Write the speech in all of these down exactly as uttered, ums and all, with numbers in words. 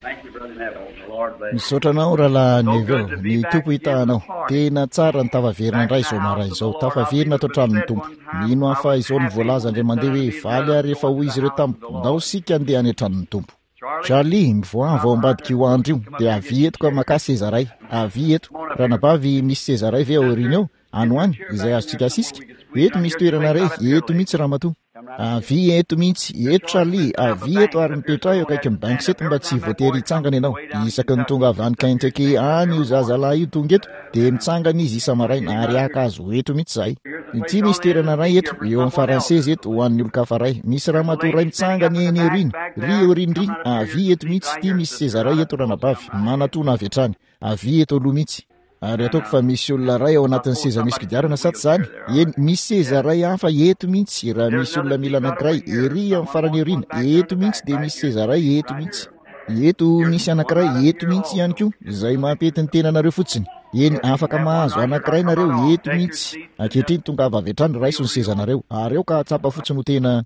Misotranao rahalahy Neville, ny tompo hitanao. Tena tsara ny tavaverina indray izao marain'izao. Tafaverina ato an-tranon'ny tompo. Mino aho fa izao ny voalaza indray mandeha hoe valy ary rehefa hoy izy ireo tampoka ndao sika andeha any an-tranon'ny tompo. Charlie, mivoavy ao ambadiky io andro io, dia avy eto ka maka Sezaray. Avy eto. Ranabavy misy Sezaray ve aoriana eo? Ano any, izay azontsika asisika. Eto misy toerana ray, eto mihitsy Ramatoa. Avy eto mihitsy, eto Charlie, avy eto ary mipetra eo akaiky ny banky seto mba tsy voatery hitsangana ianao. Isaky ny tonga avy any Kentucky any io zazalahy io tonga eto, dia mitsangana izy isa maraina ary aka azo eto mihitsy zay. Ity misy toerana ray eto, eo amin'ny Faransaizy eto ho an'ny olon-kafa ray. Misy Ramatoa ray mitsangana eny oriny, ry oriny ry, avy eto mihitsy ity misy Sezaray eto ranabavy, manatona avy hatrany, avy eto aloha mihitsy. Ary ataoko fa misy olona ray ao anatin'ny seza misy kodiarana sa tsy zany? Eny misy seza ray hafa eto mihitsy, raha misy olona mila anankiray ery amin'ny farany orina, eto mihitsy dia misy seza ray eto mihitsy. Eto misy anankiray eto mihitsy ihany koa, izay mampety ny tenanareo fotsiny. Eny afaka mahazo anankiray nareo eto mihitsy. Ankehitriny tonga avy avy hatrany raiso ny sezanareo, ary eo ka tsapa fotsiny ho tena.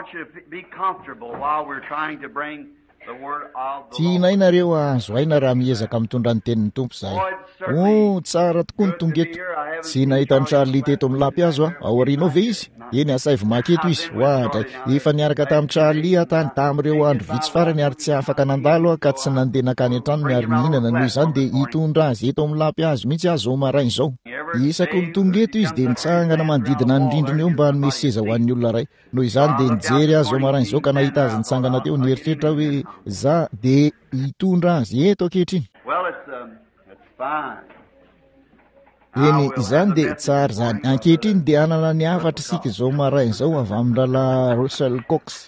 Tianay nareo azo aina raha miezaka mitondra ny tenin'ny tompo zay. O tsara tokoa ny tonga eto. Tsy nahita ny Charlie teto amin'ny lapy azo a, ao aorianao ve izy? Eny asaivo maketo izy. Ohatra, efa niaraka tamin'ny Charlie atany tamin'ireo andro vitsy farany ary tsy afaka nandalo ka tsy nandeha nakany an-tranony ary mihinana noho izany dia hitondra azy eto amin'ny lapy azo mihitsy azo ao marain'izao. Isaky ny tonga eto izy dia mitsangana manodidina ny rindrina eo mba hanome seza ho an'ny olona ray. Noho izany dia nijery azy ao marain'izao ka nahita azy nitsangana teo nieritreritra hoe za dia hitondra azy eto ankehitriny. Eny izany dia tsara zany. Ankehitriny dia anana ny afatra isika izao marain'izao avy amin'ny rahalahy Russell Cox.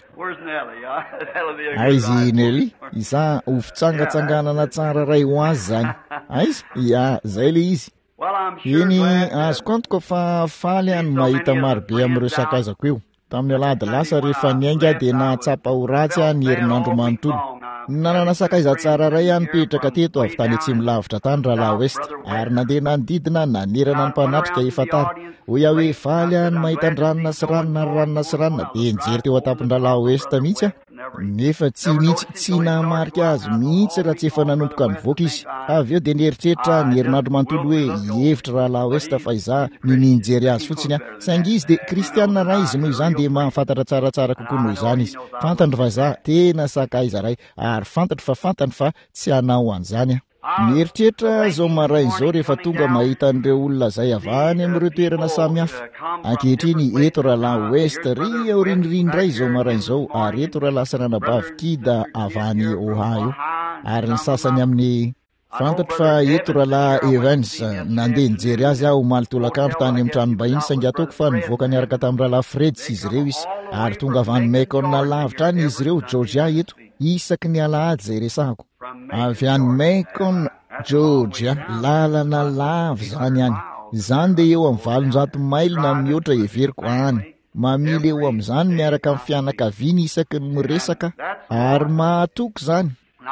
Aizy Nelly, isa ho fitsangatsanganana tsara ray ho azy zany. Aizy? Ya, zay le izy. Eny azoko antoka fa faly any mahita marobe amin'ireo sakaizako eo. Tamin'ny alahady lasa rehefa niainga dia nahatsapa ho ratsy any herinandro manontolo. Nanana sakaiza tsara ray any petraka teto avy tany atsimo lavitra tany rahalahy West, ary nandeha nanodidina nanerana ny mpanatrika efa tary. Hoy aho hoe faly any mahita ny ranona sy ranona ny ranona sy ranona dia nijery teo atampon-drahalahy West mihitsy a. Nefa tsy mihitsy tsy namarika azy mihitsy raha tsy efa nanomboka nivoaka izy. Avy eo dia nieritreritra ny herinandro manontolo hoe hevitra rahalahy West fa iza ny nijery azy fotsiny a. Saingy izy dia kristianina ray izy noho izany dia mahafantatra tsaratsara kokoa noho izany izy. Fantandro fa za tena sakaiza ray ary fantatra fa fantany fa tsy hanao an'izany a. Mieritreritra zao marain'izao rehefa tonga mahita an'ireo olona zay avy any amin'ireo toerana samihafa. Ankehitriny eto rahalahy West ry aorinoriny ray zao marain'izao ary eto rahalahy Saranabavy Kida avy any Ohio ary ny sasany amin'ny fantatra fa eto rahalahy Evans nandeha nijery azy aho omaly tolakandro tany amin'ny tranom-bahiny saingy ataoko fa nivoaka niaraka tamin'ny rahalahy Fred sy izy ireo izy ary tonga avy any Macon lavitra any izy ireo Georgia eto isaky ny alahady zay resahako. Avy any Macon Georgia lalana lava zany any. Izany dia eo amin'ny valonjato maily na mihoatra everiko any. Mamily eo amin'izany miaraka amin'ny fianakaviany isaky ny miresaka ary mahatoko zany.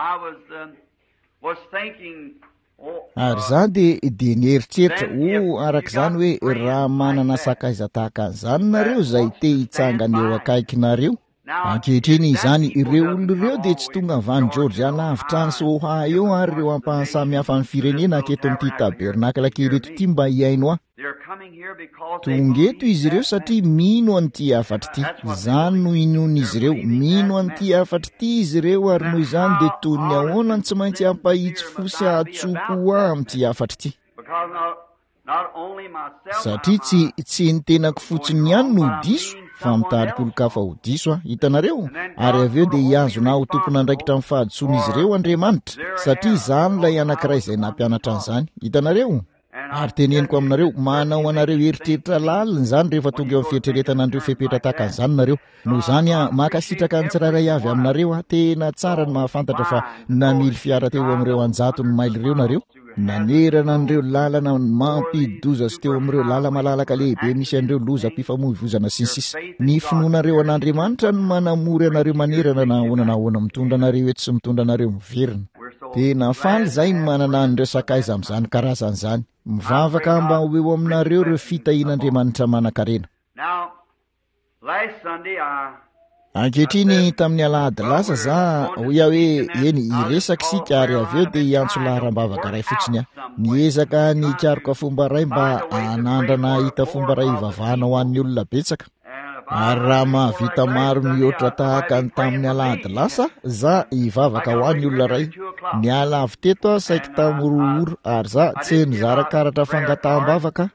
Ary zany dia dia nieritreritra o arak'izany hoe raha manana sakaiza tahaka an'izany nareo izay te hitsangana eo akaikinareo. Ankehitriny izany ireo olona ireo dia tsy tonga avy any Georgia lavitra any sy Ohio ary ireo ampahany samihafa amin'ny firenena aketo amin'ity tabernakla kely eto ity mba hiaino aho. Tonga eto izy ireo satria mino an'ity afatra ity. Izany no inon'izy ireo, mino an'ity afatra ity izy ireo ary noho izany dia toy ny ahoana tsy maintsy ampahitsy fosy ahatsopo aho amin'ity afatra ity. Satria tsy tsy ny tenako fotsiny ihany no diso fa mitarika olon-kafa ho diso a, hitanareo. Ary avy eo dia hiazona ho tompona andraikitra amin'ny fahadisoan'izy ireo Andriamanitra satria izany ilay anankiray izay nampianatra an'izany, hitanareo. Ary teneniko aminareo, manao anareo eritreritra lalina izany rehefa tonga eo amin'ny fieritreretana an'ireo fepetra tahaka an'izany nareo. Noho izany a makasitraka ny tsirairay avy aminareo a, tena tsara ny mahafantatra fa namily fiara teo amin'ireo anjato ny maily ireo nareo. Nanerana an'ireo lalana mampidoza sy teo amin'ireo lala malalaka lehibe misy an'ireo loza mpifamoivoizana sy ny sisa. Ny finoanareo an'Andriamanitra no manamory anareo manerana na ahoana na ahoana mitondra anareo eto sy mitondra anareo miverina. Tena faly zay ny manana an'ireo sakaiza amin'izany karazan'izany. Mivavaka mba ho eo aminareo ireo fitahian'Andriamanitra manan-karena. ankehitriny tamin'ny alahady lasa za hoy aho hoe eny iresaka sika ary avy eo dia hiantso laharam-bavaka ray fotsiny aho niezaka nikaroka fomba ray mba anandrana hita fomba ray ivavahana ho an'ny olona betsaka ary raha mahavita maro mihoatra tahaka ny tamin'ny alahady lasa za hivavaka ho an'ny olona ray niala avy teto aho saiky tamorooro ary za tsy nizarakaratra fangataham-bavaka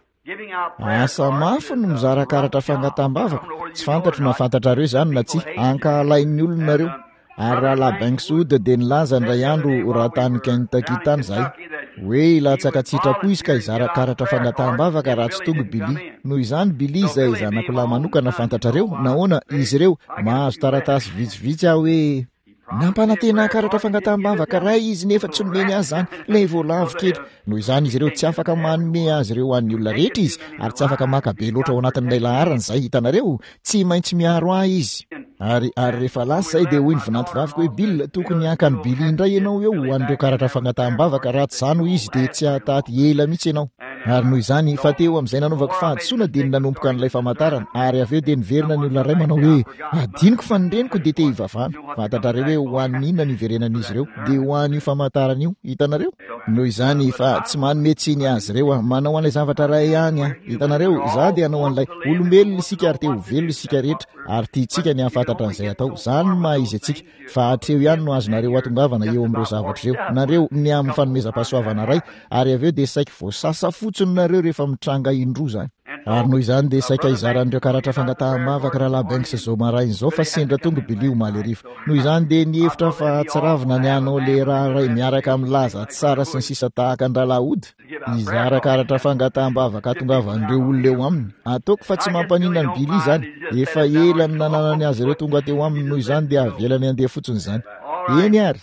asa mafy no mizarakaratra fangataham-bavaka tsy fantatro na fantatrareo zany na tsy ankahalain'ny olonareo ary raha labaingisody dia nilaza ndray andro raha tany Kentucky tany zay hoe ilatsaka tsitrapo izy ka izarakaratra fangataham-bavaka raha tsy tonga Billy noho izany Billy izay zanako lahy manokana fantatrareo nahoana izy ireo mahazo taratasy vitsivitsy aho hoe nampanantena karatra fangataham-bavaka ray izy nefa tsy nomeny azy zany lay voalavo kely noho izany izy ireo tsy afaka manome azy ireo an'ny olona rehetra izy ary tsy afaka makabe loatra ao anatin'ilay laharana zay hitanareo tsy maintsy miaro ahy izy ary ary rehefa lasa zay dia hoy ny vinantovavaka hoe Bill tokony hankany Billy indray ianao eo ho an'ireo karatra fangataham-bavaka raha tsy zany ho izy dia tsy hataty ela mihitsy ianao ary noho izany fa teo amin'izay nanovako fahadisoana dia nanomboka an'ilay famantarana ary avy eo dia niverina ny olona ray manao hoe adiniko fa nyreniko dia te hivavahana fantatrareo hoe ho an'inona ny iverenan'izy ireo dia ho an'io famantarana io hitanareo noho izany fa tsy manome tsiny azy ireo a manao an'ilay zavatra ray ihany a hitanareo za dia hanao an'ilay olombelona isika ary te ho velona isika rehetra ary tiantsika ny hafantatra an'izay atao zany no maha-izy atsika fa hatreo ihany no azonareo atongavana eo amin'ireo zavatra ireo nareo ny amin'ny fanomezam-pahasoavana ray ary avy eo dia saika voasasa fotsiny nareo rehefa mitranga indroa zany ary noho izany dia saika izaran'ireo karatra fangataham-bavaka raha labaingisa zao maraina izao fa sendra tonga Billy ho maly arivo noho izany dia nihevitra fa tsiravina ny anao le raha ray miaraka amin'ny laza tsara sy ny sisa tahaka an-dralahody izara karatra fangataham-bavaka atongavan'ireo olona eo aminy ataoko fa tsy mampanina ny Billy zany efa ela ny nananany azy ireo tonga teo aminy noho izany dia avelany andeha fotsiny zany eny ary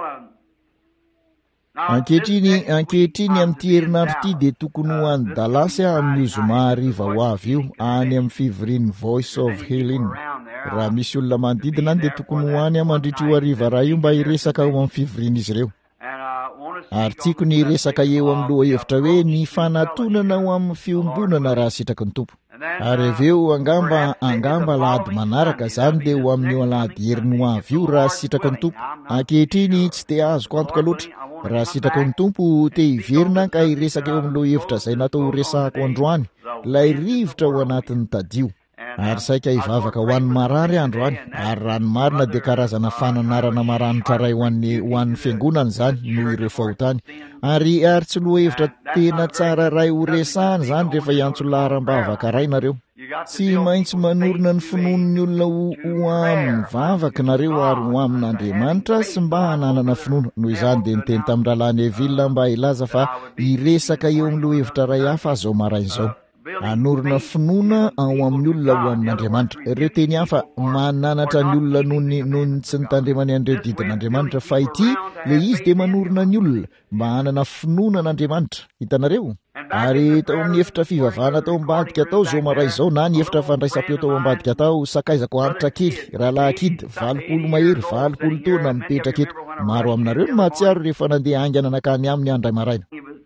ankehitriny ankehitriny amin'ity herinandro ity dia tokony ho any Dallas amin'ny zoma hariva ho avy io any amin'ny fivorian'ny Voice of Healing raha misy olona manodidina any dia tokony ho any mandritra io hariva raha io mba hiresaka eo amin'ny fivorian'izy ireo ary tiako ny resaka eo amin'ny loha hevitra hoe ny fanatonana ho amin'ny fiombonana raha sitraky ny tompo ary avy eo angamba angamba lahady manaraka zany dia ho amin'ny alahady heriny ho avy io raha sitraky ny tompo ankehitriny tsy dia azoko antoka loatra raha sitraky ny tompo te hiverina ka hiresaka eo amin'ny loha hevitra izay natao ho resahako androany ilay rivotra ho anatin'ny tadio ary saika hivavaka ho an'ny marary androany ary raha ny marina dia karazana fananarana maranitra ray ho an'ny ho an'ny fiangonana zany noho ireo fahotany ary ary tsy loha hevitra tena tsara ray ho resahana zany rehefa hiantso laharam-bavaka ray nareo tsy maintsy manorina ny finoan'ny olona ho amin'ny vavaka nareo ary ho amin'Andriamanitra sy mba hananana finoana noho izany dia niteny tamin'ny rahalahy Neville mba hilaza fa hiresaka eo amin'ny loha hevitra ray hafa zao maraina izao anorina finoana ao amin'ny olona ho amin'Andriamanitra ireo teny hafa mananatra ny olona nohony nohony tsy nitandremany an'ireo didin'Andriamanitra fa ity le izy dia manorina ny olona mba hanana finoana n'Andriamanitra hitanareo ary tao amin'ny efitra fivavahana tao ambadika tao zao maray izao na ny efitra fandraisam-peo tao ambadika tao sakaizako antitra kely rahalahy kidy valopolo mahery valopolo taona mipetraka eto maro aminareo no mahatsiaro rehefa nandeha aingana nakany amin'ny andray maraina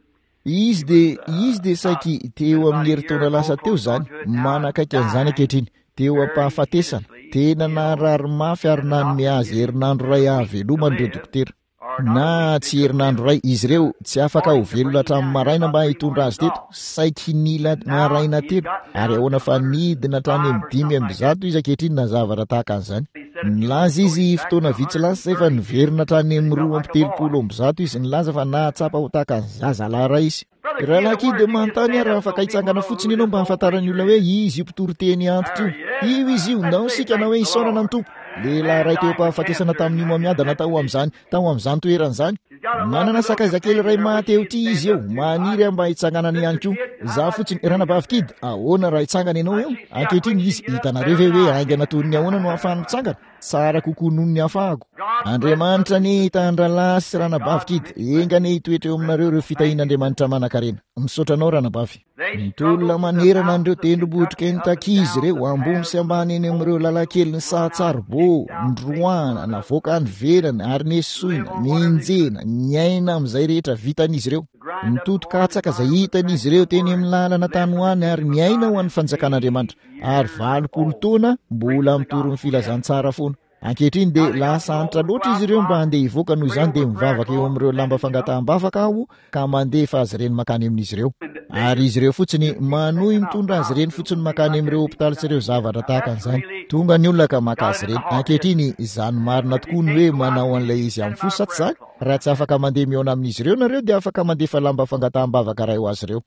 izy dia izy dia saiky teo amin'ny herintaona lasa teo zany manakaiky an'izany ankehitriny teo ampahafatesana tena narary mafy ary nanome azy herinandro ray ahavelomanyireo dokotera na tsy herinandro ray izy ireo tsy afaka ho velona hatramin'ny maraina mba hitondra azy teto saiky nila maraina telo ary ahoana fa nidina hatrany amin'ny dimy amby zato izy ankehitriny na zavatra tahaka an'izany nilaza izy fotoana vitsy lasa zay fa niverina hatrany amin'ny roa amby telopolo amby zato izy nilaza fa nahatsapa ho tahaka ny zazalahy ray izy rahalahy kidy manontany ary afaka hitsangana fotsiny ianao mba hafantarany olona hoe izy io mpitoroteny antitra io io izy io nao sika na hoe hisaonana ny tompo lehilahy ray teo ampahafatesana tamin'ny moamiadana tao amin'izany tao amin'izany toeran'izany manana sakaizakely ray mahateo ty izy eo maniry mba hitsanganany ihany koa za fotsiny ranabavy-kidy ahoana raha hitsangana ianao eo ankehitriny izy hitanareo ve hoe aingana toy ny ahoana no ahafahany mitsangana tsara kokoa noho ny afahako Andriamanitra ny tandralahy sy ranabavy-kidy engany hitoetra eo aminareo ireo fitahian'Andriamanitra manan-karena misaotranao ranabavy mitolona manerana an'ireo tendrombohitra Kentucky izy ireo ambony sy ambany eny amin'ireo lalankely ny sahatsarbo ndroana navoaka ny velany ary ny esoina ny enjena ny aina amin'izay rehetra vitan'izy ireo mitoto-katsaka izay hitan'izy ireo teny amin'ny lalana tany hoany ary miaina ho an'ny fanjakan'Andriamanitra ary valopolo taona mbola mitoro ny filazantsara foana. Ankehitriny dia lasa antra loatra izy ireo mba handeha hivoaka noho izany dia mivavaka eo amin'ireo lamba fangataham-bavaka aho ka mandefa azy ireny makany amin'izy ireo. Ary izy ireo fotsiny manohy mitondra azy ireny fotsiny makany amin'ireo hopitaly sy ireo zavatra tahaka an'izany. Tonga ny olona ka maka azy ireny. Ankehitriny izany marina tokoa ny hoe manao an'ilay izy amin'ny fo sa tsy zany. Raha tsy afaka mandeha mihaona amin'izy ireo nareo dia afaka mandefa lamba fangataham-bavaka raha eo azy ireo.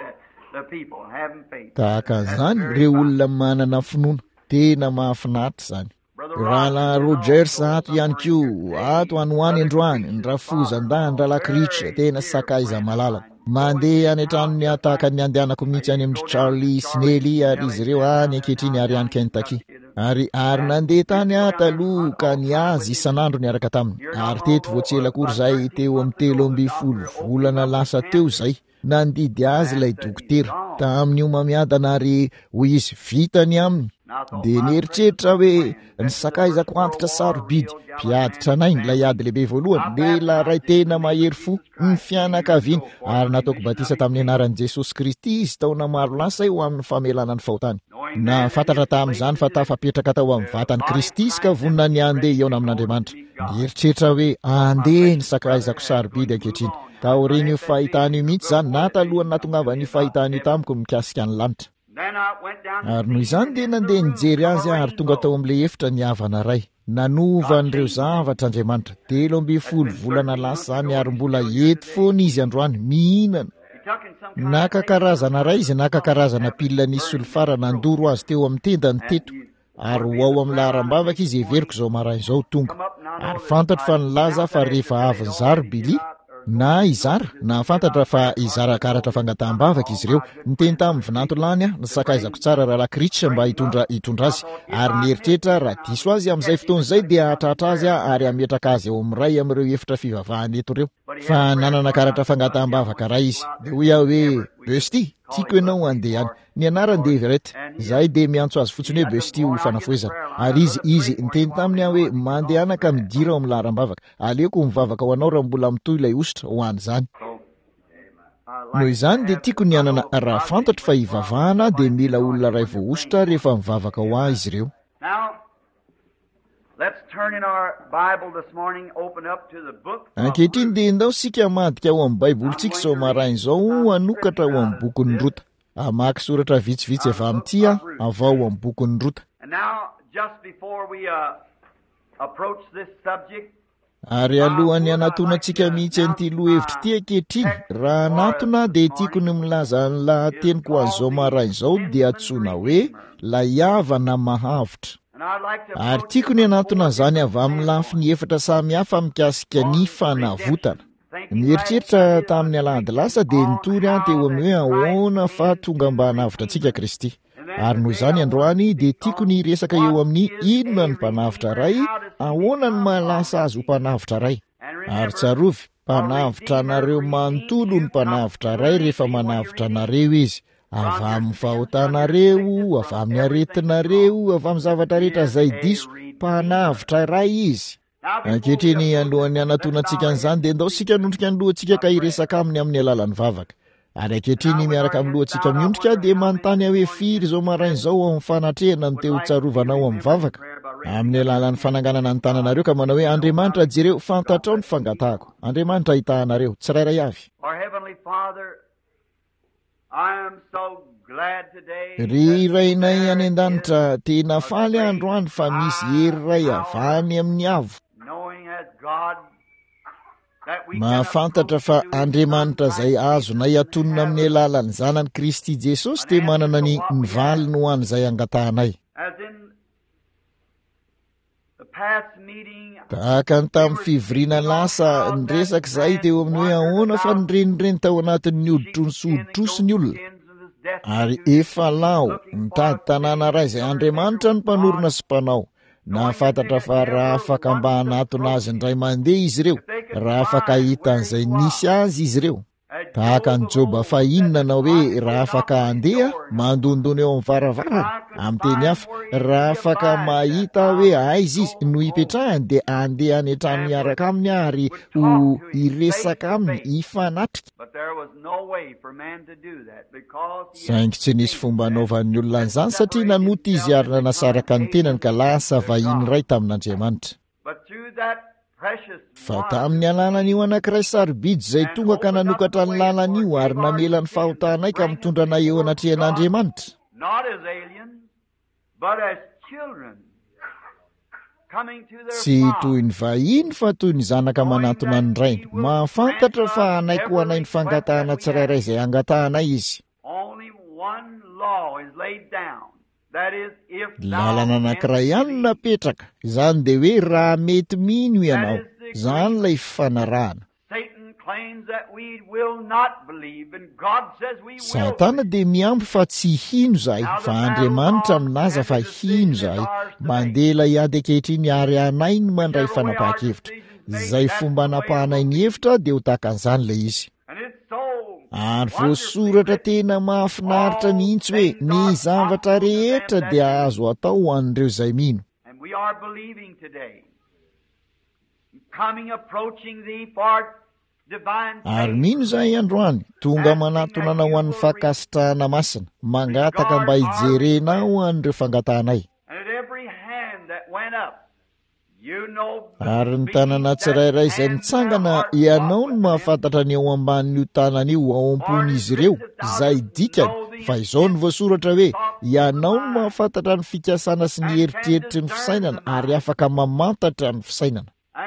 Tahaka an'izany ireo olona manana finoana tena mahafinaritra izany. Raha Rogers ato ihany koa ato anoany androany ny rafozan-dany ralakritra tena sakaiza malalaka. Mandeha any an-tranony ataka ny andehanako mihitsy any amin'ny Charlie Snelly ary izy ireo any ankehitriny ary any Kentucky. Ary ary nandeha tany taloha ka niazy isan'andro niaraka taminy. Ary teto vao tsy ela akory izay teo amin'ny telo amby folo volana lasa teo izay nandidy azy ilay dokotera tamin'ny homamiadana ary ho izy vitany aminy. Dia nieritreritra hoe ny sakaizako antitra sarobidy mpiaditra anay ilay ady lehibe voalohany lehilahy ray tena mahery fo ny fianakaviany ary nataoko batisa tamin'ny anaran'i Jesosy Kristy izy taona maro lasa eo amin'ny famelana ny fahotany. Na fantatra tamin'izany fa tafapetraka tao amin'ny vatany Kristy izy ka vonina ny andeha eo amin'Andriamanitra. Nieritreritra hoe andeha ny sakaizako sarobidy ankehitriny. Ka aorian'io fahitany io mihitsy izany na talohany natongavany fahitany io tamiko mikasika ny lanitra. Ary noho izany dia nandeha nijery azy ary tonga tao amin'ilay efitra niavana ray. Nanova an'ireo zavatra Andriamanitra telo amby folo volana lasa izany ary mbola eto foana izy androany mihinana. Naka karazana ray izy naka karazana pilina nisy solofara nandoro azy teo amin'ny tendany teto. Ary ho ao amin'ny laharam-bavaka izy everiko izao maraina izao tonga. Ary fantatro fa nilaza fa rehefa avy nizary Bili na izara na fantatra fa izara karatra fangataham-bavaka izy ireo niteny tamin'ny vinantolany ny sakaizako tsara ralakritra mba hitondra hitondra azy ary nieritreritra raha diso azy amin'izay fotoana izay dia atratra azy ary ametraka azy eo amin'ny ray amin'ireo efitra fivavahana eto ireo fa nanana karatra fangataham-bavaka raha izy dia hoy aho hoe Besty tiako ianao andeha any ny anarany dia Everett izay dia miantso azy fotsiny hoe Besty ho fanafoezana ary izy izy niteny taminy aho hoe mandeha ana ka midira ao amin'ny laharam-bavaka aleoko mivavaka ho anao raha mbola mitohy ilay ositra ho an'izany. Noho izany dia tiako ny anana raha fantatro fa hivavahana dia mila olona ray vao ositra rehefa mivavaka ho ahy izy ireo. Ankehitriny dia indao sika madika ao amin'ny baibolitsika izao maraina izao anokatra ao amin'ny bokin'ny Rota. Amaky soratra vitsivitsy avy amin'ity avao ao amin'ny bokin'ny Rota. Ary alohan'ny anatona antsika mihitsy an'ity lohevitra ity ankehitriny raha anatona dia tiako ny milaza ny lahateniko an'izao maraina izao dia antsoina hoe ilay havana mahavitra. Ary tiako ny anatona izany avy amin'ny lafiny efatra samy hafa mikasika ny fanavotana. Nieritreritra tamin'ny alahady lasa dia nitory aho teo amin'ny hoe ahoana fa tonga mba hanavitra antsika Kristy. Ary noho izany androany dia tiako ny resaka eo amin'ny inona ny mpanavitra ray, ahoana ny mahalasa azy ho mpanavitra ray. Ary tsarovy, mpanavitra anareo manontolo ny mpanavitra ray rehefa manavitra anareo izy. Avy amin'ny fahotanareo, avy amin'ny aretinareo, avy amin'ny zavatra rehetra izay diso, mpanavitra ray izy. Ankehitriny alohan'ny anatonantsika an'izany dia ndao sika nondrika ny lohantsika ka hiresaka aminy amin'ny alalan'ny vavaka. Ary ankehitriny miaraka amin'ny lohantsika miondrika dia manontany hoe firy izao maraina izao ao amin'ny fanatrehana ny teo tsarovanao amin'ny vavaka. Amin'ny alalan'ny fananganana ny tananareo ka manao hoe Andriamanitra jereo fantatrao ny fangatahako. Andriamanitra hitahanareo tsirairay avy. Ry rainay any an-danitra tena faly androany fa misy hery ray avany amin'ny avo. Mahafantatra fa Andriamanitra izay azonay atonona amin'ny alalan'ny zanany Kristy Jesosy dia manana ny mivaliny ho an'izay angatahanay. Tahaka ny tamin'ny fivoriana lasa niresaka izay teo amin'ny hoe ahoana fa nirenireny tao anatin'ny hoditro ny soditro sy ny olona. Ary efa lao mitady tanàna ray izay Andriamanitra ny mpanorona sy mpanao. Nahafantatra fa raha afaka mba hanatona azy indray mandeha izy ireo, raha afaka hitan'izay nisy azy izy ireo. tahaka ny Joba fa inona na hoe raha afaka andeha mandondony eo amin'ny varavarana, amin'ny teny hafa raha afaka mahita hoe aiza izy no hipetrahany dia andeha any an-trano miaraka aminy ary ho hiresaka aminy hifanatrika. Saingy tsy nisy fomba anaovan'ny olona an'izany satria nanota izy ary nanasaraka ny tenany ka lasa vahiny iray tamin'Andriamanitra. Fa tamin'ny alanan'io anankiray sarobidy izay tonga ka nanokatra ny lalanaio ary namela ny fahotanay ka mitondra anay eo anatrehan'Andriamanitra. Tsy toy ny vahiny fa toy ny zanaka manatona ny rainy, mahafantatra fa anaiko anay ny fangatahana tsirairay izay angatahanay izy. Lalana anankiray ihany napetraka, izany dia hoe raha mety mino ianao, izany ilay fifanarahana. Satana dia miampy fa tsy hino zahay, fa Andriamanitra minaza fa hino zahay. Mandela hiady ankehitriny ary anay ny mandray fanapahan-kevitra. Izay fomba anapahanay ny hevitra dia ho tahakan'izany ilay izy. Ary voasoratra tena mahafinaritra mihitsy hoe ny zavatra rehetra dia azo atao ho an'ireo izay mino. Ary mino izahay androany, tonga manatona anao ho an'ny fankasitrahana masina, mangataka mba hijerenao an'ireo fangatahanay. Ary ny tanana tsirairay izay mitsangana, ianao no mahafantatra ny ao ambanin'io tanan'io ao am-pon'izy ireo, izay dikany, fa izao ny voasoratra hoe ianao no mahafantatra ny fikasana sy ny eritreritry ny fisainana ary afaka mamantatra ny fisainana.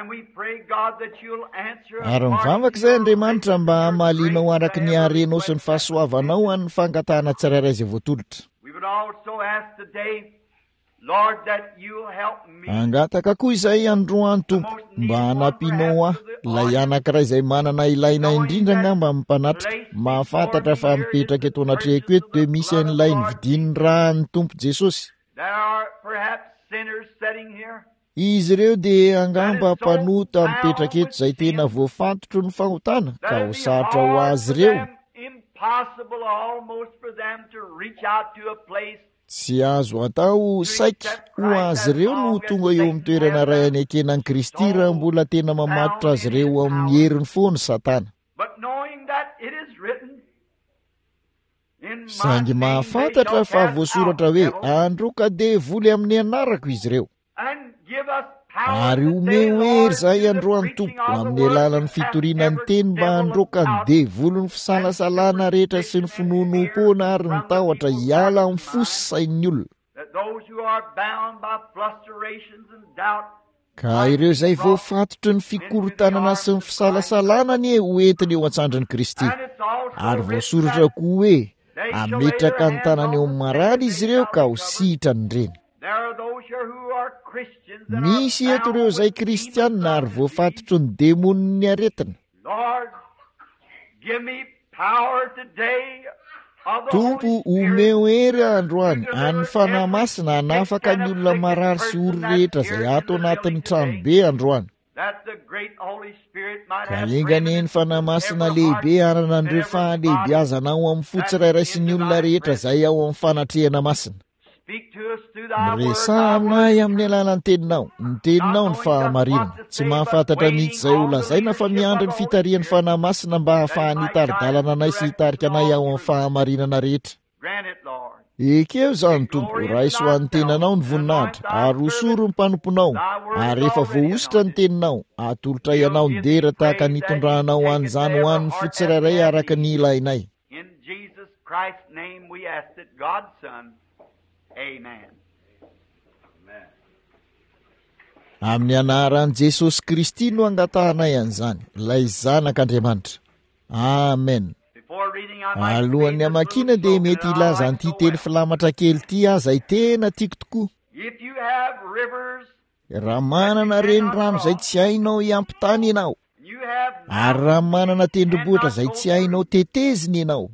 Ary mivavaka izay Andriamanitra mba hamalinao araka ny harenao sy ny fahasoavanao amin'ny fangatahana tsirairay izay voatolotra. Angataka koa izay androany Tompo, mba hanampianao aho, ilay anankiray izay manana ilaina indrindra ngamba mimpanatitra, mahafantatra fa mipetraka eto anatrehako eto dia misy an'ilay nividian'ny rahan'ny Tompo Jesosy. Izy ireo dia angamba mpanota mipetraka eto izay tena voafantotro ny fahotana, ka ho sarotra ho azy ireo. Tsy azo atao saika ho azy ireo no tonga eo amin'ny toerana ray anekenan'i Kristy raha mbola tena mamatotra azy ireo amin'ny heriny foana Satana. Saingy mahafantatra fa voasoratra hoe androka devoly amin'ny anarako izy ireo. Ary omeo hery izahay androany Tompo amin'ny alalan'ny fitorianany teny mba handroaka ny devoly ny fisalasalana rehetra sy ny finonom-poana ary ny tahotra hiala amin'ny fosy sain'ny olona. Ka ireo izay voafatotry ny fikorotanana sy ny fisalasalana nie ho entiny eo an-tsandrin'i Kristy. Ary voasoratra koa hoe ametraka ny tanany eo amin'ny marany izy ireo ka ho sitrany ireny. Misy eto ireo izay kristianina ary voafatotry ny demoniny aretina. Tompo omeo hery androany any fanahy masina hanafaka ny olona marary sy ory rehetra izay ato anatin'ny trano be androany. Ka enganeny fanahy masina lehibe anana an'ireo fahalehibiazana ao amin'ny fo tsirairay sy ny olona rehetra izay ao amin'ny fanatrehana masina. Miresa aminay amin'ny alalan'ny teninao, ny teninao ny fahamarinana. Tsy mahafantatra mihitsy izay ho lazaina fa miandry ny fitarian'ny fanahy masina mba hahafahany hitari-dalana anay sy hitarika anay ao amin'ny fahamarinana rehetra. Ekeo izany Tompo, raiso ho an'ny tenanao ny voninahitra, ary hosoro ny mpanomponao, ary rehefa voahositra ny teninao, atolotra ianao ny dera tahaka ny hitondranao an'izany ho an'ny fo tsirairay araka ny ilainay. Amin'ny anaran'i Jesosy Kristy no angatahanay an'izany, ilay zanak'Andriamanitra. Amen. Alohan'ny hamakina dia mety ilaza an'ity teny filamatra kely ity aza ay tena tiako tokoa. Raha manana renirano izay tsy hainao hiampitany ianao, ary raha manana tendrombohitra izay tsy hainao teteziny ianao,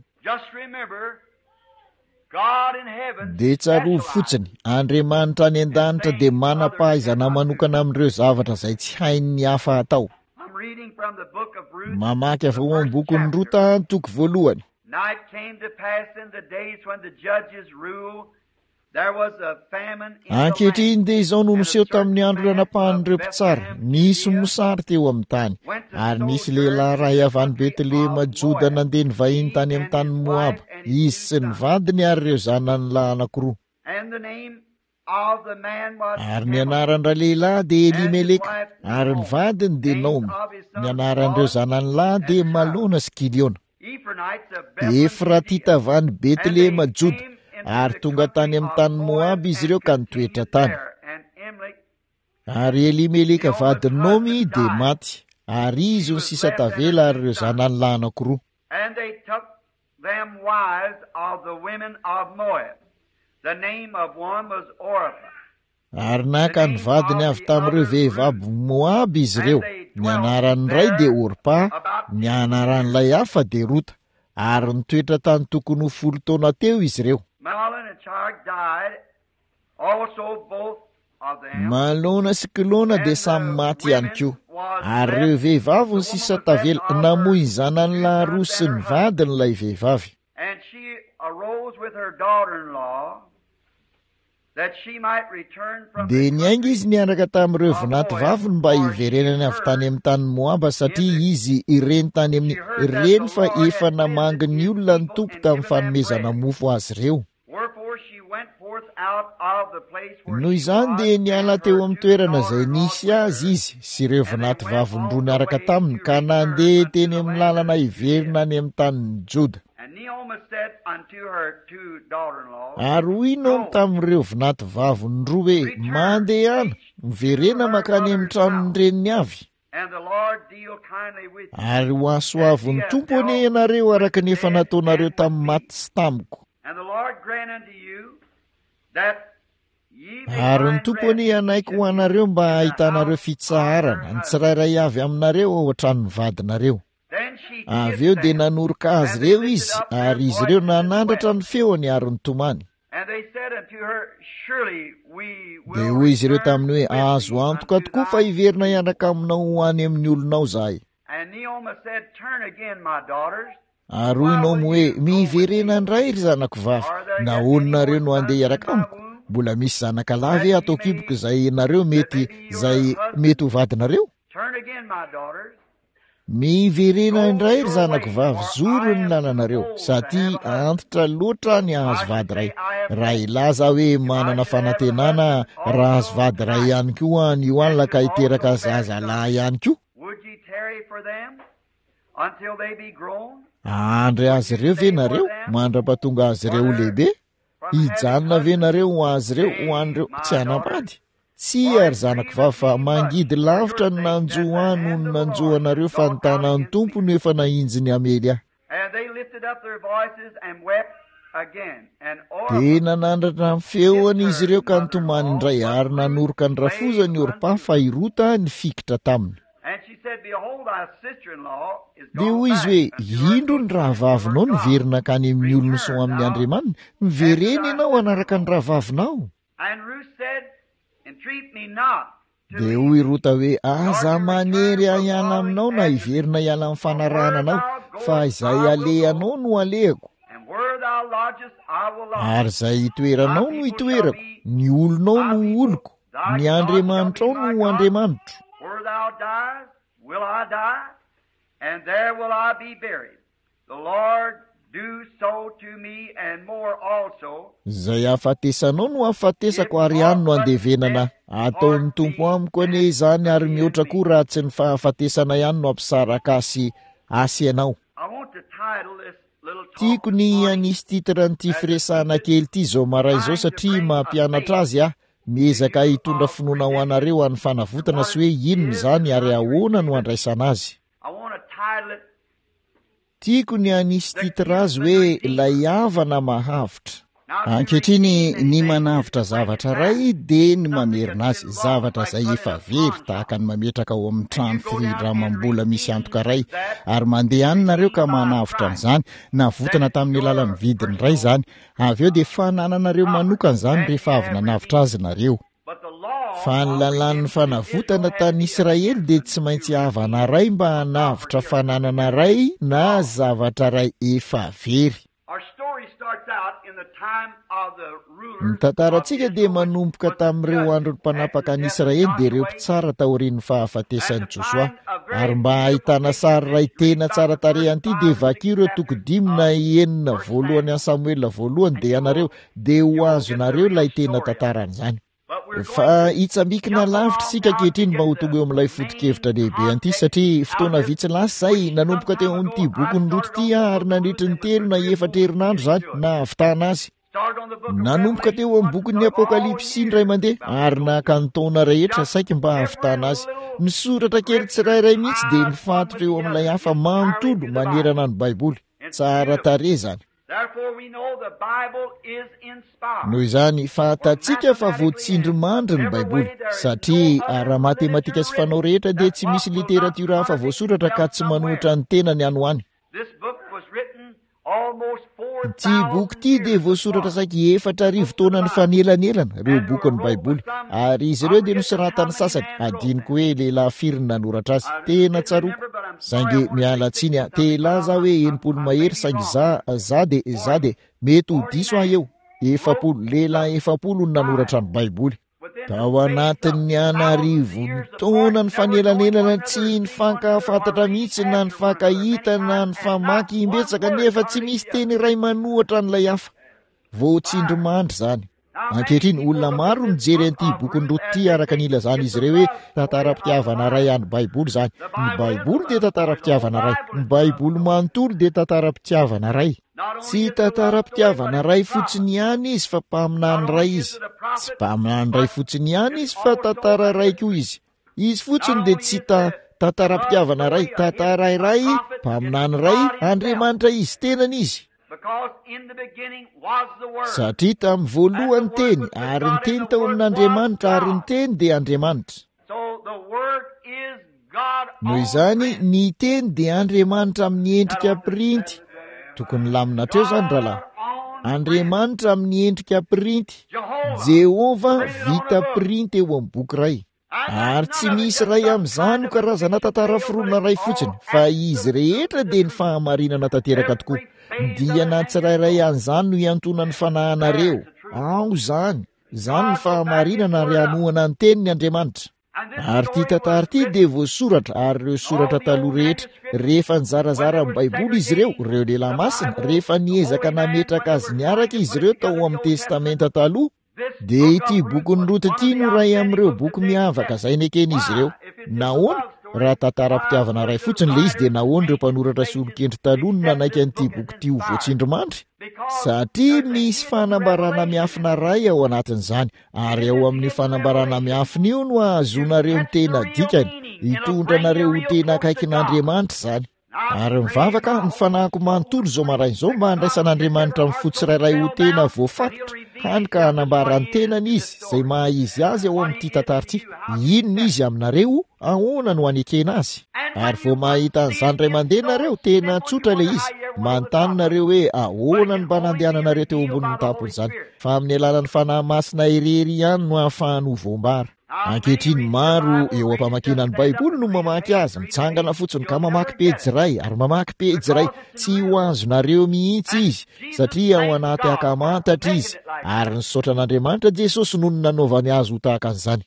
dia tsarovy fotsiny, Andriamanitra any an-danitra dia manam-pahaizana manokana amin'ireo zavatra izay tsy hainy ny hafa atao. mamaky avy ao amin'ny bokin'ny Rota toko voalohany. Now it came to pass in the days when the judges ruled, there was a famine in the land. Ankehitriny dia izao no niseho tamin'ny andro ranam-pahan'ireo mpitsara, nisy mosary teo amin'ny tany, ary nisy lehilahy ray avy any Betlehema Joda nandeha nivahiny tany amin'ny tany Moab, izy sy ny vadiny ary ireo zanany lahy anankiroa. And the name of the man was Ary ny anaran'ireo lehilahy dia Elimeleka, ary ny vadiny dia Naomi. Ny anaran'ireo zanany lahy dia Malona sy Kiliona. Efratita avy any Betlehema Joda, ary tonga tany amin'ny tany Moab izy ireo ka nitoetra tany. Ary Elimeleka vadiny Naomi dia maty, ary izy ny sisa tavela ary ireo zanany lahy anankiroa. And they took them wives of the women of Moab. The name of one was Orpah. Ary naka ny vadiny avy tamin'ireo vehivavy Moab izy ireo. Ny anaran'ny ray dia Orpa, ny anaran'ilay hafa dia Rota, ary nitoetra tany tokony ho folo taona teo izy ireo. Malona sy Kilona dia samy maty ihany koa, ary ireo vehivavy ny sisa tavela namoy zanany lahy roa sy ny vadin'ilay vehivavy. And she arose with her daughter-in-law, that she might return from dia niainga izy niaraka tamin'ireo vinaty vaviny mba hiverenany avy tany amin'ny tany Moaba, satria izy ireny tany amin'ny ireny fa efa namangy ny olona ny tompo tamin'ny fanomezana mofo azy ireo. Wherefore she went forth out of the place where Noho izany dia niala teo amin'ny toerana izay nisy azy izy sy ireo vinaty vaviny roa niaraka taminy, ka nandeha teny amin'ny lalana hiverina any amin'ny tanin'ny Joda. And Naomi said unto her two daughter-in-law, Ary hoy Naomi tamin'ireo vinaty vaviny roa hoe, mandeha ana, miverena makany amin'ny tranon'ny reniny avy. and the Lord deal kindly with you. Ary ho asoavy ny tompo anie ianareo araka ny efa nataonareo tamin'ny maty sy tamiko. And the Lord grant unto you that ye may Ary ny find tompo rest anie anaiky ho anareo mba ahitanareo fitsaharana, ny tsirairay avy aminareo ao an-tranon'ny vadinareo. Then she Avy eo dia nanoroka azy ireo izy, ary izy ireo nanandratra ny feony ary nitomany. and they said unto her, surely we Dia will hoy izy ireo return taminy hoe, with azo thee antoka unto tokoa fa thy hiverina iaraka aminao ho any amin'ny olonao zahay. And Naomi said, turn again, my daughters. Ary hoy Naomi hoe, miverena indray ry zanako vavy, nahoninareo no andeha iaraka amiko? Mbola misy zanaka lahy ve atao kiboka izay nareo mety izay mety ho vadinareo? Turn again, my daughters. Miverena indray ry zanako vavy, zoro ny lalanareo, satria antitra loatra ny ahazo vady ray. Raha ilaza hoe manana fanantenana raha azo vady ray ihany koa ny oanla ka hiteraka zazalahy ihany koa. Would ye tarry for them until they be grown? Andry azy ireo ve nareo, mandra-pahatonga azy ireo ho lehibe? Hijanona ve nareo ho azy ireo ho an'ireo tsy hanambady? Tsy ary zanako vavy, fa mangidy lavitra ny nanjoa no ny nanjoa anareo fa ny tanan'ny tompo no efa nahinjiny amely ahy. And they lifted up their voices and wept again. And Orpah Dia nanandratra ny feony izy ireo ka nitomany indray, ary nanoroka ny rafozany Orpa fa Rota ny fikitra taminy. And she said, behold, thy sister-in-law is Dia gone hoy izy back hoe, unto her indro ny rahavavinao niverina kany amin'ny olony so amin'ny Andriamanina, miverena ianao anaraka ny rahavavinao. And Ruth said, entreat me not to Dia leave hoy Rota hoe, aza manery hiala aminao na hiverina hiala amin'ny fanarananao, fa izay alehanao no alehako, and where thou lodgest I will lodge. ary izay hitoeranao no hitoerako, ny olonao no oloko, ny Andriamanitrao no Andriamanitro. Where thou diest, will I die, and there will I be buried. The Lord do so to me, and more also. Zay hafatesanao no hafatesako, ary ihany no andevenana. Ataon'ny tompo amiko anie izany, ary mihoatra koa raha tsy ny fahafatesana ihany no ampisaraka asy asy ianao. I want to title this little talk Tiako ny anisy titira n'ity firesahana kely ity zao maray izao, satria mampianatra azy aho, miezaka hitondra finoana ho anareo any fanavotana sy hoe inona izany ary ahoana no andraisana azy. I want to title it Tiako ny anisy titira azy hoe ilay havana mahavitra. Ankehitriny ny manavitra zavatra ray dia ny mamerina azy, zavatra izay efa very tahaka ny mametraka ao amin'ny trano firamam-bola misy antoka ray, ary mandeha any nareo ka manavitra an'izany, navotana tamin'ny alalan'ny vidiny ray izany, avy eo dia fanananareo manokana izany rehefa avy nanavitra azy nareo. but the law fa ny lalàn'ny fanavotana tany Israely dia tsy maintsy havana ray mba hanavitra fananana ray na zavatra ray efa very. Ny tantarantsika dia manomboka tamin'ireo andron'ny mpanapaka ny Israely dia ireo mpitsara taorian'ny fahafatesan'i Josoa, ary mba ahitana sary ray tena tsara tarehy an'ity dia vaky ireo toko dimy na enina voalohany any Samuela voalohany dia ianareo dia ho azonareo ilay tena tantaran'izany. Fa hitsambikina lavitra sika ankehitriny mba ho tonga eo amin'ilay foto-kevitra lehibe an'ity satria fotoana vitsy lasa izay nanomboka teo amin'ity boky ny roto ity ary nandritra ny telo na efatra herinandro izany na havitana azy. Nanomboka teo amin'ny bokin'ny Apokalipsy ny ray mandeha ary nahaka ny taona rehetra saika mba havitana azy. Ny soratra kely tsirairay mihitsy dia mifatotra eo amin'ilay hafa manontolo manerana ny Baiboly. Tsara tarehy izany. Noho izany fantatsika fa voatsindry mandry ny Baiboly satria raha matematika sy fanao rehetra dia tsy misy literatiora hafa voasoratra ka tsy manohitra ny tenany any ho any. Ity boky ity dia voasoratra saika efatra arivo taona ny fanelanelana ireo bokin'ny Baiboly ary izy ireo dia nosoratany sasany adiniko hoe lehilahy firy nanoratra azy. Tena tsaroko saingy miala tsiny a telaza hoe enimpolo mahery saingy za za de za de mety ho diso aho eo efapolo lehilahy efapolo ny nanoratra ny Baiboly. Tao anatin'ny anarivo ny taona ny fanelanelana tsy ny fankafantatra mihitsy na ny fankahita na ny famaky imbetsaka nefa tsy misy teny iray manohatra n'ilay hafa. Voatsindry mandry izany. Ankehitriny olona maro mijery an'ity bokin'ny roto ity araka ny ilazana izy ireo hoe tantaram-pitiavana ray any Baiboly izany. Ny Baiboly dia tantaram-pitiavana ray. Ny Baiboly manontolo dia tantaram-pitiavana ray. Tsy tantaram-pitiavana ray fotsiny ihany izy fa mpaminany ray izy. Tsy mpaminany ray fotsiny ihany izy fa tantara ray koa izy. Izy fotsiny dia tsy ta tantaram-pitiavana ray, tantara ray, mpaminany ray, Andriamanitra izy tenany izy. Satria tamin'ny voalohany teny ary ny teny tao amin'Andriamanitra ary ny teny dia Andriamanitra. Noho izany ny teny dia Andriamanitra amin'ny endrika pirinty. Tokony lamina treo izany rahalahy. Andriamanitra amin'ny endrika pirinty. Jehova vita pirinty eo amin'ny boky ray. Ary tsy misy ray amin'izany ho karazana tantara foronina ray fotsiny fa izy rehetra dia ny fahamarinana tanteraka tokoa. Diana tsirairay an'izany no iantonany fanahanareo. Ao izany. Izany ny fahamarinana ary hanohana ny tenin'ny Andriamanitra. Ary ity tantara ity dia voasoratra ary ireo soratra taloha rehetra rehefa nizarazara amin'ny Baiboly izy ireo, ireo lehilahy masina, rehefa niezaka nametraka azy niaraka izy ireo tao amin'ny testamenta taloha, dia ity bokin'ny roto ity no ray amin'ireo boky miavaka izay neken'izy ireo. Nahoana? Raha tantaram-pitiavana ray fotsiny le izy dia nahoana ireo mpanoratra sy olon-kendry taloha no nanaiky an'ity boky ity ho voatsindry mandry? Satria misy fanambarana miafina ray ao anatin'izany ary ao amin'ny fanambarana miafina io no ahazonareo ny tena dikany, hitondra nareo ho tena akaikin'Andriamanitra izany. Ary mivavaka ny fanahiko manontolo izao marain'izao mba handraisan'Andriamanitra amin'ny fo tsirairay ho tena voafatotra hany ka hanambarany tenany izy izay maha izy azy ao amin'ity tantara ity. Inona izy aminareo? Ahoana no hanekena azy? Ary vao mahita an'izany ray mandeha nareo tena tsotra le izy. Manontany nareo hoe ahoana ny mba nandehananareo teo ambonin'ny tampony izany. Fa amin'ny alalan'ny fanahy masina irery ihany no ahafahany ho voambara. Ankehitriny maro eo am-pamakiana ny Baiboly no mamaky azy, mitsangana fotsiny ka mamaky pejy ray ary mamaky pejy ray. Tsy ho azonareo mihitsy izy satria ao anaty akamantatra izy ary nisaotra an'Andriamanitra Jesosy noho ny nanaovany azy ho tahaka an'izany.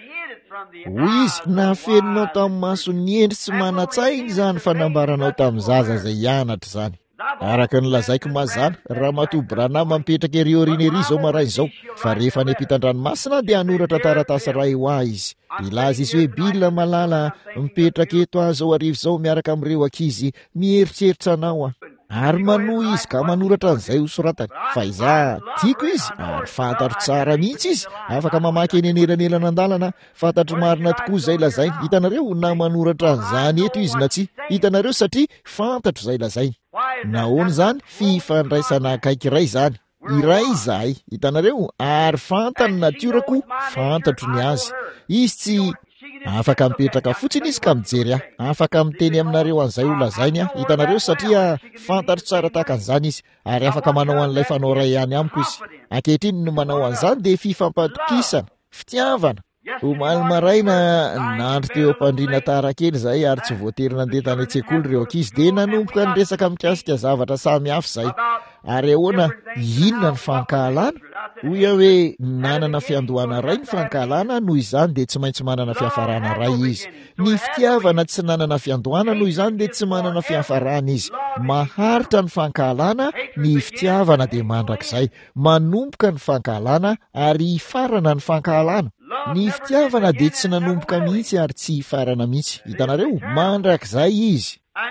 Hoy izy nafenonao tamin'ny mason'ny endry tsy manan-tsaina izany fanambaranao tamin'ny zaza izay hianatra izany. Araka ny lazaiko mazana, Ramatoa Branham mipetraka ery aoriana ery izao marain'izao, fa rehefa ny ampitan-dranomasina dia hanoratra taratasy iray ho ahy izy. Ilaza izy hoe Bill Malala mipetraka eto azy ao arivo izao miaraka amin'ireo ankizy mieritreritra anao aho. Ary manohy izy ka manoratra an'izay ho soratany. Fa iza tiako izy ary fantatro tsara mihitsy izy, afaka mamaky eny anelanelana an-dalana, fantatro marina tokoa izay lazainy. Hitanareo na manoratra an'izany eto izy na tsy. Hitanareo satria fantatro izay lazainy. Nahoana izany? Fifandraisana akaiky iray izany. Iray izahay, hitanareo, ary fantany natiorako, fantatro ny azy. Izy tsy afaka mipetraka fotsiny izy ka mijery ahy, afaka miteny aminareo an'izay ho lazainy aho. Hitanareo satria fantatro tsara tahaka an'izany izy ary afaka manao an'ilay fanao ray ihany amiko izy. Ankehitriny no manao an'izany dia fifampatokisana, fitiavana. omaly maraina nandro teo ampandriana tara kely zay ary tsy voatery nandeha tany an-tsekoly ireo ankizy de nanomboka nyresaka mikasika zavatra samy hafa zay ary ahoana inona ny fankahalana hoy aho hoe nanana fiandohana ray ny fankahalana noho izany de tsy maintsy manana fiafarana ray izy ny fitiavana tsy nanana fiandohana noho izany de tsy manana fiafarana izy maharitra ny fankahalana ny fitiavana de mandrakizay manomboka ny fankahalana ary ifarana ny fankahalana ny fitiavana de tsy nanomboka mihitsy ary tsy ifarana mihitsy hitanareo mandrakizay izy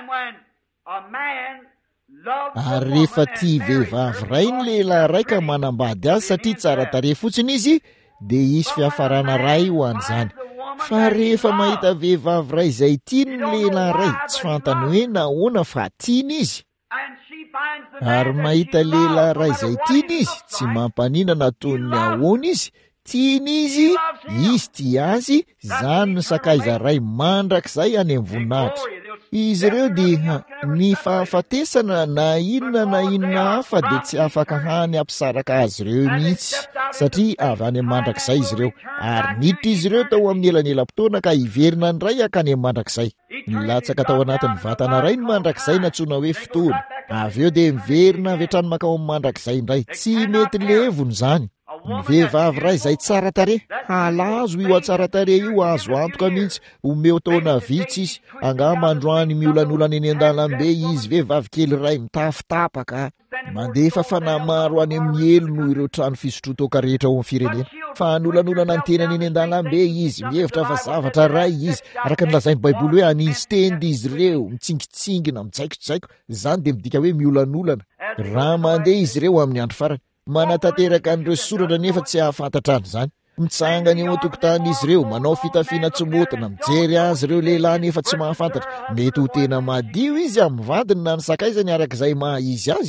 ary rehefa tia vehivavy ray ny lehilahy ray ka manambady azy satria tsara tare fotsiny izy de isy fiafarana ray ho an'izany fa rehefa mahita vehivavy ray izay tiany ny lehilahy ray tsy fantany hoe nahoana fa tiany izy ary mahita lehilahy ray izay tiany izy tsy mampaninana toy ny ahoana izy tiany izy izy tia azy zany ny sakaiza ray mandrakizay any amin'ny voninahitra izy ireo dia ny fahafatesana na inona na inona hafa de tsy afaka hany ampisaraka azy ireo mihitsy satria avy any amin'ny mandrakizay izy ireo ary niditra izy ireo tao amin'ny elanelam-potoana ka hiverina ny ray akany amin'ny mandrakizay nilatsaka tao anatin'ny vatana ray ny mandrakizay natsoina hoe fotoana avy eo de miverina avy hatrany makao amin'ny mandrakizay indray tsy mety levony zany ny vehivavy ray izay tsara tare halazo io atsara tare io azo antoka mihitsy omeo taona vitsy izy angamba androany miolanolana eny an-dalambe izy vehivavy kely ray mitafitapaka mandefa fanahy maro any amin'ny elo no ireo trano fisotrotoka rehetra ao amin'ny firenena fa anolanolana ny tenany eny an-dalambe izy mihevitra fa zavatra ray izy araka ny lazain'ny baiboly hoe anistendy izy ireo mitsingitsingina mitsaikotsaiko zany de midika hoe miolanolana raha mandeha izy ireo amin'ny andro farany manatanteraka an'ireo soratra nefa tsy hahafantatra any zany mitsangany eo an-tokotany izy ireo manao fitafiana tsomotina mijery azy ireo lehilahy nefa tsy mahafantatra mety ho tena madio izy amin'ny vadiny na ny sakaizany arak'izay maha izy azy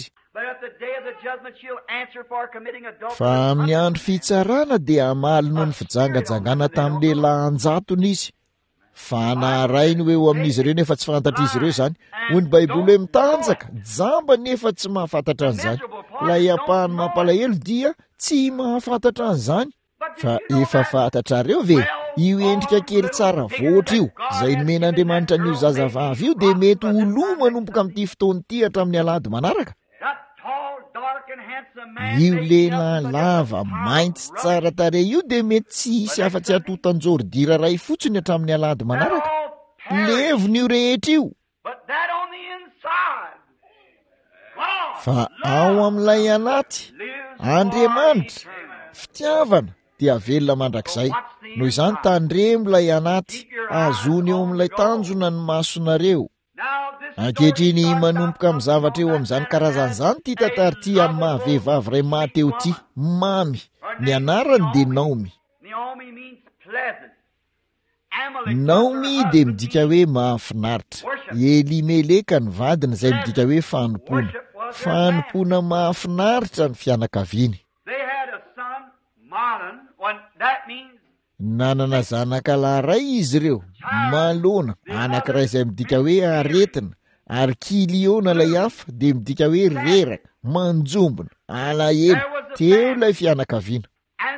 fa amin'ny andro fitsarana dia amaly noho ny fijangajangana tamin'ny lehilahy anjatony izy fa naharainy hoe ho amin'izy ireo nefa tsy fantatra izy ireo zany hoy ny baiboly hoe mitanjaka jamba nefa tsy mahafantatra an'izany lay apahany mampalahelo dia tsy mahafantatra an'izany fa efa fantatrareo ve io endrika kely tsara voatra io izay nomen'Andriamanitra n'io zazavavy io de mety ho lo manomboka amin'ity fotoana ity hatramin'ny alady manaraka io lehilahy lava mainty sy tsara tare io de mety tsy hisy afa-tsy atotanjorodira ray fotsiny hatramin'ny alady manaraka levony io rehetra io fa ao amin'ilay anaty Andriamanitra fitiavana dia velona mandrakizay noho izany tandremolay anaty azony eo amin'ilay tanjona ny masonareo ankehitriny manomboka amin'ny zavatra eo amin'izany karazan'izany ty tantara ty amin'ny mahavehivavy ray mateo ty mamy ny anarany de Naomi Naomi de midika hoe mahafinaritra Elimeleka ny vadiny izay midika hoe fanompona fanompona mahafinaritra ny fianakaviany nanana zanaka lahy ray izy ireo malona anankiray izay midika hoe aretina ary kiliona lay hafa de midika hoe reraka manjombona alahelo teo ilay fianakaviana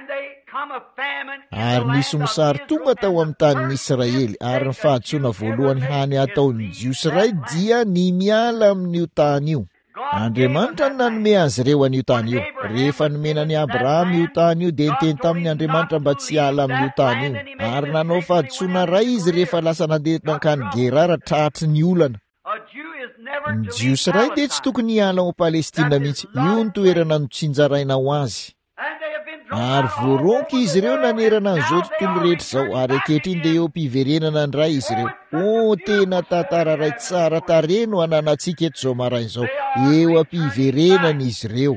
ary nisy misary tonga tao amin'ny tanin'ny Israely ary ny fahantsoana voalohany hany ataon'ny jiosy ray dia ny miala amin'io tany io Andriamanitra no nanome azy ireo an'io tany io rehefa nomenany Abrahama io tany io de niteny tamin'ny Andriamanitra mba tsy hiala amin'io tany io ary nanao fahantsoana ray izy rehefa lasa nandeha nankany Gerara tratry ny olana ny jiosy ray de tsy tokony hiala ao Palestina mihitsy io ny toerana notsinjaraina ho azy ary voaronky izy ireo nanerana an'izao tontolo rehetra izao ary ankehitriny de eo am-piverenana ny ray izy ireo o tena tantara ray tsara tare no ananantsika eto izao marain'izao eo am-piverenana izy ireo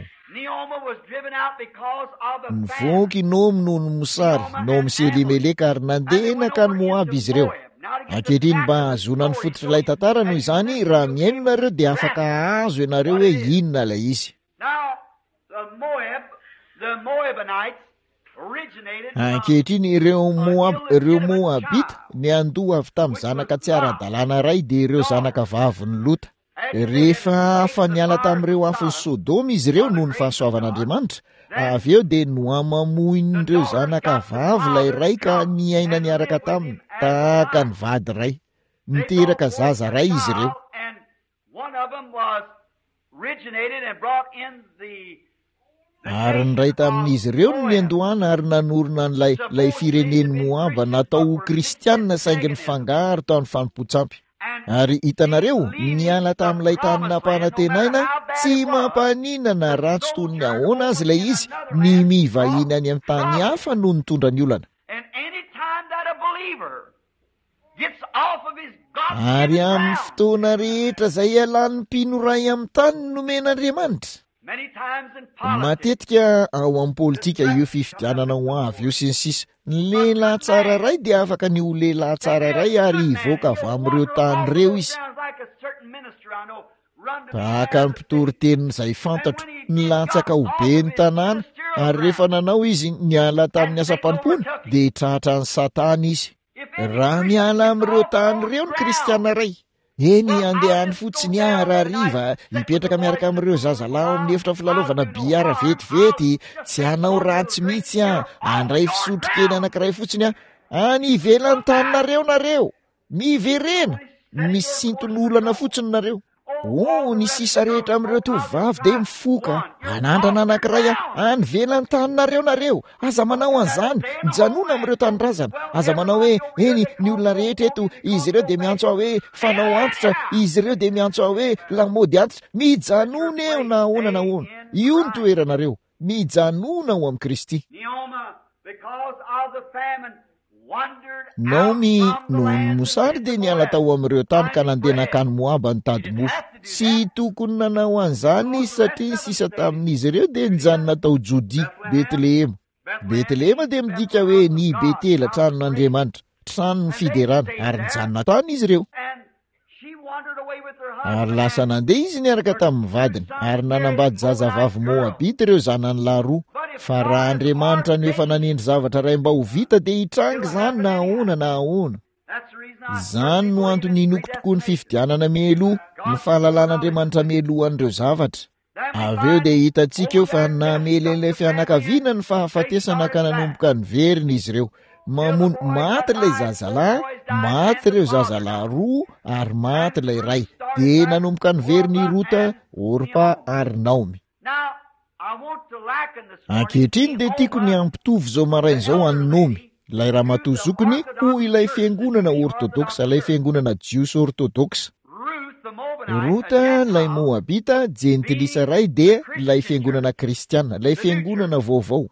ny vonky Nomy noho ny mosary Nomy sy Elimeleka ary nandeha nakany Moaby izy ireo ankehitriny mba ahazona ny fototry ilay tantara noho izany raha miaino nareo de afaka azo ianareo hoe inona ilay izy ankehitriny ireo Moab ireo Moabita ny andoha avy tamin'ny zanaka tsy ara-dalàna ray de ireo zanaka vavy ny Lota rehefa afa niala tamin'ireo afony Sodoma izy ireo noho ny fahasoavan'Andriamanitra, avy eo dia noamamoin'ireo zanakavavy ilay ray ka niaina niaraka taminy tahaka ny vady ray, niteraka zaza ray izy ireo. Ary ny ray tamin'izy ireo no niandohana ary nanorona n'lay lay fireneny Moaba natao kristianina saingy ny fangaro tao amin'ny fanompontsampy. Ary hitanareo, niala tamin'ilay tany nampanantenaina, tsy mampaninana ratsy toy ny ahoana azy ilay izy ny mivahiny any amin'ny tany hafa no nitondra ny olana. Ary amin'ny fotoana rehetra izay ialany mpino ray amin'ny tany nomen'Andriamanitra. Matetika ao amin'ny politika io fifidianana ho avy io sy ny sisa, ny lehilahy tsara ray dia afaka ny ho lehilahy tsara ray ary hivoaka avy amin'ireo tany ireo izy. Tahaka ny mpitory tenin'izay fantatro, nilatsaka ho be ny tanàna, ary rehefa nanao izy niala tamin'ny asa-panompoana dia tratra ny Satana izy. Raha miala amin'ireo tany ireo ny kristiana ray, eny andehany fotsiny ara hariva hipetraka miaraka amin'ireo zazalahy amin'ny efitra filalaovana biara vetivety, tsy hanao ratsy mihitsy a, andray fisotro kely anankiray fotsiny a, any ivelany taninareo nareo, miverena, misinton'olana fotsiny nareo. O, ny sisa rehetra amin'ireo tovavy dia mifoka, anandrana anankiray a, any velany taninareo nareo, aza manao an'izany, mijanona amin'ireo tanindrazana, aza manao hoe eny ny olona rehetra eto, izy ireo dia miantso ao hoe fanao antitra, izy ireo dia miantso ao hoe lamody antitra, mijanona eo na ahoana na ahoana. Io ny toeranareo, mijanona ao amin'ny Kristy. Naomi no ny mosary dia niala tao amin'ireo tany ka nandeha nakany Moaba nitady mofo. Tsy tokony nanao an'izany satria sisa tamin'izy ireo dia nijanona tao Jodia, Betlehema. Betlehema dia midika hoe ny Betela, tranon'Andriamanitra, tranon'ny fiderana, ary nijanona tany izy ireo. Ary lasa nandeha izy niaraka tamin'ny vadiny, ary nanambady zazavavy Moabita ireo zanany lahy roa. Fa raha Andriamanitra no efa nanindry zavatra ray mba ho vita dia hitrangy izany na ahoana na ahoana. Izany no antony inoko tokoa ny fifidianana mialoha, ny fahalalàn'Andriamanitra mialoha an'ireo zavatra. Avy eo dia hitantsika eo fa namely an'ilay fianakaviana ny fahafatesana ka nanomboka ny veriny izy ireo. Mamono maty ilay zazalahy, maty ireo zazalahy roa, ary maty ilay ray. Dia nanomboka ny veriny Rota, Orpa ary Naomi. Ankehitriny dia tiako ny ampitovy izao maraina izao any Naomi, ilay ramatoa zokiny ho ilay fiangonana ortodoksa, ilay fiangonana jiosy ortodoksa. Rota ilay Moabita, jentilisa ray dia ilay fiangonana kristiana, ilay fiangonana vaovao.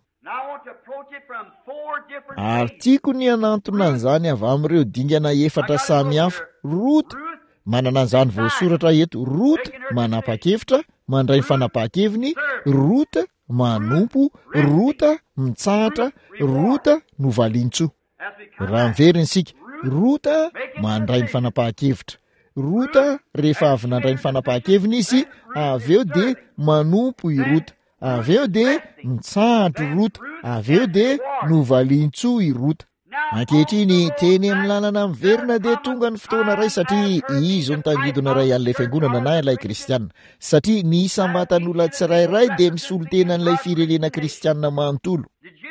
Ary tiako ny anantona an'izany avy amin'ireo dingana efatra samy hafa. Rota manana an'izany voasoratra eto, Rota manapa-kevitra, mandray fanapa-keviny, Rota manompo, Rota mitsahatra, Rota novalintsoa. Raha miverina isika, Rota mandray ny fanapa-kevitra. Rota rehefa avy nandray ny fanapa-keviny izy, avy eo dia manompo i Rota, avy eo dia mitsahatra Rota, avy eo dia novalintsoa i Rota. Ankehitriny teny amin'ny lalana miverina dia tonga ny fotoana ray satria izo ny tangidona ray an'ilay fiangonana na ilay kristiana, satria ny isambatan'olona tsirairay dia misolo tena an'ilay firenena kristiana manontolo.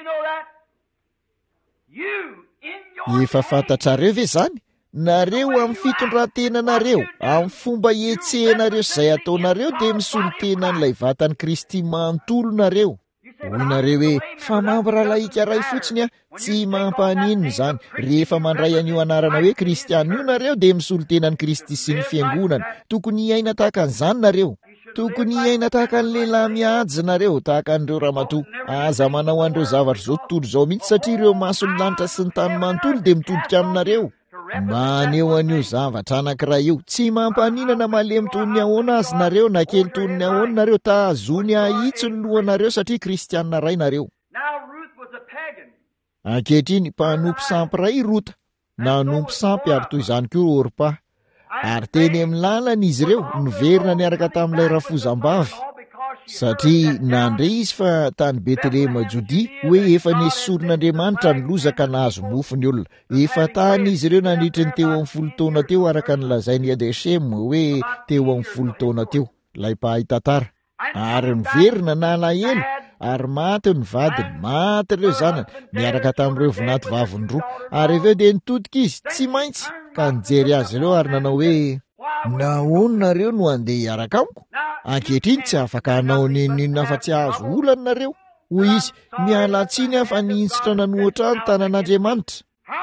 Efa fantatrareo ve izany? Nareo amin'ny fitondrantenanareo, amin'ny fomba ietsehanareo izay ataonareo dia misolo tena an'ilay vatan'i Kristy manontolo nareo. Hoy nareo hoe fa mampiralaika ray fotsiny a, tsy mampaninona izany. Rehefa mandray an'io anarana hoe kristiana io nareo dia misolo tenan'i Kristy sy ny fiangonana. Tokony hiaina tahaka an'izany nareo. Tokony hiaina tahaka ny lehilahy mihaja nareo, tahaka an'ireo ramatoa. Aza manao an'ireo zavatra izao tontolo izao mihitsy satria ireo mason'ny lanitra sy ny tany manontolo dia mitodika aminareo. Maneho an'io zavatra anankiray io, tsy mampaninana malemy toy ny ahoana azy nareo na kely toy ny ahoana nareo, tazony ahitsy ny lohanareo satria kristiana ray nareo. Ankehitriny mpanompo sampy ray Rota, nanompo sampy ary toy izany koa Orpa. Ary teny amin'ny lalana izy ireo niverina niaraka tamin'ilay rafozam-bavy satria nandre izy fa tany Betlehema Jodia hoe efa nesoron'Andriamanitra ny lozaka nahazo mofo ny olona. Efa tany izy ireo nandritra ny teo amin'ny folo taona teo araka ny lazainy Edeshem hoe teo amin'ny folo taona teo lay mpahay tantara. Ary miverina nalahelo ary maty ny vadiny, maty ireo zanany miaraka tamin'ireo vonaty vaviny roa. Ary aveo dia nitodika izy tsy maintsy ka nijery azy ireo ary nanao hoe nahoana nareo no andeha hiaraka amiko? Ankehitriny tsy afaka hanao ninona fa tsy ahazo olana nareo. Hoy izy, miala tsiny aho fa nihintsitra nanohatra ny tanan'Andriamanitra.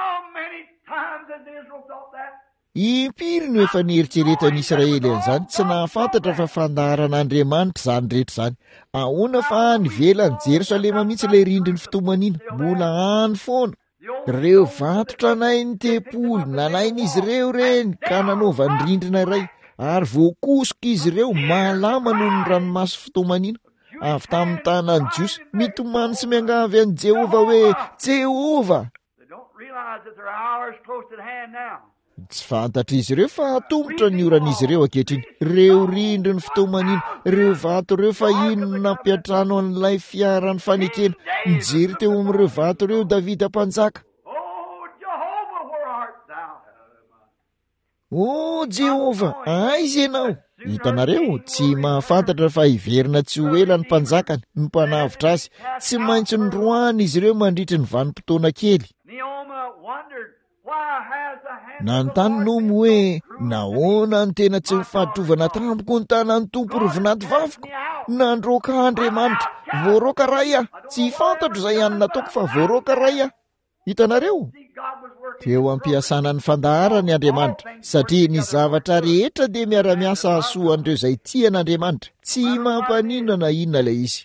Impiry no efa nieritreretan'ny Israely an'izany, tsy nahafantatra fa fandaharan'Andriamanitra izany rehetra izany. Ahoana fa nivelany Jerosalema mihitsy ilay rindriny fitomanina, mbola any foana. Reo vato tranay ny tempolo nalain'izy ireo reny ka nanaova ny rindrina iray, ary voakosoka izy ireo malama noho ny ranomasy fitomanina. Avy tamin'ny tanan'i Jiosy mitomany sy miangavy an'i Jehova hoe Jehova. Tsy fantatra izy ireo fa atombotra ny oran'izy ireo ankehitriny. Reo rindriny fitomanina, reo vato reo fa ino nampiatrano an'ilay fiaran'ny fanekena. Mijery teo amin'ireo vato reo Davida mpanjaka. O Jehova, aiza ianao? Hitanareo, tsy mahafantatra fa hiverina tsy ho ela ny mpanjakany, ny mpanavitra azy. Tsy maintsy noroahana izy ireo mandritra ny vanim-potoana kely. Nanontany Nomy hoe nahoana ny tena tsy mifahatrovana tamiko ny tanan'ny tompo rovinady vaviko? Nandroaka Andriamanitra, voaroaka ray aho. Tsy fantatro izay ihany nataoko fa voaroaka ray aho. Hitanareo? Teo ampiasana ny fandaharany Andriamanitra, satria ny zavatra rehetra dia miara-miasa hasoan'ireo izay tia an'Andriamanitra. Tsy mampanina na inona ilay izy.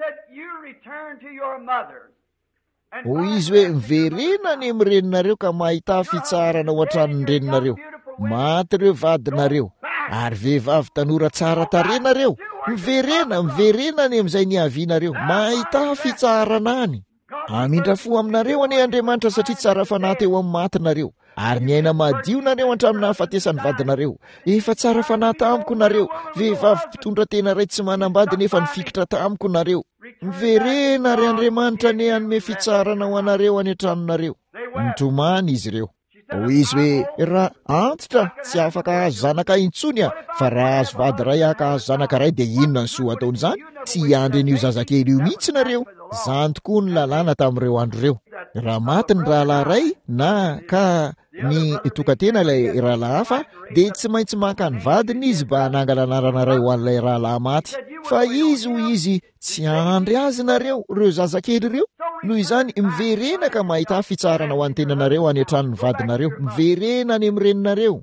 Hoy izy hoe miverena any amin'ny reninareo ka mahita fitsarana ao an-tranon'ny reninareo. Maty ireo vadinareo, ary vehivavy tanora tsara tarenareo. Miverena, miverena any amin'izay niavianareo, mahita fitsarana any. Amindrafo aminareo anie Andriamanitra satria tsara fanahy teo amin'ny matinareo, ary niaina madio nareo an-tramin'ny hahafatesany vadinareo. Efa tsara fanahy tamiko nareo, vehivavy mpitondra tena iray tsy manambady nefa nifikitra tamiko nareo. Miverena ry Andriamanitra ne hanome fitsarana ho anareo any an-tranonareo. Nitomany izy ireo. Hoy izy hoe raha antitra tsy afaka ahazo zanaka intsony aho, fa raha azo vady ray aho ka ahazo zanaka ray dia inona ny soa ataon'izany? Tsy andry an'io zazakely io mihitsy nareo. Zany tokoa ny lalàna tamin'ireo andro ireo. Raha maty ny rahalahy ray na ka ny tokantena ilay rahalahy hafa, dia tsy maintsy maka ny vadiny izy mba hanangana anarana ray ho an'ilay rahalahy maty. Fa izy ho izy tsy andry azy nareo, reo zazakely ireo. Noho izany miverena ka mahita fitsarana ho an-tenanareo any an-tranon'ny vadinareo. Miverena any amin'ny reninareo.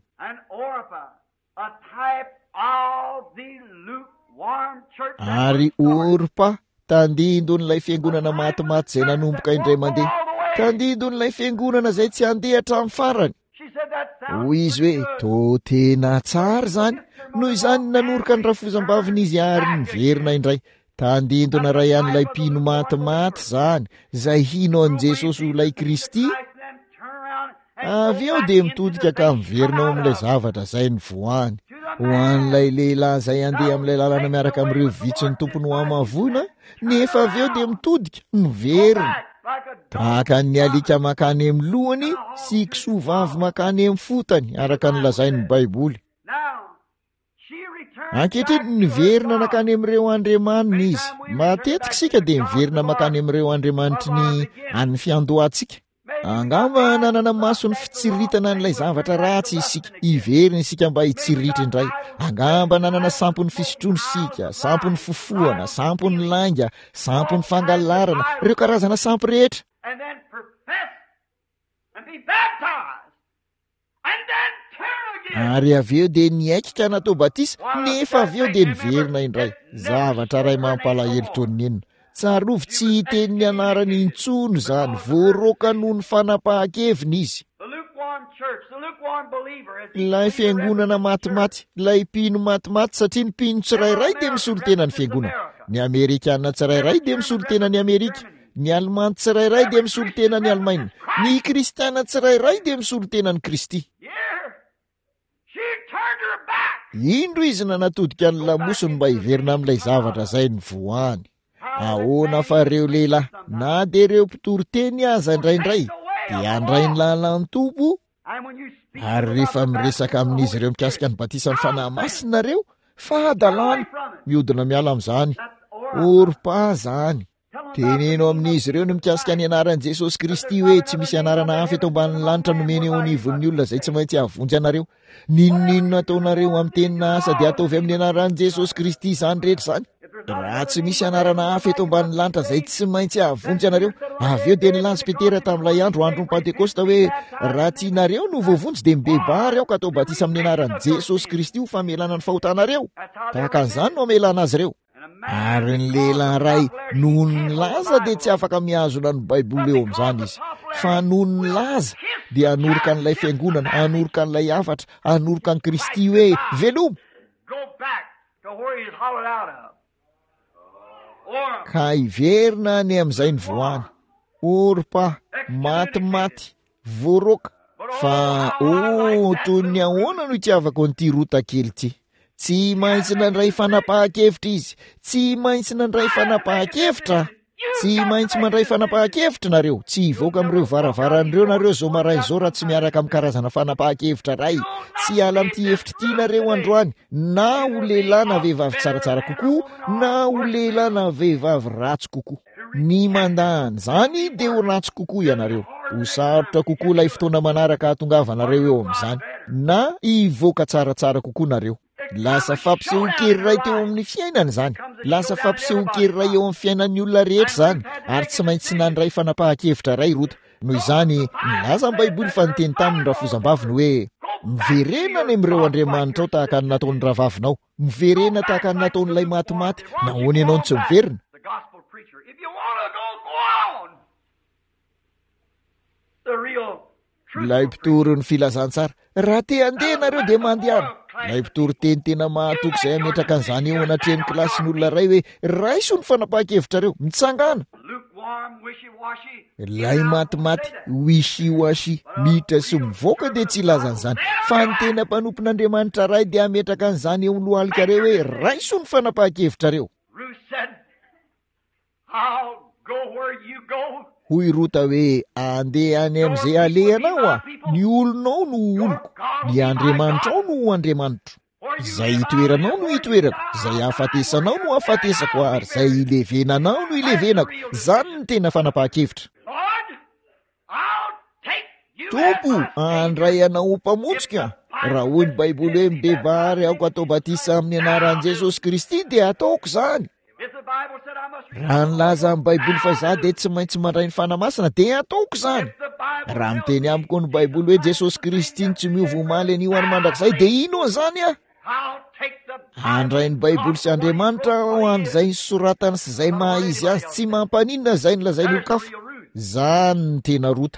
Ary Orpa tandindo n'ilay fiangonana matimaty izay nanomboka indray mandeha. Tandindo n'ilay fiangonana izay tsy handeha hatramin'ny farany. Hoy izy hoe to tena tsara izany. Noho izany nanoroka ny rafozam-baviny izy ary niverina indray. Tandindona ray an'ilay mpino matimaty izany, izay hino an'i Jesosy ho ilay Kristy. Avy eo dia mitodika ka miverina ao amin'ilay zavatra izay nivoahany. Ho an'ilay lehilahy izay andeha amin'ilay lalana miaraka amin'ireo vitsiny tompony ho hamavona, nefa avy eo dia mitodika miverina. Tahaka ny alika makany amin'ny lohany sy kisoa vavy makany amin'ny fotany, araka ny lazain'ny Baiboly. Ankehitriny niverina nakany amin'ireo andriamanina izy. Matetika isika dia miverina makany amin'ireo andriamanitry ny an'ny fiandohantsika. Angamba nanana maso ny fitsiritana n'ilay zavatra ratsy isika, hiverina isika mba hitsiritra indray. Angamba nanana sampony fisotroana isika, sampony fofoana, sampony langa, sampony fangalarana, ireo karazana sampy rehetra. Ary avy eo dia niaikika natao batisa, nefa avy eo dia niverina indray. Zavatra ray mampalahelo tonin'inona. Tsarovy tsy hiten'ny anarany intsono izany, voaroaka noho ny fanapahan-keviny izy. Ilay fiangonana matimaty, ilay mpino matimaty, satria ny mpino tsirairay dia misolo tena ny fiangonana. Ny Amerikanina tsirairay dia misolo tena ny Amerika. Ny Alemana tsirairay dia misolo tena ny Alemaina. Ny Kristiana tsirairay dia misolo tena ny Kristy. indro izy nanatodika ny lamosiny mba hiverina amin'ilay zavatra zay ny voany. Ahoana fa reo lehilahy na de reo mpitoroteny aza indraindray dia andray ny lalany tompo, ary rehefa miresaka amin'izy ireo mikasika ny batisan'ny fanahy masina reo fa adalana miodina miala amin'izany. Orpa zany teneno amin'izy ireo no mikasika ny anaran'i Jesosy Kristy hoe tsy misy anarana hafa eto ambanin'ny lanitra nomeny eo anivon'ny olona zay tsy maintsy havonjy anareo. Ninonino ataonareo amin'ny tenina asa dia ataovy amin'ny anaran'i Jesosy Kristy izany rehetra zany. Raha tsy misy anarana hafa eto ambanin'ny lanitra zay tsy maintsy havonjy anareo. Avy eo dia nilaza Petera tamin'ilay andro andron'ny Pentekosta hoe raha tianareo no voavonjy dia mibebary aho ka atao batisa amin'ny anaran'i Jesosy Kristy ho famelana ny fahotanareo. Tahaka an'izany no amelana azy ireo. Ary ny lehilahy ray noho ny laza dia tsy afaka mihazona ny Baiboly eo amin'izany izy, fa noho ny laza dia hanoroka an'ilay fiangonana, hanoroka an'ilay hafatra, hanoroka an'i Kristy hoe veloma. Ka hiverina ny amin'izay ny voany. Orpa, matimaty, voaroka. Fa o toy ny ahoana no itiavako n'ity rota kely ity. Tsy maintsy nandray fanapahan-kevitra izy, tsy maintsy nandray fanapahan-kevitra, tsy maintsy mandray fanapahan-kevitra nareo. Tsy hivoaka amin'ireo varavaran'ireo nareo zao maray zao raha tsy miaraka amin'ny karazana fanapahan-kevitra ray. Tsy ala amin'ity hevitra ity nareo androany, na ho lehilahy na vehivavy tsaratsara kokoa, na ho lehilahy na vehivavy ratsy kokoa. Ny mandany zany dia ho ratsy kokoa ianareo. Ho sarotra kokoa ilay fotoana manaraka hatongavanareo eo amin'izany, na hivoaka tsaratsara kokoa nareo. Lasa fampiseho-kery ray teo amin'ny fiainana zany, lasa fampiseho-kery ray eo amin'ny fiainan'ny olona rehetra zany, ary tsy maintsy nandray fanapahan-kevitra ray rota. Noho izany nilaza amin'ny Baiboly fa niteny tamin'ny rafozam-baviny hoe miverena any amin'ireo andriamanitra ao tahaka ny nataon'ny ravavinao, miverena tahaka ny nataon'ilay matimaty. Nahoana ianao tsy miverina? Ilay mpitoro ny filazantsara, raha te handeha nareo dia mandehana. Ilay mpitoro teny tena mahatoky izay ametraka an'izany eo anatrehany kilasin'olona ray hoe raiso ny fanapahan-kevitrareo, mitsangana. Ilay matimaty, wishy-washy, mitra sy mivoaka dia tsy ilazan'izany, fa ny tena mpanompon'Andriamanitra ray dia ametraka an'izany eo lohalika reo hoe raiso ny fanapahan-kevitrareo. Hoy Rota hoe andeha any amin'izay alehanao a, ny olonao no oloko, ny Andriamanitrao no Andriamanitro. Zay itoeranao no itoerako, zay hafatesanao no hafatesako, ary zay ilevenanao no ilevenako. Zany ny tena fanapahan-kevitra. Tompo, andray anao mpamonjika. Raha hoy ny Baiboly hoe mibebary aho atao batisa amin'ny anaran'i Jesosy Kristy dia ataoko zany. Raha nilaza amin'ny Baiboly fa za dia tsy maintsy mandray ny fanamasina dia ataoko zany. Raha miteny amiko ny Baiboly hoe Jesosy Kristy tsy miova omaly anio any mandrakizay dia ino zany a? Handray ny Baiboly sy Andriamanitra ho an'izay soratany sy izay maha-izy azy, tsy mampaninona izay nolazainy olon-kafa. Zany ny tena Rota.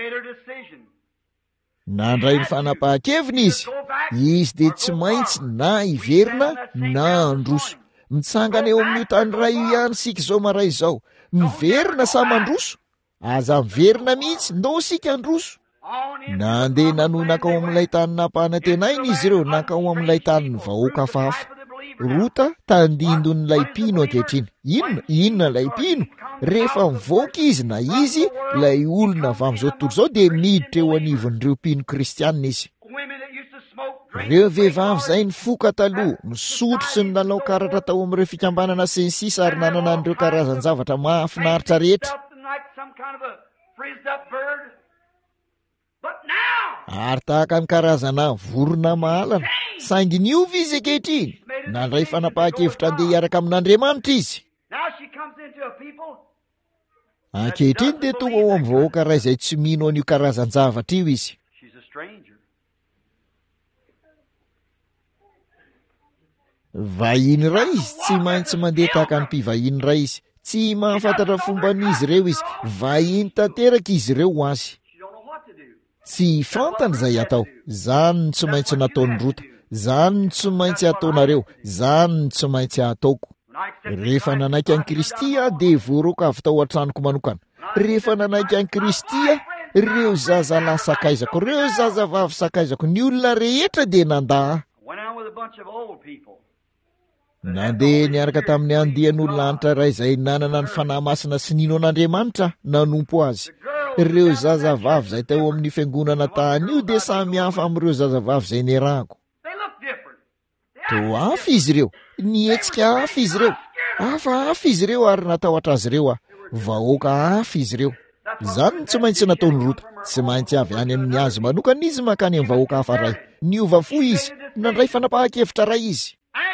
Nandray ny fanapahan-keviny izy, izy dia tsy maintsy na hiverina na handroso. Mitsangana eo amin'ny tany ray ihany sika izao maray izao, miverina sa mandroso? Aza miverina mihitsy ndao sika androso. Nandeha nanohy nakao amin'ilay tany napahana tenainy izy ireo, nakao amin'ilay tany vahoaka hafahafa. Rota tandindony lay pino ankehitriny. Inona? Inona lay pino? Rehefa mivoaka izy na izy, lay olona avy amin'izao tontolo izao dia miditra eo anivon'ireo pino kristianina izy. Ireo vehivavy izay ny foka taloha, nisotro sy ny lalao karatra tao amin'ireo fikambanana sy ny sisa ary nanana an'ireo karazan-javatra mahafinaritra rehetra. Ary tahaka ny karazana vorona mahalana, saingy niova izy ankehitriny, nandray fanapahan-kevitra andeha hiaraka amin'Andriamanitra izy. Ankehitriny dia tonga ao amin'ny vahoaka ray izay tsy mino an'io karazan-javatra io izy. Vahiny ray izy, tsy maintsy mandeha tahaka ny mpivahiny ray izy, tsy mahafantatra fomban'izy ireo izy, vahiny tanteraka izy ireo ho azy. Tsy fantany izay atao, zany ny tsy maintsy nataon'ny Rota, zany ny tsy maintsy ataonareo, zany ny tsy maintsy ataoko. Rehefa nanaiky an'i Kristy aho dia voaroka avy tao an-tranoko manokana. Rehefa nanaiky an'i Kristy aho, ireo zazalahy sakaizako, ireo zazavavy sakaizako, ny olona rehetra dia nandaha. bunch of old people. Nandeha niaraka tamin'ny andian'olon'anitra ray izay nanana ny fanahy masina sy nino an'Andriamanitra nanompo azy. Ireo zazavavy izay tao amin'ny fiangonana tany io dia samy hafa amin'ireo zazavavy izay niarahako. Toa hafa izy ireo, nietsika hafa izy ireo, hafa hafa izy ireo ary natahotra azy ireo a vahoaka hafa izy ireo. Izany tsy maintsy nataony Rota, tsy maintsy avy any amin'ny azy manokana izy makany amin'ny vahoaka hafa ray. Niova fo izy, nandray fanapahan-kevitra ray izy.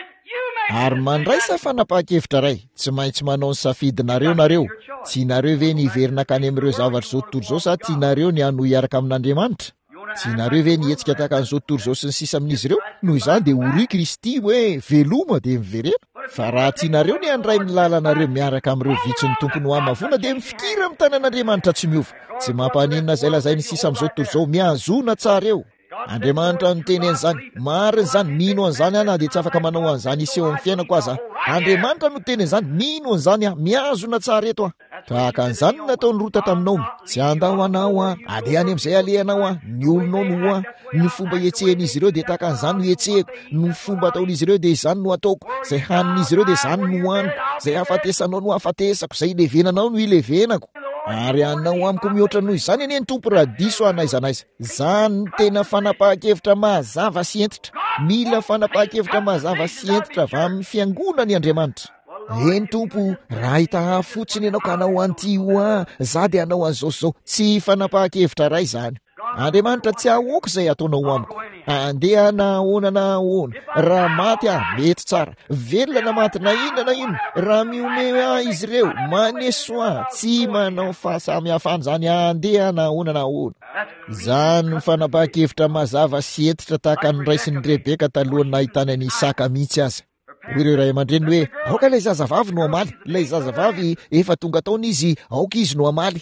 Ary mandraisa fanapahan-kevitra ray, tsy maintsy manao ny safidinareo nareo. Tsy nareo ve niverina kany amin'ireo zavatra zao tontolo izao sa tsy nareo ny hanohy iaraka amin'Andriamanitra? Tsy nareo ve nietsika tahaka an'izao tontolo izao sy ny sisa amin'izy ireo? Noho izany dia hory Kristy hoe veloma dia miverena. Fa raha tsy nareo ny handray ny lalanareo miaraka amin'ireo vitsy ny tompony ho amavona dia mifikira amin'ny tanan'Andriamanitra tsy miova. Tsy mampaninona izay lazay ny sisa amin'izao tontolo izao miazona tsara eo. Andriamanitra no teny an'izany, marina izany, mino an'izany aho na dia tsy afaka manao an'izany iseho amin'ny fiainako aza. Andriamanitra no teny an'izany, mino an'izany aho, miazona tsara eto aho. Tahaka an'izany nataony Rota taminao, tsy andao anao a, ade any amin'izay alehanao a, ny olonao no a, ny fomba ietsehan'izy ireo dia tahaka an'izany no ietsehako, ny fomba ataon'izy ireo dia izany no ataoko, izay hanin'izy ireo dia izany no haniko, izay hafatesanao no hafatesako, izay ilevenanao no ilevenako. Ary anao amiko mihoatra noho izany anie ny tompo raha diso anaiza anaiza. Izany no tena fanapahan-kevitra mazava sy entitra. Mila fanapahan-kevitra mazava sy entitra avy amin'ny fiangonany Andriamanitra. Eny tompo, raha hita fotsiny ianao ka anao an'ity hoa, za dia anao an'izao zao, tsy fanapahan-kevitra ray izany. Andriamanitra tsy ahoaka izay ataonao amiko. Andeha na ahoana na ahoana, raha maty ah mety tsara, velona na maty na inona na inona, raha miome ah izy ireo maneso ah, tsy manao fahasamihafana izany, andeha na ahoana na ahoana. Izany ny fanapahan-kevitra mazava sy entitra tahaka ny raisin'ny Rebeka talohany nahitany any Isaka mihitsy aza. Ireo ray aman-dreny hoe aoka ilay zazavavy no amaly, ilay zazavavy efa tonga taona izy, aoka izy no amaly.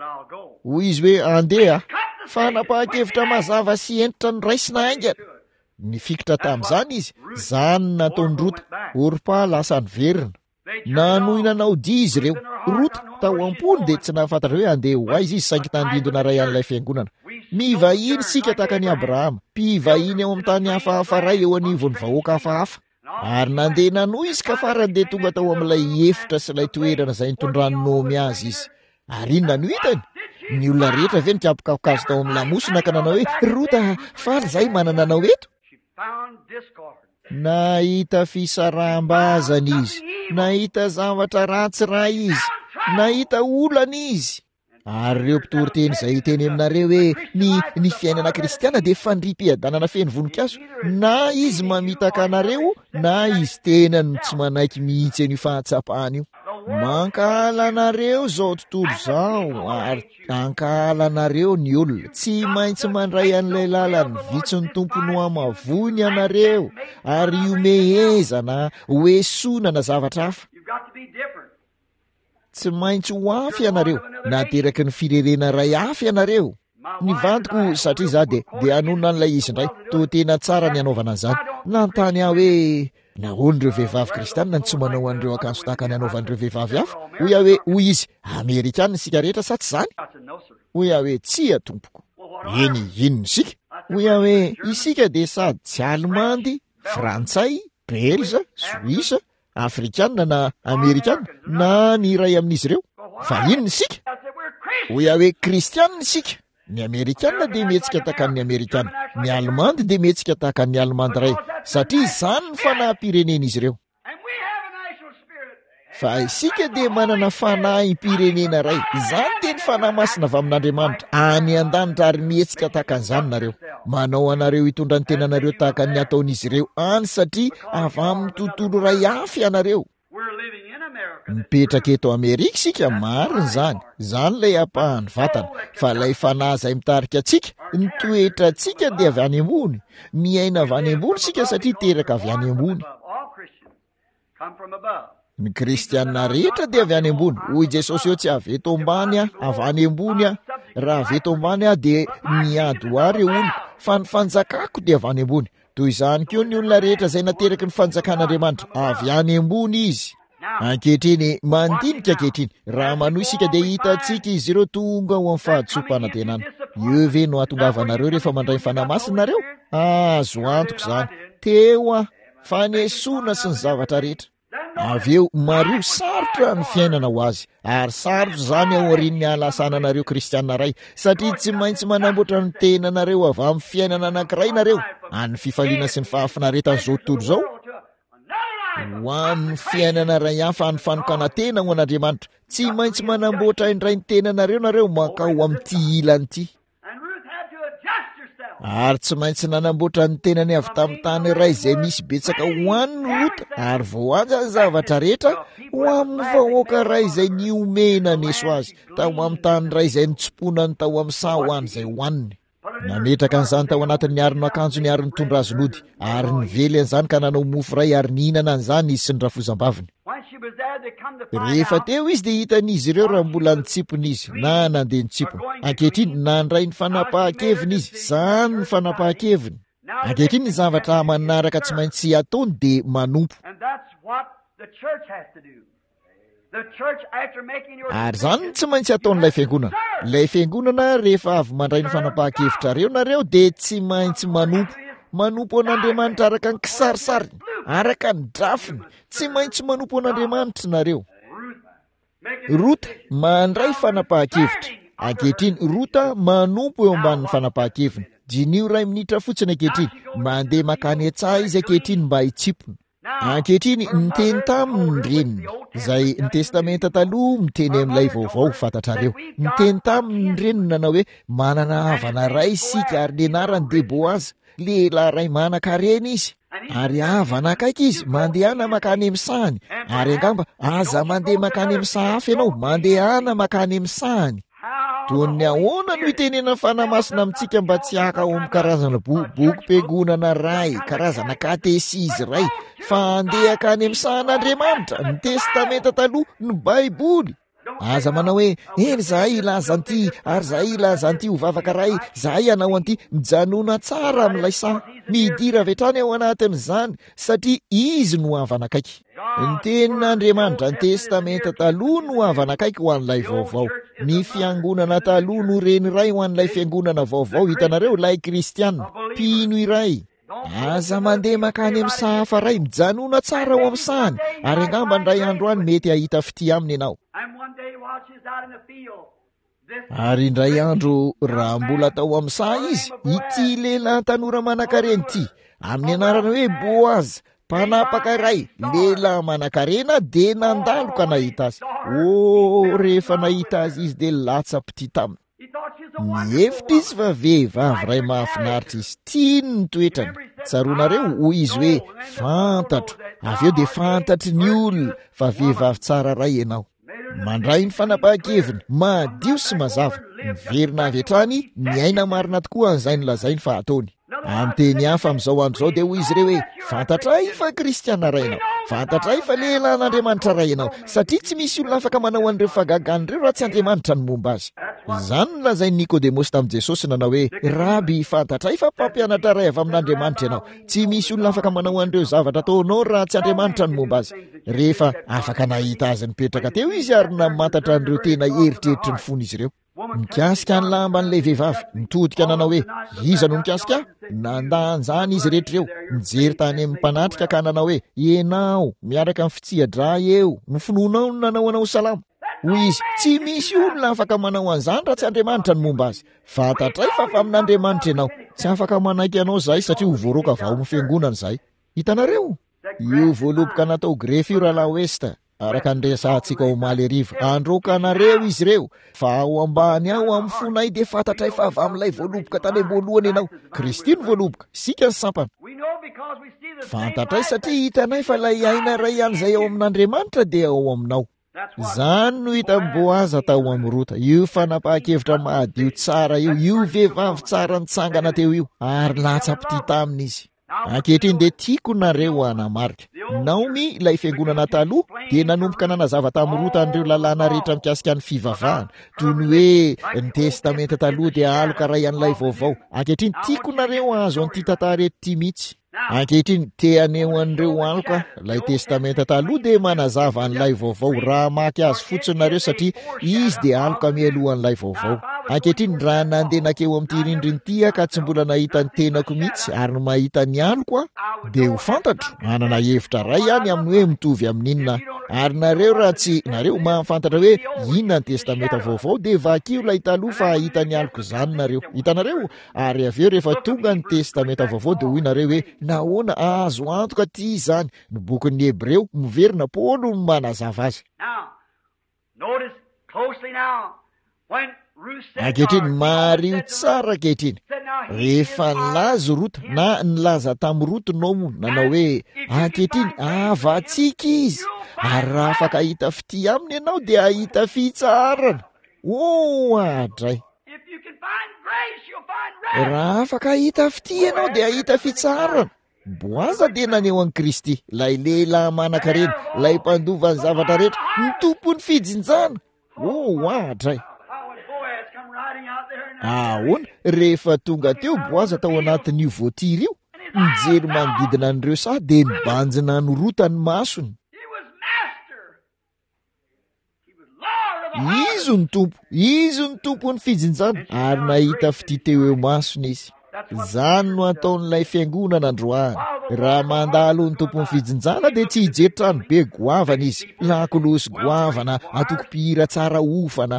Hoy izy hoe andeha, fanapahan-kevitra mazava sy entitra ny raisina aingana. Nifikitra tamin'izany izy, izany nataony Rota, Orpa lasa niverina. Nanohinanao dia izy ireo. Rota tao am-pony dia tsy nahafantatra hoe andeha ho aiza izy saingy tandindona ray an'ilay fiangonana. Mivahiny sika tahaka ny Abrahama, mpivahiny ao amin'ny tany hafahafa ray eo anivon'ny vahoaka hafahafa. Ary nandeha nanohy izy ka farany dia tonga tao amin'ilay efitra sy ilay toerana izay nitondran'ny Naomi azy izy. Ary inona no hitany? Ny olona rehetra ve nikapokapoka azy tao amin'ny lamosina ka nanao hoe Rota, faly izay manana anao eto? Nahita fisaraham-bazana izy, nahita zavatra ratsy ray izy, nahita olana izy. Ary ireo mpitory-teny izay teny aminareo hoe ny ny fiainana kristiana dia fandriam-piadanana feno voninkazo, na izy mamitaka anareo na izy tena no tsy manaiky mihitsy an'io fahatsapahana io. Mankala anareo izao tontolo izao, ary ankala anareo ny olona, tsy maintsy mandray an'ilay lalany vitsy ny tompony ho amavony anareo, ary iomehezana hoesonana zavatra hafa. Tsy maintsy ho afy ianareo, nateraky ny firerena ray afy ianareo. Ny vantoko satria za dia dia hanonona an'ilay izy indray, toa tena tsara ny anaovana an'izany. Nanontany aho hoe nahoana ireo vehivavy kristianina tsy manao an'ireo akanjo tahaka ny anaovan'ireo vehivavy hafa? Hoy aho hoe hoy izy, Amerikana isika rehetra sa tsy izany? Hoy aho hoe tsia tompoko. Eny inona isika? Hoy aho hoe isika dia sady tsy Alemandy, Frantsay, Belza, Suisa, Afrikana na Amerikana na ny iray amin'izy ireo. Fa inona isika? Hoy aho hoe kristianina isika. Ny Amerikana dia mihetsika tahaka ny Amerikana, ny Alemandy dia mihetsika tahaka ny Alemandy ray, satria izany ny fanahy-pirenen'izy ireo. Fa isika dia manana fanahy-pirenena ray, izany dia ny fanahy masina avy amin'Andriamanitra. Any an-danitra ary mihetsika tahaka an'izany nareo. Manao anareo hitondra ny tenanareo tahaka ny ataon'izy ireo any satria avy amin'ny tontolo ray hafa ianareo. Mipetraka eto Amerika isika, marina izany, izany ilay ampahany vatana, fa ilay fanahy izay mitarika antsika, ny toetra antsika dia avy any ambony, miaina avy any ambony isika satria teraka avy any ambony. Ny kristianina rehetra dia avy any ambony. Hoy Jesosy eo tsy avy eto ambany a, avy any ambony a, raha avy eto ambany a dia miady ho ary olona, fa ny fanjakako dia avy any ambony. Toy izany koa ny olona rehetra izay nateraky ny fanjakan'Andriamanitra, avy any ambony izy. Ankehitriny mandinika ankehitriny, raha manohy isika dia hitantsika izy ireo tonga ho amin'ny fahadisom-panantenana. Io ve no ahatongavanareo rehefa mandray ny fanahy masinareo? Azo antoko izany. Teo a, fa ny esoana sy ny zavatra rehetra. Avy eo mario sarotra ny fiainana ho azy, ary sarotra zany ao aorian'ny halasananareo kristianina ray, satria tsy maintsy manamboatra ny tenanareo avy amin'ny fiainana anankiray nareo any fifaliana sy ny fahafinaretan'izao tontolo izao ho amin'ny fiainana ray hafa ny fanokana tena ho an'Andriamanitra. Tsy maintsy manamboatra indray ny tenanareo nareo mankao amin'ity ilany ity. Ary tsy maintsy nanamboatra ny tenany avy tamin'ny tany iray izay misy betsaka ho an'ny Rota, ary voaja ny zavatra rehetra ho amin'ny vahoaka iray izay niomena neso azy tao amin'ny tany iray izay nitsimponany tao amin'ny sahoany izay hoaniny. Nametraka an'izany tao anatin'ny arino akanjo ny ariny tondra azy nody, ary nively an'izany ka nanao mofo ray ary nihinana an'izany izy sy ny rafozam-baviny. Rehefa teo izy dia hitan'izy ireo raha mbola nitsipona izy na nandeha nitsipona. Ankehitriny nandray ny fanapahan-keviny izy, zany ny fanapahan-keviny. Ankehitriny ny zavatra manaraka tsy maintsy ataony dia manompo. Ary zany tsy maintsy ataon'ilay fiangonana. Ilay fiangonana rehefa avy mandray ny fanapahan-kevitra reo nareo dia tsy maintsy manompo. Manompo an'Andriamanitra araka ny kisarisariny, araka ny drafiny, tsy maintsy manompo an'Andriamanitra nareo. Rota mandray fanapahan-kevitra. Ankehitriny Rota manompo eo ambanin'ny fanapahan-keviny. Dinio ray minitra fotsiny ankehitriny, mandeha makany an-tsaha izy ankehitriny mba hitsipona. Ankehitriny niteny taminy reniny, izay ny testamenta taloha miteny amin'ilay vaovao fantatrareo. Niteny taminy reniny nanao hoe manana havana ray isika ary ny anarany dia Boaza, lehilahy ray manan-karena izy. Ary havana akaiky izy mandehana makany amin'ny sahany, ary angamba aza mandeha makany amin'ny saha hafa ianao, mandehana makany amin'ny sahany. Toy ny ahoana no itenena fanamasina amintsika mba tsy haka ao amin'ny karazana boky mpiangonana ray, karazana katesizy ray, fa andeha akany amin'ny sahan'Andriamanitra, ny testamenta taloha, ny Baiboly. Aza manao hoe eny zahay ilaza an'ity ary zahay ilaza an'ity ho vavaka ray, zahay anao an'ity, mijanona tsara amin'ilay saha, midira avy hatrany ao anatin'izany satria izy no havana akaiky. Ny tenin'Andriamanitra ny testamenta taloha no havana akaiky ho an'ilay vaovao. Ny fiangonana taloha no reny iray ho an'ilay fiangonana vaovao. Hitanareo ilay kristianina mpino iray. Aza mandeha makany amin'ny saha hafa ray, mijanona tsara ao amin'ny sahany, ary angamba indray andro any mety ahita fity aminy ianao. Ary indray andro raha mbola tao amin'ny saha izy, ity lehilahy tanora manan-karena ity, amin'ny anarana hoe Boaza, mpanapaka iray, lehilahy manan-karena, dia nandalo ka nahita azy. Oh, rehefa nahita azy izy dia latsa-pity taminy. Mihevitra izy fa vehivavy ray mahafinaritra izy, tiany ny toetrany. Tsaroanareo hoy izy hoe fantatro, avy eo dia fantatry ny olona fa vehivavy tsara ray ianao. Mandray ny fanapahan-keviny, madio sy mazava, miverina avy hatrany, ny aina marina tokoa an'izay nolazainy fa ataony. Amin'ny teny hafa amin'izao andro izao dia hoy izy ireo hoe fantatray fa kristiana ray ianao, fantatray fa lehilahin'Andriamanitra ray ianao, satria tsy misy olona afaka manao an'ireo fagagan'ireo raha tsy Andriamanitra ny momba azy. Izany nolazainy Nikodemosy tamin'i Jesosy nanao hoe rabi, fantatray fa mpampianatra ray avy amin'Andriamanitra ianao, tsy misy olona afaka manao an'ireo zavatra ataonao raha tsy Andriamanitra ny momba azy. Rehefa afaka nahita azy nipetraka teo izy ary namantatra an'ireo tena eritreritry ny fon'izy ireo. Mikasika ny lamban'ilay vehivavy, nitodika nanao hoe iza no mikasika? Nandanjany izy rehetra eo, nijery tany amin'ny mpanatrika ka nanao hoe ianao miaraka amin'ny fitsia-dra eo, ny finoanao no nanao anao salama. Hoy izy tsy misy olona afaka manao an'izany raha tsy Andriamanitra ny momba azy. Fantatray fa fa amin'Andriamanitra ianao, tsy afaka manaiky anao zahay satria ho voaroka avy ao amin'ny fiangonana zahay. Hitanareo? Io voaloboka natao grefy io rahalahy Westa, araka ny resantsika ao omaly arivo, androkanareo izy ireo, fa ao ambany ao amin'ny fonay dia fantatray fa avy amin'ilay voaloboka tany am-boalohany ianao. Kristy ny voaloboka, sika ny sampana. Fantatray satria hitanay fa ilay aina ray ihany izay ao amin'Andriamanitra dia ao aminao. Zany no hita Boaza tao amin'ny Rota, io fanapahan-kevitra madio tsara io, io vehivavy tsara nitsangana teo io, ary latsa-pity taminy izy. Ankehitriny dia tiako nareo hanamarika. Naomi ilay fiangonana taloha dia nanomboka nanazava tamin'ny Rota an'ireo lalàna rehetra mikasika ny fivavahana, toy ny hoe ny testamenta taloha dia aloka ray an'ilay vaovao. Ankehitriny tiako nareo azo an'ity tantara eto ity mihitsy. Ankehitriny teaneo an'ireo aloka ilay testamenta taloha dia manazava an'ilay vaovao raha maky azy fotsiny nareo satria izy dia aloka mialohan'ilay vaovao. Ankehitriny raha nandeha nakeo amin'ity rindriny ity ka tsy mbola nahita ny tenako mihitsy ary mahita ny aliko dia ho fantatro manana hevitra ray ihany amin'ny hoe mitovy amin'inona. Ary nareo raha tsy nareo mahafantatra hoe inona ny testamenta vaovao dia vakio ilay taloha fa hahita ny aliko izany nareo. Hitanareo ary aveo rehefa tonga ny testamenta vaovao dia hoy nareo hoe nahoana azo antoka ty izany. Ny bokin'ny Hebreo miverina Paolo no manazava azy. Ankehitriny mario tsara ankehitriny rehefa nilaza Rota na nilaza tamin'ny Rota no nanao hoe ankehitriny avatsika izy ary raha afaka hita fity aminy ianao dia hahita fitsarana. O adray, raha afaka hita fity ianao dia hahita fitsarana. Boaza dia naneo an'i Kristy lay lehilahy manan-karena lay mpandova ny zavatra rehetra ny tompony fijinjana. O adray, ahoana rehefa tonga teo Boaza tao anatin'io voatiry io mijery manodidina an'ireo sahy dia nibanjina ny Rota ny masony. Izy ny tompo, izy ny tompony fijinjana ary nahita fity teo eo masony izy. Izany no ataon'ilay fiangonana androany. Raha mandalo ny tompony fijinjana dia tsy hijery trano be goavana izy, lakolosy goavana, atoko-pihira tsara ofana.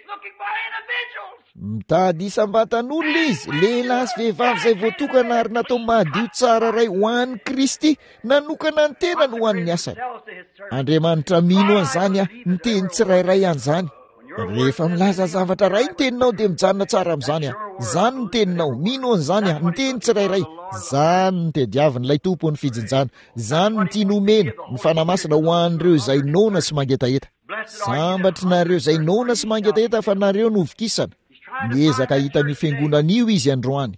Mitady isam-batan'olona izy, lehilahy sy vehivavy izay voatokana ary natao madio tsara ray ho an'i Kristy, nanokana ny tenany ho an'ny asany. Andriamanitra mino an'izany a, ny teny tsirairay an'izany. Rehefa milaza zavatra ray ny teninao dia mijanona tsara amin'izany a. Zany ny teninao, mino an'izany a, ny teny tsirairay. Zany ny tediavin'ilay tompony fijinjana. Zany ny tinomena, ny fanamasina ho an'ireo izay nona sy mangetaheta. Sambatry nareo izay nona sy mangetaheta fa nareo no vikisana. Miezaka hita ny fiangonan'io izy androany.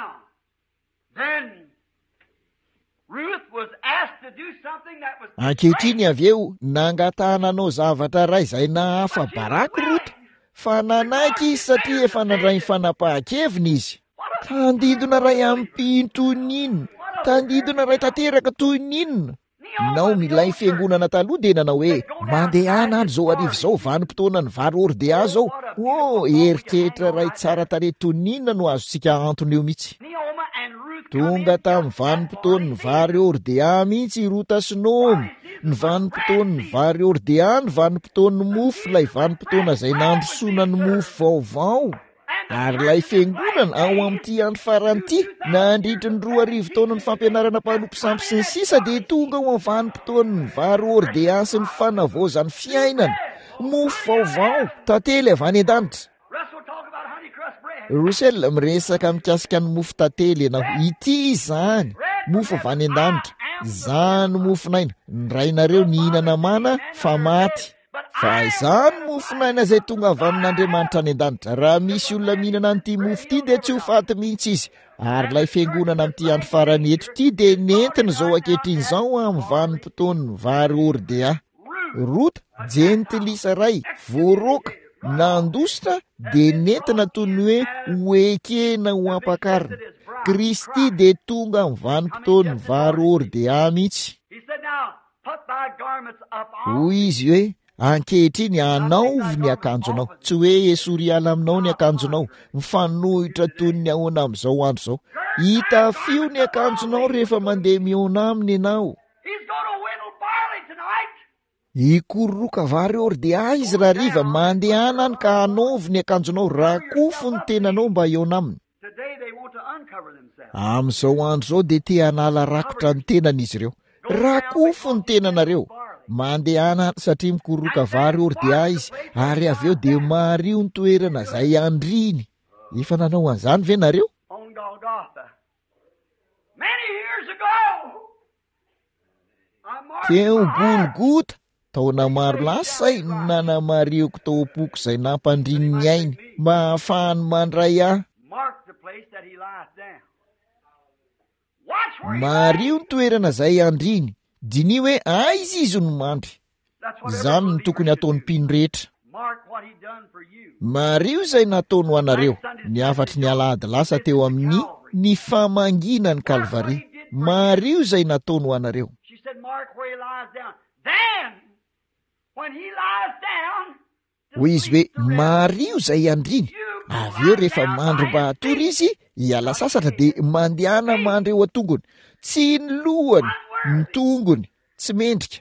Ankehitriny avy eo nangatananao zavatra ray izay nahafa baraka Rota, fa nanaiky izy satria efa nandray ny fanapahan-keviny izy. Tandidona ray ampiny toy ninona, tandidona ray tanteraka toy ninona. Nao milay fiangonana taloha dia nanao hoe mandehana any zao arivo zao vanim-potoana ny vary Ordea zao. O eritreritra ray tsara tarehy toy ninona no azontsika antony eo mihitsy. Tonga tamin'ny vanim-potoana ny vary Ordea mihitsy Rota sy Naomi. Ny vanim-potoana ny vary Ordea ny vanim-potoana ny mofo, lay vanim-potoana izay nandrosoana ny mofo vaovao. Ary lay fiangonana ao amin'ity andro faran'ity nandritry ny roa arivo taona ny fampianarana mpanompo sampy sy ny sisa dia tonga ao amin'ny vanim-potoana ny vary Ordea sy ny fanavaozany fiainana. Mofo vaovao, tantely avy any an-danitra. Roussel miresaka mikasika ny mofo tantely ianao. Ity izany, mofo avy any an-danitra. Izany mofinaina, ny rainareo nihinana mana fa maty. Fa izany mofinaina izay tonga avy amin'Andriamanitra any an-danitra. Raha misy olona mihinana an'ity mofo ity dia tsy ho faty mihitsy izy. Ary lay fiangonana amin'ity andro farany eto ity dia nentina izao ankehitriny izao amin'ny vanim-potoana ny vary Ordea. Rota jentilisa ray voaroka nandositra dia nentina toy ny hoe hoekena ho ampakarina. Kristy dia tonga amin'ny vanim-potoana ny vary Ordea mihitsy. Hoy izy hoe ankehitriny anaovy ny akanjonao, tsy hoe esory ala aminao ny akanjonao, mifanohitra toy ny ahoana amin'izao andro izao. Hita fio ny akanjonao rehefa mandeha mihaona aminy ianao. Hikororoka vary Ordea izy raha riva mandehanany ka anaovy ny akanjonao, rakofo ny tenanao mba hihaona aminy. Amin'izao andro izao dia te hanala rakotra ny tenany izy ireo. Rakofo ny tenanareo. Mandehana satria mikororoka vary Ordea izy ary avy eo dia mario ny toerana izay andriny. Efa nanao an'izany ve nareo? Teo Golgota, taona maro lasay nanamarioko tao am-poko izay nampandriny ny ainy mba ahafahany mandray ahy. Mario ny toerana izay andriny. Dini hoe aiza izy no mandry. Izany ny tokony ataon'ny mpino rehetra. Mario izay nataony ho anareo niafatry ny alahady lasa teo amin'ny ny famangina ny Kalvari. mario izay nataony ho anareo. Hoy izy hoe mario izay andriny. Avy eo rehefa mandrom-bahatory izy hiala sasatra dia mandehana mandry eo atongony, tsy ny lohany, ny tongony, tsy mendrika.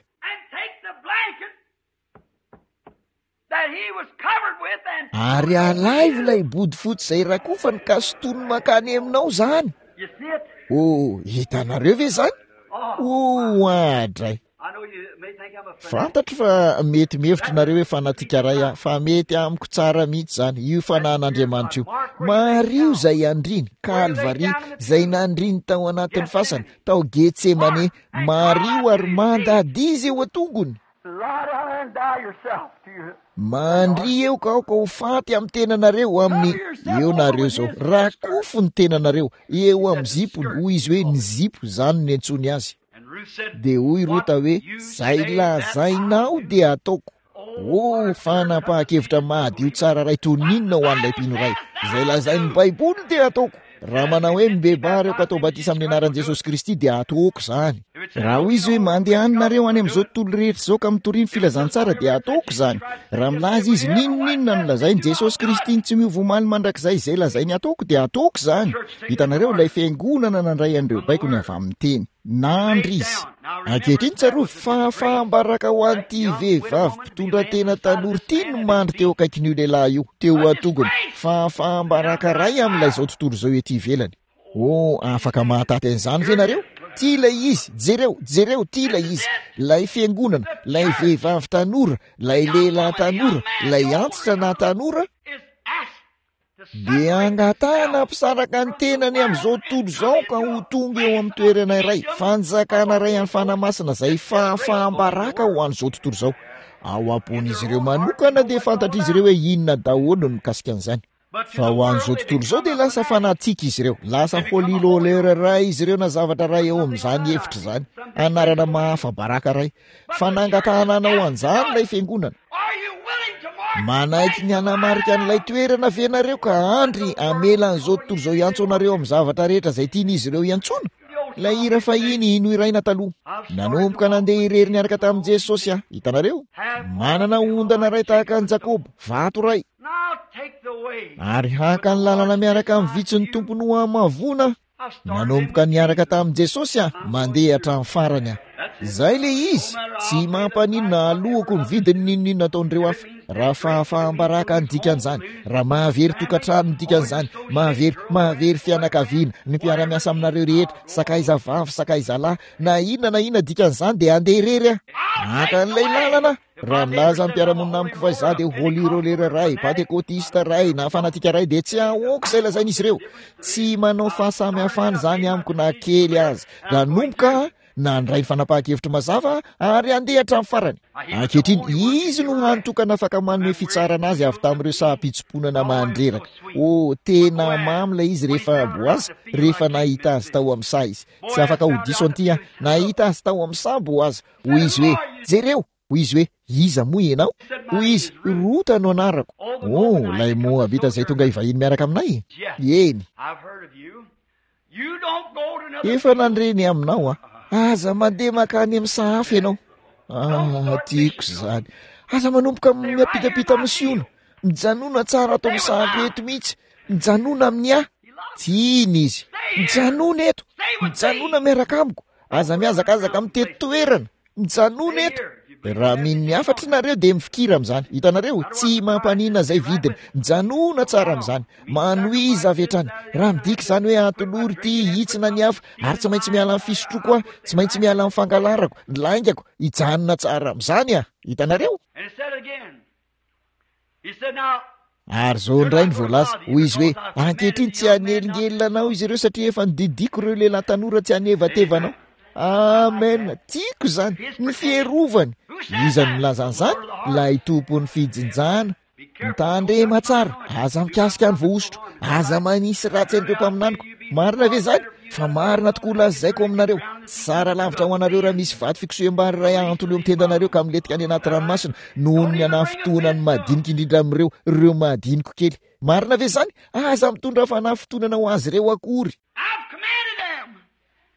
Ary alaivo ilay body fotsy izay rakofany ka sotony makany aminao zany. Oh, hitanareo ve zany? Oh, adray. Fantatro fa mety mihevitra nareo hoe fanatika ray aho, fa mety amiko tsara mihitsy zany io fanan'Andriamanitra io. Mario izay andriny, Kalvari izay nandriny tao anatin'ny fasana, tao Getsemane, mario ary mandadizy eo atongony. Mandry eo ka aoka ho faty amin'ny tenanareo amin'ny eo nareo zao rakofo ny tenanareo eo amin'ny zipony, hoy izy hoe ny zipo zany ny antsony azy. Dia hoy Rota hoe zay lazainao dia ataoko. Oh, fanapahan-kevitra madio tsara ray toninona ho an'ilay mpino ray. Zay lazain'ny Baiboly dia ataoko. Raha manao hoe mibebary aoko atao batisa amin'ny anaran'i Jesosy Kristy dia ataoko zany. Raha hoy izy hoe mandehanareo any amin'izao tontolo rehetra izao ka mitoriny filazantsara dia ataoko zany. Raha milaza izy ninonninona no lazainy Jesosy Kristy ny tsy miovo omaly mandrakizay izay lazainy ataoko dia ataoko zany. Hitanareo ilay fiangonana nandray an'ireo baiko ny avy amin'ny teny. Nandry izy. Ankehitriny tsaroa fahafahambaraka ho an'ity vehivavy mpitondra tena tanora ity no mandry teo akaikin'io lehilahy io teo atongony. Fahafahambaraka ray amin'ilay izao tontolo izao ety ivelany. Oh, afaka mahataty an'izany ve nareo? Ty ilay izy, jereo, jereo, ty ilay izy. Lay fiangonana, lay vehivavy tanora, lay lehilahy tanora, lay antitra na tanora dia angatahana mpisaraka ny tenany amin'izao tontolo izao ka ho tonga eo amin'ny toerana iray, fanjakana ray amin'ny fanamasina izay fahafahambaraka ho an'izao tontolo izao. Ao am-pon'izy ireo manokana dia fantatra izy ireo hoe inona daholo no mikasika an'izany. Fa ho an'izao tontolo izao dia lasa fanatsika izy ireo, lasa holilolera ray izy ireo na zavatra ray eo amin'izany hevitra izany, anarana mahafa-baraka ray. Fanangatahana anao an'izany ilay fiangonana. Manaiky ny hanamarika an'ilay toerana venareo ka andry amela an'izao tontolo izao iantso anareo amin'ny zavatra rehetra izay tian'izy ireo iantsona. Ilay hira fahiny ino iraina taloha. Nanomboka nandeha irery niaraka tamin'i Jesosy aho. Hitanareo? Manana ondana ray tahaka an'i Jakobo, vato ray. Ary haka ny lalana miaraka amin'ny vitsin'ny tompony ho amavona. Nanomboka niaraka tamin'i Jesosy aho, mandeha hatramin'ny farany aho. Izay le izy, tsy mampaninona alohako ny vidiny ninonina ataon'ireo hafa. Raha fahafahambaraka ny dikan'izany, raha mahavery tokantrano ny dikan'izany, mahavery mahavery fianakaviana, ny mpiara-miasa aminareo rehetra, sakaiza vavy, sakaiza lahy, na inona na inona dikan'izany dia andeha irery aho. Haka an'ilay lalana. Raha milaza ny mpiara-monina amiko fa izaho dia holirolera ray, pantekotista ray, na fanatika ray dia tsy ahoako izay lazain'izy ireo. Tsy manao fahasamihafana zany amiko na kely azy. Nanomboka nandray fanapahan-kevitra mazava ary andeha hatramin'ny farany. Ankehitriny izy no hanotokana afaka manome fitsarana azy avy tamin'ireo saham-pitsimponana mandreraka. Oh, tena mamy ilay izy rehefa Boazy, rehefa nahita azy tao amin'ny saha izy. Tsy afaka ho diso anty aho, nahita azy tao amin'ny saha Boazy. Hoy izy hoe, jereo. Hoy izy hoe, iza moa ianao? Hoy izy, Rota no anarako. Oh, lay Moabita izay tonga hivahiny miaraka aminay. Eny. Efa nandreny aminao ah. Aza mandeha makany amin'ny sahafy ianao. Ah, tiako izany. Aza manomboka miapitapita amin'ny siona. Mijanona tsara atao amin'ny sahafy eto mihitsy. Mijanona amin'ny ahy. Tiany izy. Mijanona eto. Mijanona miaraka amiko. Aza miazakazaka amin'ny teto toerana. Mijanona eto. Raha min'ny afatra nareo dia mifikira amin'izany. Hitanareo, tsy mampanina izay vidiny. Mijanona tsara amin'izany. Manohiza avy hatrany. Raha midika izany hoe atolory ity hitsina ny hafa, ary tsy maintsy miala amin'ny fisotroko aho, tsy maintsy miala amin'ny fangalarako, ny laingako, hijanona tsara amin'izany aho. Hitanareo? Ary zao indray ny voalaza, hoy izy hoe, ankehitriny tsy hanelingelina anao izy ireo satria efa nididiko ireo lehilahy tanora tsy hanevatevanao. Amen, tiako izany, ny fierovany. Iza no milaza an'izany? Lay tompon'ny fijinjana. Mitandrema tsara, aza mikasika ny voahosotro, aza manisy ratsy an'ireo mpaminaniko. Marina ve zany? Fa marina tokoa lazaiko aminareo. Tsara lavitra ho anareo raha misy vaty fikoseham-bary ray antolo eo mitendanareo ka miletika any anaty ranomasina noho ny anafotoanany madinika indrindra amin'ireo ireo madiniko kely. Marina ve zany? Aza mitondra fanafotonana ho azy ireo akory.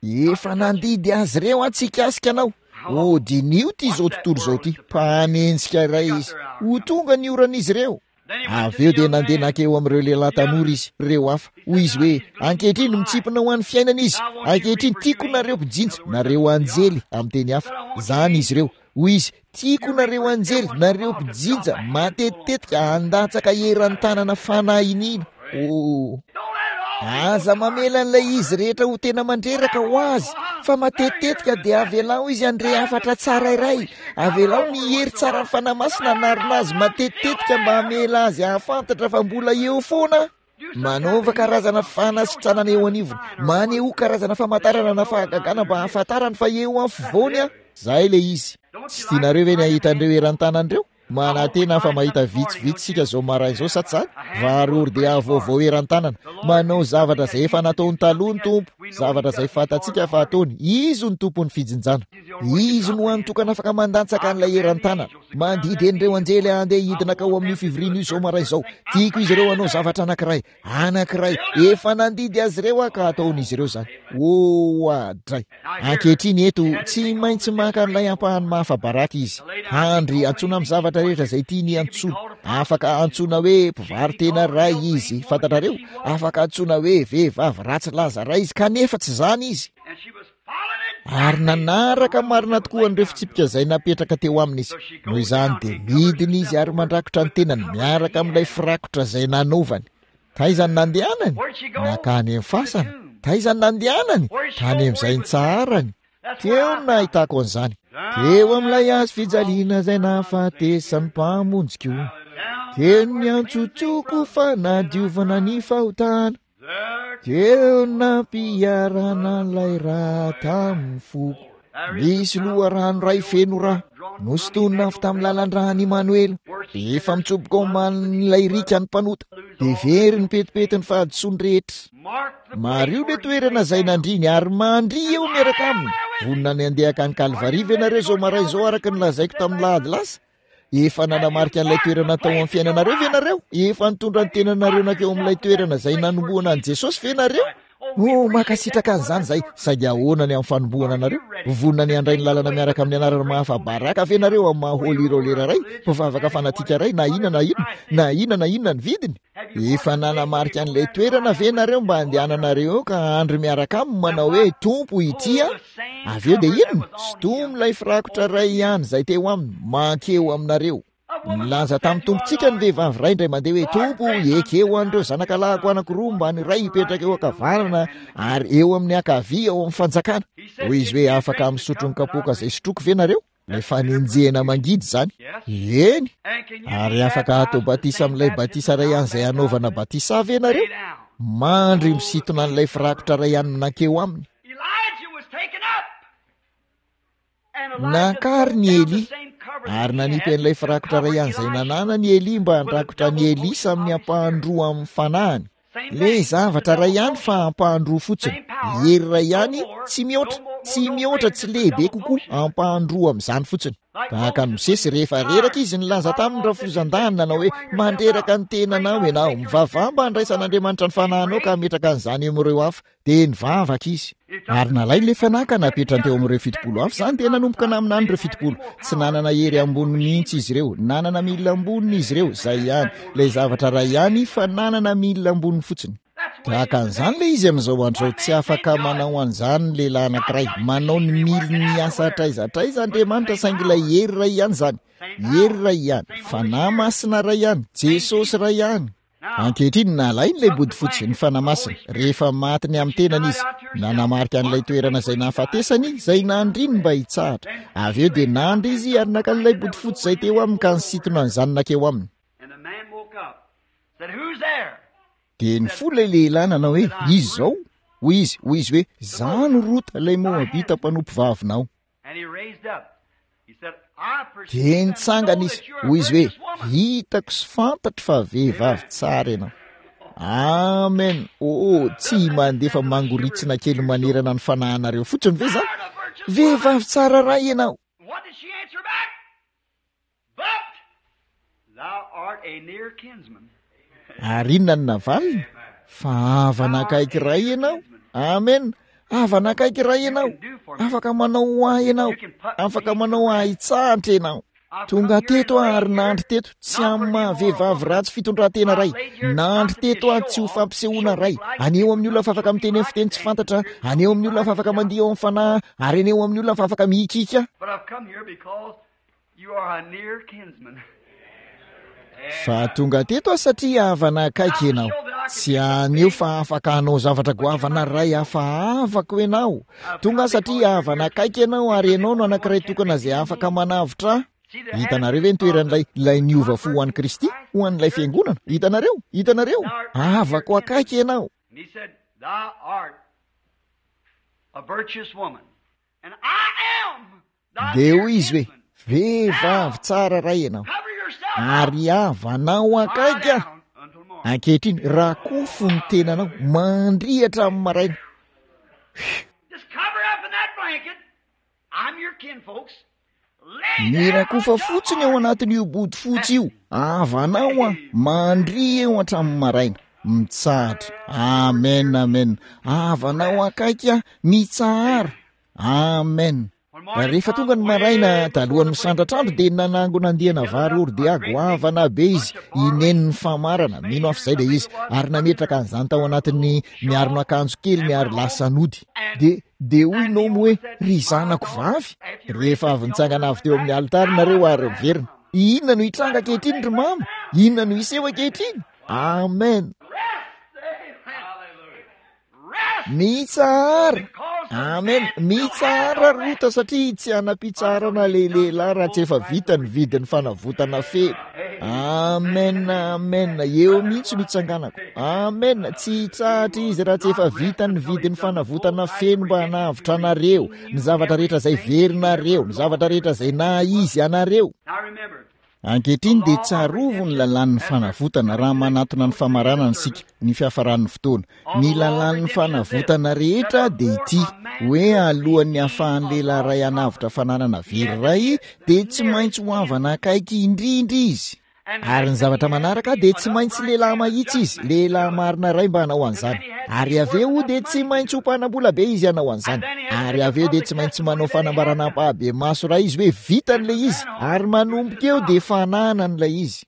efa nandidy azy reo atsikasika anao. O dinio ty zao tontolo zao ty, mpanenjika ray izy, ho tonga ny oran'izy ireo. Avy eo dia nandeha nankeo amin'ireo lehilahy tanora izy, reo hafa. Hoy izy hoe, ankehitriny mitsipona ho an'ny fiainana izy, ankehitriny tiako nareo mpijinja, nareo anjely amin'ny teny hafa. Zany izy ireo. Hoy izy, tiako nareo anjely, nareo mpijinja, matetitetika handatsaka eran'ny tanana fanahinina. Oh. Aza mamela an'ilay izy rehetra ho tena mandreraka ho azy, fa matetitetika dia avelao izy andre hafatra tsara iray, avelao mihery tsara ny fanamasina narinazy matetitetika mba hamela azy hahafantatra fa mbola eo foana. Manaova karazana fanasitranana eo anivony, maneho karazana famantarana na fahagagana mba hahafantarany fa eo amin'ny fovoany. Zay le izy. Tsy tianareo ve ny ahita andreo eran'ny tanandreo? Manatena fa mahita vitsivitsy sika zao maraina zao sa tsara, varory dia avaovao eran'ny tanana, manao zavatra izay efa nataony taloha ny tompo, zavatra izay fantatsika fa ataony, izy ny tompon'ny fijinjana, izy no antokana afaka mandatsaka an'ilay eran'ny tanana. Mandidy en'ireo anjely andeha hidina ka ao amin'ny fivoriana io zao maraina zao, tiako izy ireo hanao zavatra anankiray, anankiray, efa nandidy azy ireo ka ataon'izy ireo zany. O adray, ankehitriny eto tsy maintsy maka an'ilay ampahany mahafabaraka izy, handry antsona amin'ny zavatra rehetra zay tiany antsoina, afaka antsoina hoe mpivary tena ray izy, fantatrareo, afaka antsoina hoe vehivavy ratsy laza ray izy, kanefa tsy zany izy. Ary nanaraka marina tokoa an'ireo fitsipika izay napetraka teo aminy izy. Noho izany dia midiny izy ary mandrakotra ny tenany miaraka amin'ilay firakotra izay nanovany. Taizany nandehanany? Nakany amin'ny fasana. Taizany nandehanany? Tany amin'izay nitsaharany. Teo no nahitako an'izany. Teo amin'ilay azy fijaliana izay nahafatesany mpamonjiko. Teo ny antsotsoko fa nadiovana ny fahotana. Teo nampiarana an'ilay raha tamin'ny foko. Misy loharano ray feno raha, nostonina avy tamin'ny lalan-drahany Emmanuel. Efa mitsoboka ao man'ilay rika ny mpanota, dia very ny petipetiny fahadisoany rehetra. Mario le toerana izay nandriny ary mandry eo miaraka aminy. Vonona ny andehaka ny Kalvari ve nareo zao maray zao araka ny lazaiko tamin'ny lahady lasa? Efa nanamarika an'ilay toerana tao amin'ny fiainanareo ve nareo? Efa nitondra ny tenanareo nakeo amin'ilay toerana izay nanomboana an' Jesosy ve nareo? O makasitraka an'izany zay, sady ahoana ny amin'ny fanomboana anareo? Vonona ny andray ny lalana miaraka amin'ny anarana mahafabaraka ve nareo amin'ny maholirolera ray, mpivavaka fanatika ray, na ina na ina, na ina na inona ny vidiny? Efa nanamarika an'ilay toerana ve nareo mba andehananareo ka andry miaraka aminy manao hoe tompo ity a? Avy eo dia inona? Sotomilay firakotra ray ihany izay teo aminy, mankeo aminareo. Milaza tamin'ny tompontsika ny vehivavy ray indray mandeha hoe tompo ekeo an'ireo zanakalahiko anankiroa mba ny ray hipetraka eo ankavanana ary eo amin'ny ankavia ao amin'ny fanjakana. Hoy izy hoe afaka misotro ny kapoka izay sotroko ve nareo? Ilay fanenjehana mangidy zany. Eny, ary afaka atao batisa amin'ilay batisa ray ihany izay anaovana batisa ve nareo? Mandry misintona an'ilay firakotra ray ihany nankeo aminy. Nankary ny Eli, ary nanipy an'ilay firakotra ray ihany izay nanana ny Eli mba handrakotra ny Elisa amin'ny ampahandroa amin'ny fanahany. Le zavatra ray ihany fa ampahandroa fotsiny. Hery ray ihany tsy mihoatra, tsy mihoatra tsy lehibe kokoa ampahandroa amin'izany fotsiny. Tahaka ny Mosesy rehefa reraka izy nilaza tamin'ny rafozan-dany nanao hoe mandreraka ny tenanao ianao, mivavah mba handraisan'Andriamanitra ny fanahinao ka hametraka an'izany amin'ireo hafa, dia nivavaka izy. Ary nalay le fanaka napetrany teo amin'ireo fitopolo hafa, zany dia nanomboka naminany ireo fitopolo. Tsy nanana hery ambony mihitsy izy ireo, nanana milina amboniny izy ireo, zay ihany. Ilay zavatra ray ihany fa nanana milina amboniny fotsiny. Tahaka an'izany le izy amin'izao andro tsy afaka manao an'izany ny lehilahy anankiray, manao ny mily ny asa traizatraiza Andriamanitra saingy ilay hery ray ihany zany. Hery ray ihany, fanahy masina ray ihany, Jesosy ray ihany. Ankehitriny nalainy ilay body fotsy ny fanahy masina, rehefa matiny amin'ny tenany izy, nanamarika an'ilay toerana izay nahafatesany izay nandriny mba hitsahatra. Avy eo dia nandry izy ary naka an'ilay body fotsy izay teo aminy ka nisintona an'izany nakeo aminy. Dia ny fo ilay lehilahy nanao hoe izy zao, hoy izy, hoy izy hoe zano Rota ilay Moabita mpanompo vavinao. Dia nitsangana izy, hoy izy hoe hitako sy fantatro fa vehivavy tsara ianao. Amen. Oh, tsy mandefa mangoritsina kely manerana ny fanahinareo fotsiny ve zany? Vehivavy tsara ray ianao. Ary inona ny navalina? Fa avana akaiky ray ianao. Amen. Havana kaiky ray ianao, afaka manao ahy ianao, afaka manao ahy tsahatra ianao. Tonga teto ary nandry teto tsy amin'ny vehivavy ratsy fitondrantena ray, nandry teto aho tsy ho fampisehoana ray, aneo amin'ny olona fa afaka miteny amin'ny fiteny tsy fantatra, aneo amin'ny olona fa afaka mandeha ao amin'ny fanahy, ary aneo amin'ny olona fa afaka mihikika. Fa tonga teto aho satria havana akaiky ianao, tsy aneo fa afaka hanao zavatra goavana ray hafa afaka ianao. Tonga satria havana akaiky ianao ary ianao no anankiray tokana izay afaka manavitra. Hitanareo ve nitoeran'ilay ilay niova fo ho an'i Kristy, ho an'ilay fiangonana? Hitanareo, hitanareo, havako akaiky ianao. Dia hoy izy hoe, vehivavy tsara ray ianao, ary havanao akaiky aho. Ankehitriny raha kofo ny tenanao, mandrihatra amin'ny maraina. Mirakofa fotsiny ao anatin'io body fotsy io, havanao a mandria eo hatramin'ny maraina, mitsahatra. Amen, amen. Havanao akaiky a mitsahara. Amen. Rehefa tonga ny maraina talohan'ny misandratrandro dia nanango nandihana vary ory dia goavana be izy, ineniny famarana, mino afo izay dia izy, ary nametraka an'izany tao anatin'ny miarino akanjo kely miary lasanody. Dia dia hoy nomo hoe, ry zanako vavy, rehefa avy nitsangana avy teo amin'ny alitary nareo ary miverina, inona no hitranga ankehitriny ry mama? Inona no hiseho ankehitriny? Amen. Mitsahara. Amen. Mitsahara rota satria tsy hanam-pitsarana lehilahy raha tsy efa vita ny vidin'ny fanavotana feo. Amen, amen. Eo mihitsy no hitsanganako. Amen. Tsy hitsahatra izy raha tsy efa vita ny vidin'ny fanavotana feno mba hanavitra anareo, ny zavatra rehetra izay verinareo, ny zavatra rehetra izay na izy anareo. Ankehitriny dia tsarovo ny lalàn'ny fanavotana raha manatona ny famaranana sika ny fiafaran'ny fotoana. Ny lalàn'ny fanavotana rehetra dia ity hoe alohan'ny hahafahan'ny lehilahy ray hanavitra fananana very ray dia tsy maintsy ho havana akaiky indrindra izy. Ary ny zavatra manaraka dia tsy maintsy lehilahy mahitsy izy, lehilahy marina ray mba hanao an'izany. Ary aveo dia tsy maintsy ho mpanambola be izy hanao an'izany. Ary aveo dia tsy maintsy manao fanambaranam-pahabe maso raha izy hoe vitan'ilay izy, ary manomboka eo dia fananan'ilay izy.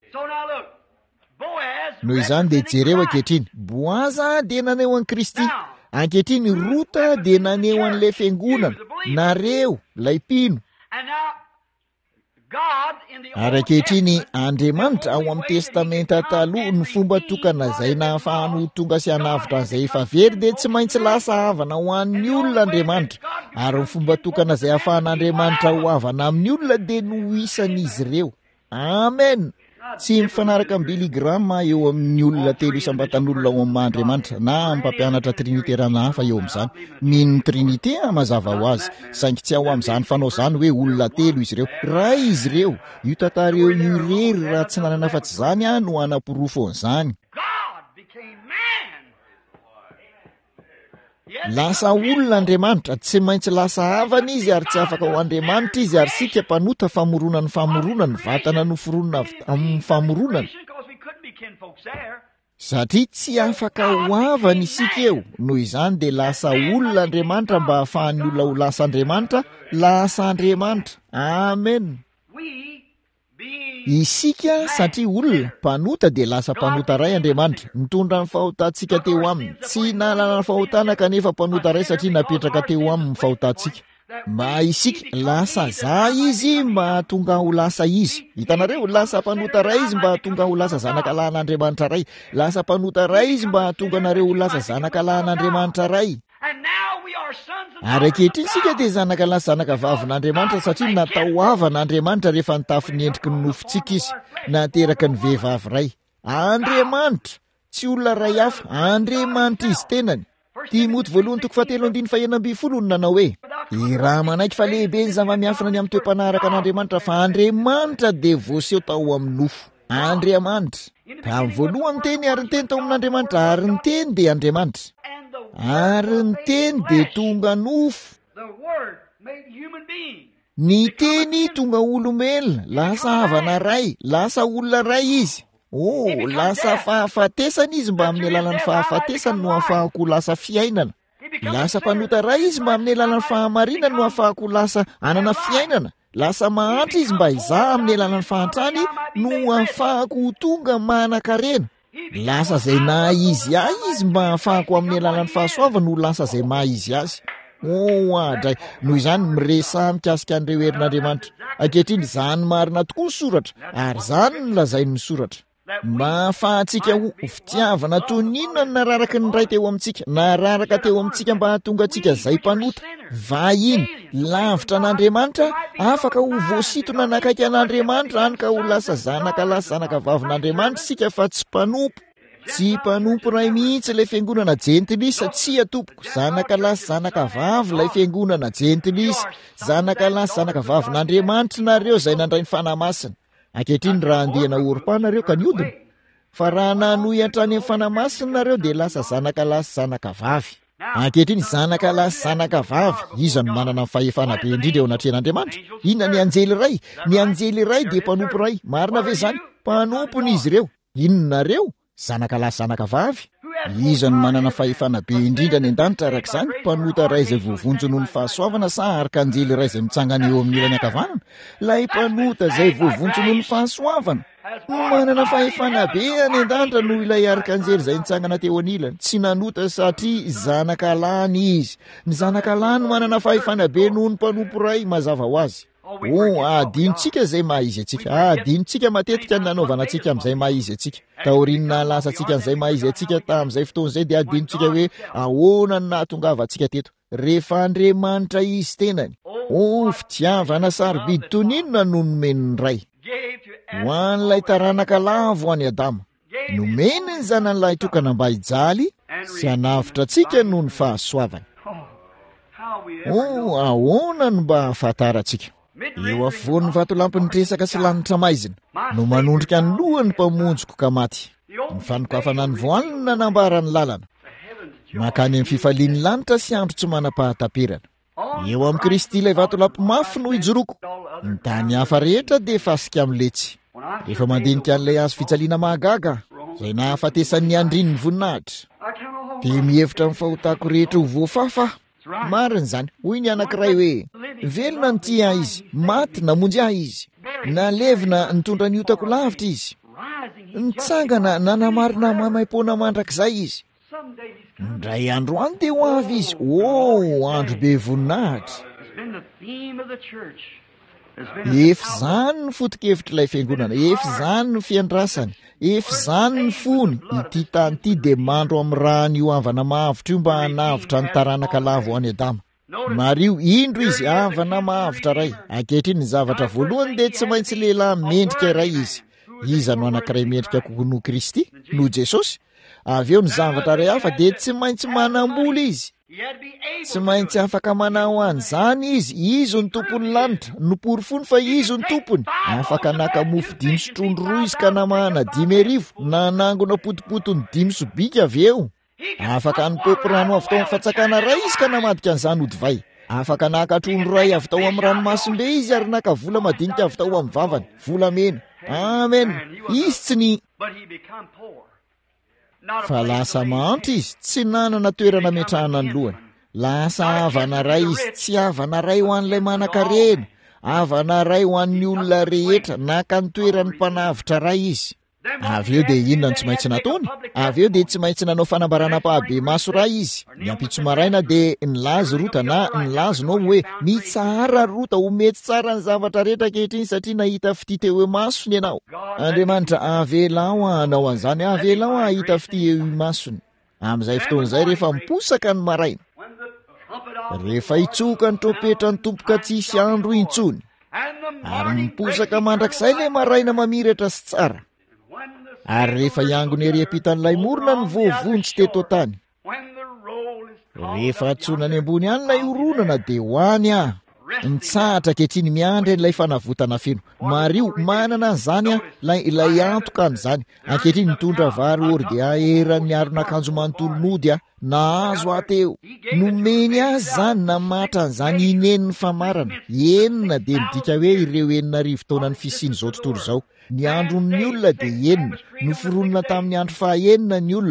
Noho izany dia jereo ankehitriny, Boaza dia naneo an'i Kristy, ankehitriny Rota dia naneo an'ilay fiangonana, nareo lay mpino. Ary ankehitriny Andriamanitra ao amin'ny testamenta taloha ny fomba tokana izay nahafahany tonga sy hanavitra an'izay efa very dia tsy maintsy lasa havana ho an'ny olona Andriamanitra, ary ny fomba tokana izay ahafahan'Andriamanitra ho havana amin'ny olona dia no isan'izy ireo. Amen. Tsy mifanaraka amin'ny Billy Graham eo amin'ny olona telo isam-batan'olona ao amin'ny Andriamanitra na amin'ny mpampianatra triniterana hafa eo amin'izany. Mino trinité mazava ho azy, saingy tsy ao amin'izany fanao izany hoe olona telo izy ireo. Ray izy ireo, io tantara eo irery raha tsy nanana afa-tsy izany a no hanam-porofo an'izany. Lasa olona Andriamanitra, tsy maintsy lasa havana izy ary tsy afaka ho Andriamanitra izy ary sika mpanota famoronana famoronana vatana noforonana amin'ny famoronana. Satria tsy afaka ho havana isika eo, noho izany dia lasa olona Andriamanitra mba hahafahan'ny olona ho lasa Andriamanitra, lasa Andriamanitra. Amen. Isika satria olona mpanota dia lasa mpanota ray Andriamanitra, mitondra ny fahotantsika teo aminy. Tsy nalala ny fahotana kanefa mpanota ray satria napetraka teo aminy fahotantsika. Mba isika lasa za izy mba tonga ho lasa izy. Hitanareo, lasa mpanota ray izy mba tonga ho lasa zanaka lahin'Andriamanitra ray. Lasa mpanota ray izy mba tonga nareo ho lasa zanaka lahin'Andriamanitra ray. Ary ankehitriny sika dia zanaka lahy zanaka vavin'Andriamanitra satria natao havan'Andriamanitra rehefa nitafy endriky ny nofontsika izy, nateraka ny vehivavy ray. Andriamanitra, tsy olona ray hafa, Andriamanitra izy tenany. Timoty voalohany toko fahatelo andiny fahaenina ambin'ny folo no nanao hoe, i raha manaiky fa lehibe ny zava-miafina ny amin'ny toe-panaraka an'Andriamanitra fa Andriamanitra dia voaseho tao amin'ny nofo. Andriamanitra. Tamin'ny voalohany teny ary ny teny tao amin'Andriamanitra ary ny teny dia Andriamanitra. Ary ny teny dia tonga nofo. Ny teny tonga olombelona, lasa havana ray, lasa olona ray izy. Oh, lasa fahafatesana izy mba amin'ny alalan'ny fahafatesana no ahafahako lasa fiainana. lasa mpanota ray izy mba amin'ny alalan'ny fahamarinana no ahafahako lasa anana fiainana, lasa mahantra izy mba hizaha amin'ny alalan'ny fahantrany no ahafahako ho tonga manan-karena. Lasa zay na izy ahy izy mba ahafahako amin'ny alalan'ny fahasoavana no lasa zay maha izy azy. O adray, noho izany miresaha mikasika an'ireo herin'Andriamanitra. Ankehitriny izany marina tokoa ny soratra, ary izany no lazainy ny soratra. Mba ahafahantsika ho fitiavana toy ny inona no nararaka ny ray teo amintsika, nararaka teo amintsika mba hahatonga antsika zay mpanota, vahiny, lavitra an'Andriamanitra, afaka ho voasitona nakaiky an'Andriamanitra any ka ho lasa zanaka lahy zanaka vavin'Andriamanitra sika fa tsy mpanompo. Tsy mpanompo ray mihitsy ilay fiangonana jentilisa, tsy atompoko. Zanaka lahy zanaka vavy ilay fiangonana jentilisa, zanaka lahy zanaka vavin'Andriamanitra nareo zay nandray ny fanahy masina. Ankehitriny raha andiana orom-panareo ka niodina, fa raha nanohy hatrany amin'ny fanahy masina nareo dia lasa zanaka lahy zanaka vavy. Ankehitriny zanaka lahy zanaka vavy, iza no manana ny fahefana be indrindra eo anatrehan'Andriamanitra? Inona ny anjely ray? Ny anjely ray dia mpanompo ray. Marina ve zany? Mpanompony izy ireo. Inonareo? Zanaka lahy zanaka vavy. Iza no manana fahefana be indrindra ny an-danitra araka izany? Mpanota ray izay voavonjy noho ny fahasoavana sa arkanjely ray izay mitsangana eo amin'ny ilany ankavanana? Lay mpanota izay voavonjy noho ny fahasoavana no manana fahefana be any an-danitra noho ilay arkanjely izay mitsangana teo anilany. Tsy nanota satria zanaka lahy izy. Ny zanaka lahy no manana fahefana be noho ny mpanompo ray mazava ho azy. O, adinontsika zay maha izy atsika. Adinontsika matetika ny nanaovana antsika amin'izay maha izy atsika. Taoriana lasa antsika an'izay maha izy atsika tamin'izay fotoan'izay dia adinontsika hoe ahoana no nahatongava antsika teto. Rehefa Andriamanitra izy tenany. O, fitiavana sarobidy toy ny inona no nomen'ny ray? Ho an'ilay taranaka lavo any Adama. Nomeny ny zanan'ilay tokana mba hijaly sy hanavitra antsika noho ny fahasoavany. O, ahoana no mba ahafantarantsika? Eo afovoan'ny vatolampy nitresaka sy lanitra maizina no manondrika ny lohany mpamonjoko ka maty. Ny fanokafana ny voalina nanambarany lalana. Makany amin'ny fifalian'ny lanitra sy andro tsy manam-pahataperana. Eo amin'ny Kristy ilay vatolampy mafy no ijoroko. Ny tany hafa rehetra dia fasika amin'ny letsy. Rehefa mandinika an'ilay hazo fijaliana mahagaga izay nahafatesan'ny andrin'ny voninahitra, dia mihevitra amin'ny fahotako rehetra ho voafafa. Marina zany, hoy ny anankiray hoe, velona ny tia izy, maty namonjy ahy izy, nalevina nitondra ny otako lavitra izy, nitsangana nanamarina mamaim-poana mandrakizay izy. Ndray andro any dia ho avy izy. O, andro be voninahitra. Efa zany ny foto-kevitry ilay fiangonana, efa zany ny fiandrasany, efa zany ny fony. Ity tany ity dia mandro amin'ny raha ny havana mahavitra io mba hanavitra ny taranaka lavo any Adama. Mario indro izy havana mahavitra ray. Ankehitriny ny zavatra voalohany dia tsy maintsy lehilahy mendrika iray izy. Iza no anankiray mendrika kokoa Kristy, no Jesosy. Avy eo ny zavatra ray hafa dia tsy maintsy manam-bola izy. Tsy maintsy afaka manao an'izany izy. Izo ny tompony lanitra, nopory fony fa izo ny tompony. Afaka nakamofo dimy sotrondro roa izy ka namahana dimy arivo, nanangona potipotony dimy sobika avy eo. Afaka nipopy rano avy tao amin'ny fatsakana ray izy ka namadika an'izany odivay. Afaka nakatrondro ray avy tao amin'ny ranomasimbe izy ary naka vola madinika avy tao amin'ny vavany, vola mena. Amen. Izy tsy ny fa lasa mahantra izy, tsy nanana toerana metrahana ny lohany. Lasa havana ray izy, tsy havana ray ho an'ilay manan-karena, havana ray ho an'ny olona rehetra, naka ny toeran'ny mpanavitra ray izy. Avy eo dia inona no tsy maintsy nataony? Avy eo dia tsy maintsy nanao fanambarana pahabe maso ray izy. Ny ampitso maraina dia nilazy rota na nilazonao hoe mitsara rota, ho mety tsara ny zavatra rehetra ankehitriny satria nahita fity teo eo masony ianao. Andriamanitra avelao hanao an'izany, avelao ahita fity eo masony. Amin'izay fotoan'izay rehefa miposaka ny maraina, rehefa hitsoka ny trompetra ny tompoka tsisy andro intsony, ary miposaka mandrakizay ilay maraina mamiratra sy tsara. Ary rehefa iangony ery ampitan'ilay morona ny voavonjy teto tany, rehefa atsonany ambony any ilay oronana dia hoany ah. Nitsahatra ankehitriny miandry an'ilay fanavotana feno. Mario manana an'izany ah, ilay antoka an'izany. Ankehitriny mitondra vary ory dia aheran'ny aron'akanjo manontolo mody ah, nahazo ateo. Nomeny azy zany namatra an'izany ineniny famarana. Enina dia midika hoe ireo enina arivo taona ny fisiany izao tontolo izao. Ny andron'ny olona dia enina, noforonina tamin'ny andro fahaenina ny olona.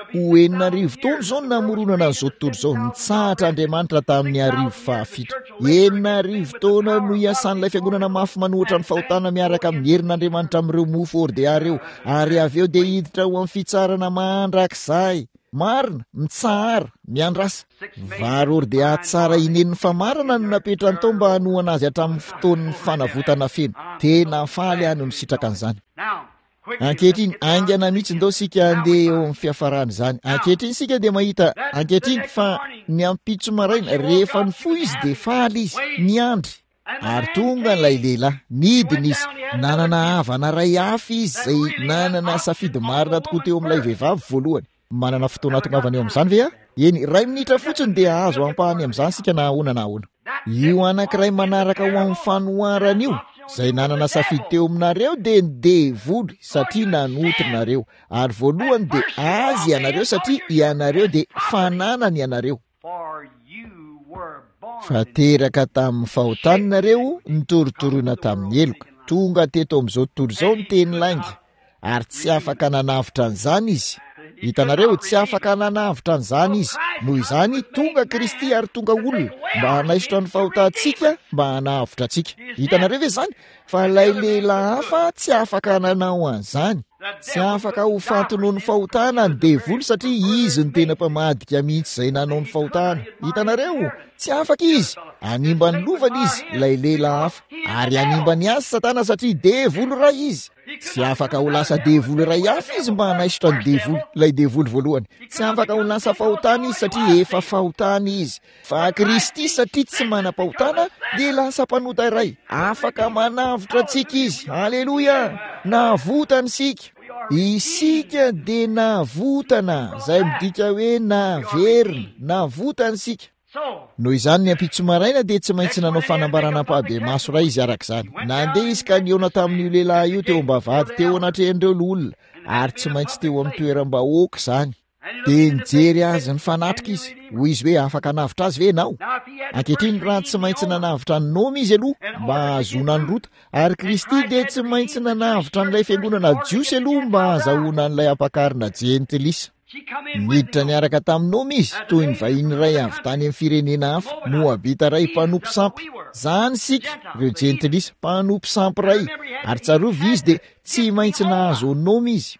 ho enina arivo taona zao namoronana an'izao tontolo izao, nitsahatra Andriamanitra tamin'ny arivo fahafito. Enina arivo taona no iasan'ilay fiangonana mafy manohitra ny fahotana miaraka amin'ny herin'Andriamanitra amin'ireo mofo ordea reo, ary avy eo dia hiditra ho amin'ny fitsarana mandrakizay. Marina, mitsahara, miandrasa. Vary ordea tsara ineniny famarana no napetrany tao mba hanohana azy hatramin'ny fotoan'ny fanavotana feno. Tena faly any ny sitraka an'izany. Ankehitriny aingana mihitsy ndao sika andeha eo amin'ny fiafarany izany. Ankehitriny sika dia mahita ankehitriny fa ny ampitso maraina rehefa ny fo izy dia faly izy, niandry. Ary tonga n'ilay lehilahy, nidina izy, nanana havana ray hafa izy izay nanana safidy marina tokoa teo amin'ilay vehivavy voalohany. Manana fotoana tongavana eo amin'izany ve a? Eny, ray minitra fotsiny dia azo ampahany amin'izany sika na ahoana na ahoana. Io anankiray manaraka ho amin'ny fanoharana io, izay nanana safidy teo aminareo dia nidevolo satria nanotonareo, ary voalohany dia azy ianareo satria ianareo dia fananany ianareo. Fa teraka tamin'ny fahotaninareo nitorotoroina tamin'ny eloka, tonga teto amin'izao tontolo izao ny teny lainga, ary tsy afaka nanavitra an'izany izy. Hitanareo, tsy afaka nanavitra an'izany izy. Noho izany tonga Kristy ary tonga olona mba hanaisotra ny fahotantsika, mba hanavitra antsika. Hitanareo ve izany? Fa ilay lehilahy hafa tsy afaka nanao an'izany. Tsy afaka ho fantony ny fahotana ny devolo satria izy ny tena mpamadika mihitsy izay nanao ny fahotana. Hitanareo, tsy afaka izy. Animba ny lovany izy, ilay lehilahy hafa, ary animba ny azy Satana satria devolo ray izy. Tsy afaka ho lasa devolo ray hafa izy mba hanaisotra ny devolo, ilay devolo voalohany. Tsy afaka ho lasa fahotana izy satria efa fahotana izy. Fa Kristy satria tsy manam-pahotana dia lasa mpanota iray. Afaka manavitra antsika izy. Haleloya! Navotana sika. Isika dia navotana, izay midika hoe naverina, navotana sika. Noho izany ny ampitso maraina dia tsy maintsy nanao fanambaranam-pahabe maso ray izy arak'izany. Nandeha izy ka niona tamin'io lehilahy io teo am-bavady teo anatrehan'ireo olona, ary tsy maintsy teo amin'ny toeram-bahoaka izany. Dia nijery azy ny fanatrika izy, hoy izy hoe afaka navitra azy ve ianao? Ankehitriny raha tsy maintsy nanavitra ny noma izy aloha mba hahazoana ny rota, ary Kristy dia tsy maintsy nanavitra n'ilay fiangonana jiosy aloha mba hahazahoana n'ilay ampakarina jentilisa. Miditra niaraka tamin'ny noma izy, toy ny vahiny ray avy tany amin'ny firenena hafa, Moabita ray mpanompo sampy. Zany sika, ireo jentilisa, mpanompo sampy ray. Ary tsarovy izy dia tsy maintsy nahazo ny noma izy.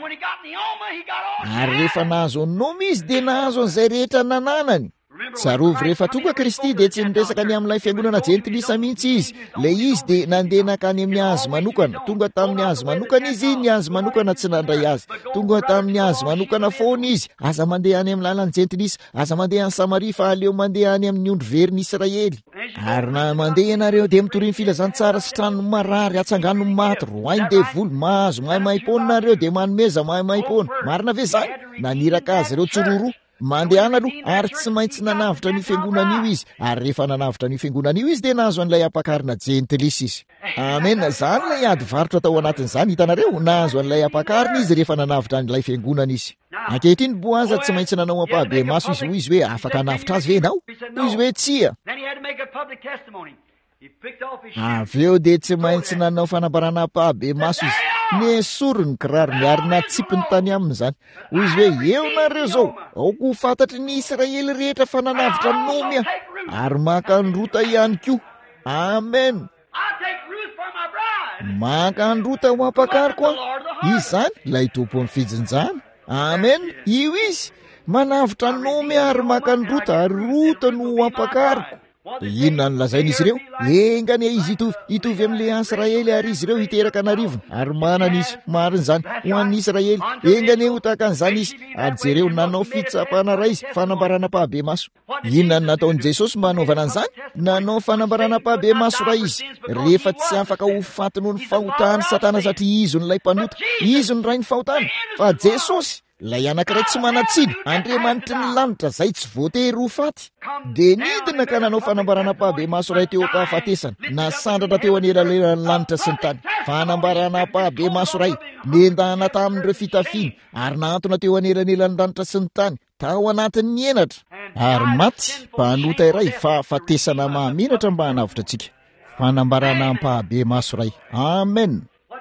Ary rehefa nahazo ny noma izy dia nahazo an'izay rehetra nananany. Tsarovy rehefa tonga Kristy dia tsy niresaka ny amin'ilay fiangonana jentilisa mihitsy izy. Ilay izy dia nandeha nakany amin'ny azy manokana. Tonga tamin'ny azy manokana izy, ny azy manokana tsy nandray azy. Tonga tamin'ny azy manokana foana izy, aza mandeha any amin'ny lalan'ny jentilisa, aza mandeha any Samaria fa aleo mandeha any amin'ny ondro veriny Israely. Ary na mandeha ianareo dia mitoriany filazantsara sy trano marary, atsangano maty, roainy devolo, mahazo maimaimpona nareo dia manomeza maimaimpona. Marina ve zany? Naniraka azy ireo tsororo. Mandehana aloha ary tsy maintsy nanavitra ny fiangonana io izy, ary rehefa nanavitra ny fiangonana io izy dia nahazo an'ilay ampakarina jentilisa izy. Amen. Zany ilay ady varotra tao anatin'izany. Hitanareo, nahazo an'ilay ampakarina izy rehefa nanavitra n'ilay fiangonana izy. Ankehitriny Boaza tsy maintsy nanao ampahabe maso izy, hoy izy hoe afaka hanavitra azy ve ianao? Hoy izy hoe tsia. Avy eo dia tsy maintsy nanao fanambarana ampahabe maso izy. Nesoro ny kirarony ary natsipiny tany aminy izany. Hoy izy hoe eo nareo zao, aoko ho fantatry ny Israely rehetra fa nanavitra ny noma aho, ary maka ny rota ihany koa. Amen. Maka ny rota ho ampakariko aho. Izy zany ilay tompon'ny fijinjana. Amen. Io izy manavitra ny noma ary maka ny rota, ary rota no ho ampakariko. Inona no lazain'izy ireo? Engany izy itovy, itovy amin'ilay Israely ary izy ireo hiteraka narivony, ary manana izy, marina izany ho an'ny Israely. Engany ho tahaka an'izany izy, ary jereo nanao fitsapana ray izy, fanambarana pahabe maso. Inona no nataon'i Jesosy mba hanaovana an'izany? Nanao fanambarana pahabe maso ray izy, rehefa tsy afaka ho fatony ny fahotany Satana satria izy n'ilay mpanota, izy ny ray ny fahotany, fa Jesosy ilay anankiray tsy manatsiny, Andriamanitry ny lanitra izay tsy voatery ho faty, dia nidina ka nanao fanambarana pahabe maso ray teo am-pahafatesana, nasandratra teo anelanelan'ny lanitra sy ny tany. Fanambarana pahabe maso ray nendahana tamin'ireo fitafiana, ary nahantona teo anelanelan'ny lanitra sy ny tany, tao anatin'ny enatra. Ary maty mpanota iray fahafatesana mahaminatra mba hanavitra antsika. Fanambarana pahabe maso ray. Amen.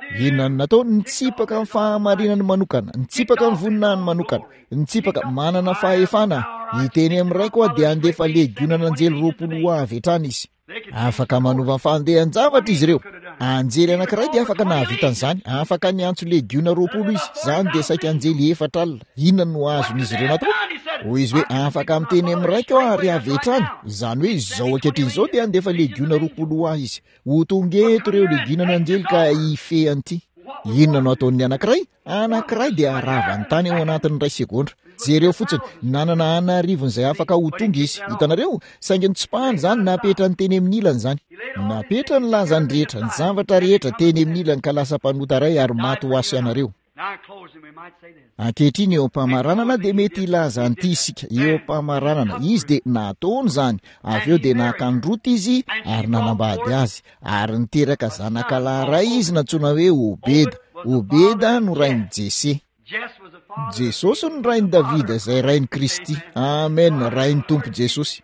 inona no natao? Nitsipaka amin'ny fahamarinany manokana, nitsipaka amin'ny voninahiny manokana, nitsipaka manana fahefana. Iteny amin'iraiko aho dia andefa legionan'anjely roapolo ho avy hatrany izy. Afaka manova fandehan-javatra izy ireo. Anjely anankiray dia afaka nahavitan'izany, afaka niantso legiona roapolo izy. Zany dia saika anjely efatra alina. Inona no azon'izy ireo natao? Hoy izy hoe afaka miteny amin'iraiko aho ary avy hatrany. Izany hoe izao ankehitriny izao dia andefa legiona roapolo ho ahy izy. Ho tonga eto ireo legionan'anjely ka hife an'ity. Inona no ataon'ny anankiray? Anankiray dia aravany tany ao anatin'ny iray segondra. Jereo fotsiny, nanana anarivon'izay afaka ho tonga izy. Hitanareo, saingy nitsipahany zany napetra ny teny amin'ny ilany zany. Napetra ny lazany rehetra, ny zavatra rehetra teny amin'ny ilany ka lasa mpanotaray ary maty ho asy anareo. Ankehitriny eo am-pamaranana dia mety ilaza an'ity isika. Eo am-pamaranana izy dia nataony zany, avy eo dia nakandrota izy ary nanambady azy, ary niteraka zanakalahy ray izy natsoina hoe Obeda. Obeda no rain'i Jese. Jesosy no rain'i Davida, izay rain'i Kristy. Amen, rain'i Tompo Jesosy.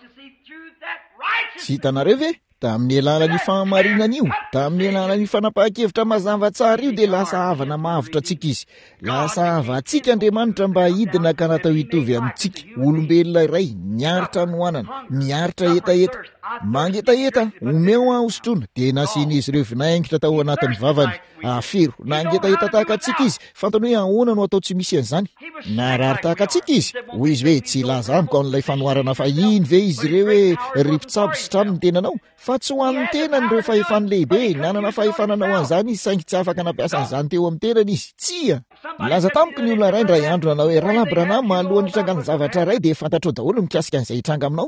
Tsy hitanareo ve? Tamin'ny alalan'ny fahamarinana io, tamin'ny alalan'ny fanapahan-kevitra mazava tsara io dia lasa havana mavitra antsika izy. Lasa havantsika Andriamanitra mba hidina ka natao hitovy amintsika. Olombelona iray miaritra noanana, miaritra etaeta, mangetaeta, omeo aho sotroina dia nasian'izy ireo vinaingitra tao anatin'ny vavany. Afero, nangetaeta tahaka antsika izy, fantany hoe ahoana no atao tsy misy an'izany. Narary tahaka antsika izy. Hoy izy hoe tsy ilaza amiko an'ilay fanoharana fa iny ve izy ireo hoe ripitsabo sitrano ny tenanao. Fa tsy ho an'ny tenany ireo fahefany lehibe, nanana fahefanana ho an'izany izy saingy tsy afaka nampiasa an'izany teo amin'ny tenany izy. Tsia! Laza tamiko ny olona ray ndray andro nanao hoe raha Abraham mahalohany hitranga ny zavatra ray dia fantatrao daholo mikasika an'izay hitranga aminao.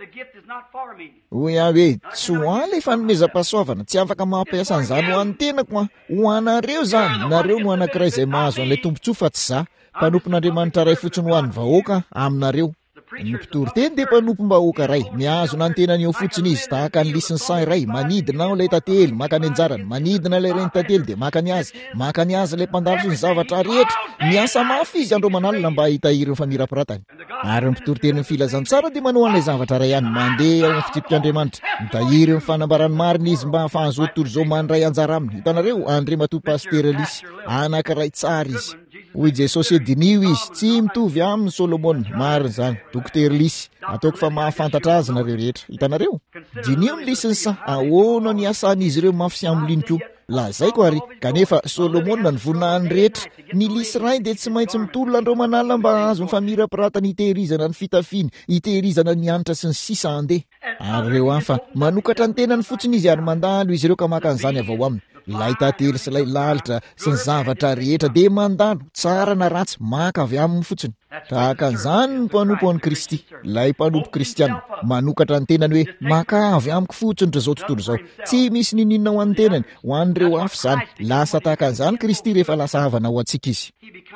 Hoy aho hoe tsy ho ahy ilay fanomezam-pahasoavana, tsy afaka mampiasa an'izany ho an'ny tenako. Ho anareo zany, nareo no anankiray izay mahazo an'ilay tombontsoa fa tsy za. Mpanompon'Andriamanitra ray fotsiny ho an'ny vahoaka aminareo. Ny mpitory-teny dia mpanompo-bahoaka ray, mihazo na ny tenany eo fotsiny izy, tahaka ny lisin'ny say ray, manidina ao ilay tantely, maka ny anjarany, manidina ilay reny tantely dia maka ny azy, maka ny azy ilay mpandalotry ny zavatra rehetra. Miasa mafy izy andro manalina mba hitahiry ny famirapiratany. Ary ny mpitory-teny ny filazantsara dia manao an'ilay zavatra ray ihany, mandeha ao amin'ny fitsipik'Andriamanitra, mitahiry ny fanambarany marina izy mba hahafahan'izao tontolo izao mandray anjara aminy. Hitanareo, Andriamatoa Pasteur Lisy, anankiray tsara izy. Hoy Jesosy dinio izy, tsy mitovy aminy Solomon. Marina zany, Dokter Lisy, ataoko fa mahafantatra azy nareo rehetra. Hitanareo, dinio ny lisiny sa ahoana ny asan'izy ireo mafy sy amoliniko. Lazaiko ary, kanefa Solomon ny voninahiny rehetra. Ny lisy ray dia tsy maintsy mitolona andreo manala mba azo ny famirapiratany, hitehirizana ny fitafiany, hitehirizana ny anitra sy ny sisa andeha. Ary ireo hafa manokatra ny tenany fotsiny izy ary mandalo izy ireo ka maka an'izany avao aminy. Lay tantely sy lay lalitra sy ny zavatra rehetra dia mandalo, tsara na ratsy, maka avy aminy fotsiny. Tahaka an'izany ny mpanompo an'i Kristy, lay mpanompo kristiana, manokatra ny tenany hoe maka avy amiko fotsiny izao tontolo izao. Tsy misy ninina ho an'ny tenany, ho an'ireo hafa zany. Lasa tahaka an'izany Kristy rehefa lasa havana ho antsika izy.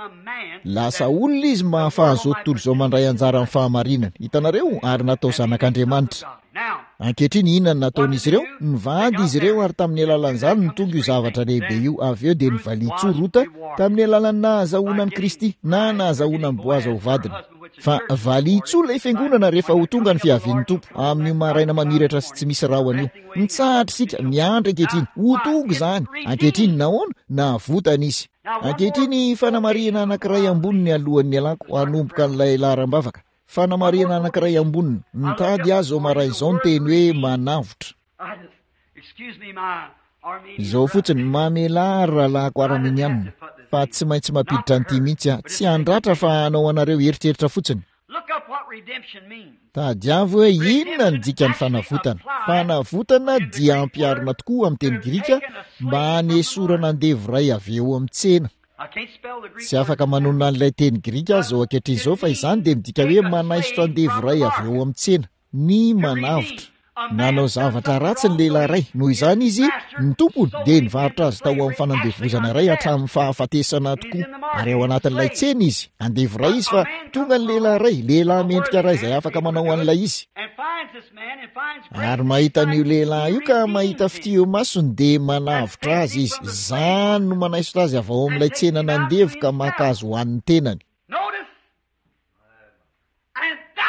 Lasa olona izy mba hahafahan'izao tontolo izao mandray anjara amin'ny fahamarinana. Hitanareo, ary natao zanak'Andriamanitra. Ankehitriny inona nataon'izy ireo? Nivady izy ireo ary tamin'ny alalan'izany nitonga io zavatra lehibe io. Avy eo dia nivalitsoa rota tamin'ny alalan'ny nahazahoanan'i Kristy na nahazahoanan'ny Boaza ho vadiny. Fa valitsoa ilay fiangonana rehefa ho tonga ny fiavian'ny Tompo amin'ny maraina mamiratra sy tsy misy rahona io. Mitsahatra isika, miandry ankehitriny, ho tonga izany. Ankehitriny nahoana? Nahavotana izy. Ankehitriny fanamarihana anankiray amboniny alohan'ny alako, hanomboka an'ilay laharam-bavaka. Fanamarihana anankiray amboniny, nitady azy ao maraina izao ny teny hoe manavotra. Izao fotsiny mamelary rahalahako ara-minianina, fa tsy maintsy mampiditra an'ity mihitsy aho, tsy handratra fa hanao anareo eritreritra fotsiny. Tadiavo hoe inona ny dikany fanavotana? Fanavotana dia ampiarina tokoa amin'ny teny Grika mba hanesorana andevo ray avy eo amin'ny tsena. Tsy afaka manonona an'ilay teny Grika azo ankehitriny izao fa izany dia midika hoe manaisitra andevo ray avy eo amin'ny tsena, ny manavotra. Nanao zavatra ratsy ny lehilahy ray, noho izany izy ny tompony dia nivarotra azy tao amin'ny fanandevozana ray hatramin'ny fahafatesana tokoa. Ary ao anatin'ilay tsena izy, andevo ray izy fa tonga ny lehilahy ray, lehilahy mendrika ray izay afaka manao an'ilay izy. Ary mahita an'io lehilahy io ka mahita fitio masony dia manavotra azy izy. Zany no manaisitra azy avy ao amin'ilay tsena nandevo ka maka azy ho an'ny tenany.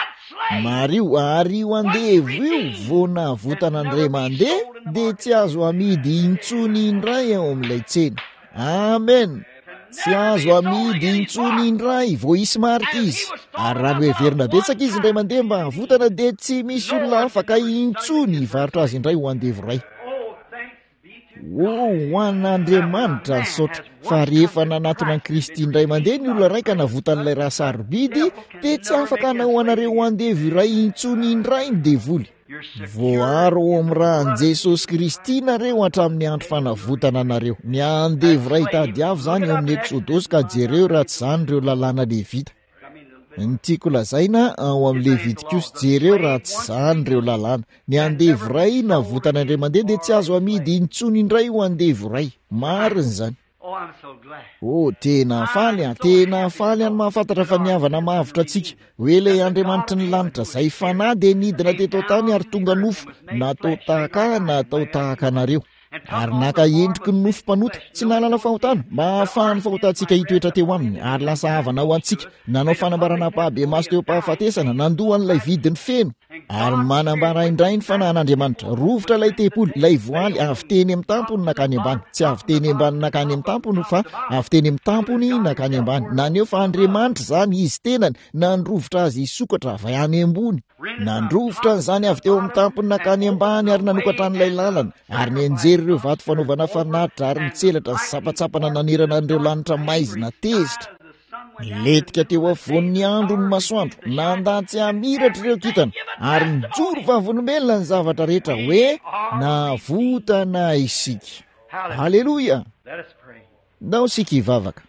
mario ary io andevo io vona votana ndray mandeha dia tsy azo amidy intsony indray ao amin'ilay tsena. Amen. Tsy azo amidy intsony indray vo isy marika izy. Ary raha noheverina betsaka izy indray mandeha mba votana dia tsy misy olona afaka intsony hivarotra azy indray ho andevo ray. O ho an'Andriamanitra ny saotra fa rehefa nanatona ny Kristy indray mandeha ny olona ray ka navotan'ilay raha sarobidy dia tsy afaka hanao anareo ho andevo iray intsony indray ny devoly. Voaro ao amin'ny rahan'i Jesosy Kristy nareo hatramin'ny andro fanavotana anareo. Ny andevo ray hitady avy zany eo amin'ny Eksodosy ka jereo raha tsy zany ireo lalàna Levita. Ny tiako lazaina ao amin'ny Levitikosy jereo raha tsy zany ireo lalàna. Ny andevo ray navotana indray mandeha dia tsy azo amidy intsony indray ho andevo ray. Mariny zany. Oh, tena faly a, tena faly any mahafantatra fa niavana mahavitra antsika hoe ilay Andriamanitra ny lanitra izay fanahy dia nidina teto tany ary tonga nofo natao tahaka natao tahaka anareo ary naka endriky ny nofo mpanota tsy nalala fahotana mahafahany fahotantsika hitoetra teo aminy ary lasa havana ho antsika nanao fanambarana pahabe maso teo pahafatesana nandohan'ilay vidiny feno ary manambara indray ny fanahin'Andriamanitra rovitra ilay tepolo ilay voaly avy teny amin'ny tampony nakany ambany tsy avy teny ambany nakany amin'ny tampony fa avy teny amin'ny tampony nakany ambany naneo fa Andriamanitra zany izy tenany nandrovitra azy isokatra avy any ambony nandrovitra zany avy teo amin'ny tampony nakany ambany ary nanokatra an'ilay lalana ary nianjery ireo vato fanaovana farinaritra ary nitselatra sy sapatsapana nanerana an'ireo lanitra maizina tezitra. Letika teo afovoan'ny andro ny masoandro nandatsy hamiratra ireo kitana ary nijoro vavolombelona ny zavatra rehetra hoe navotana isika. Haleluya. Ndao sika hivavaka.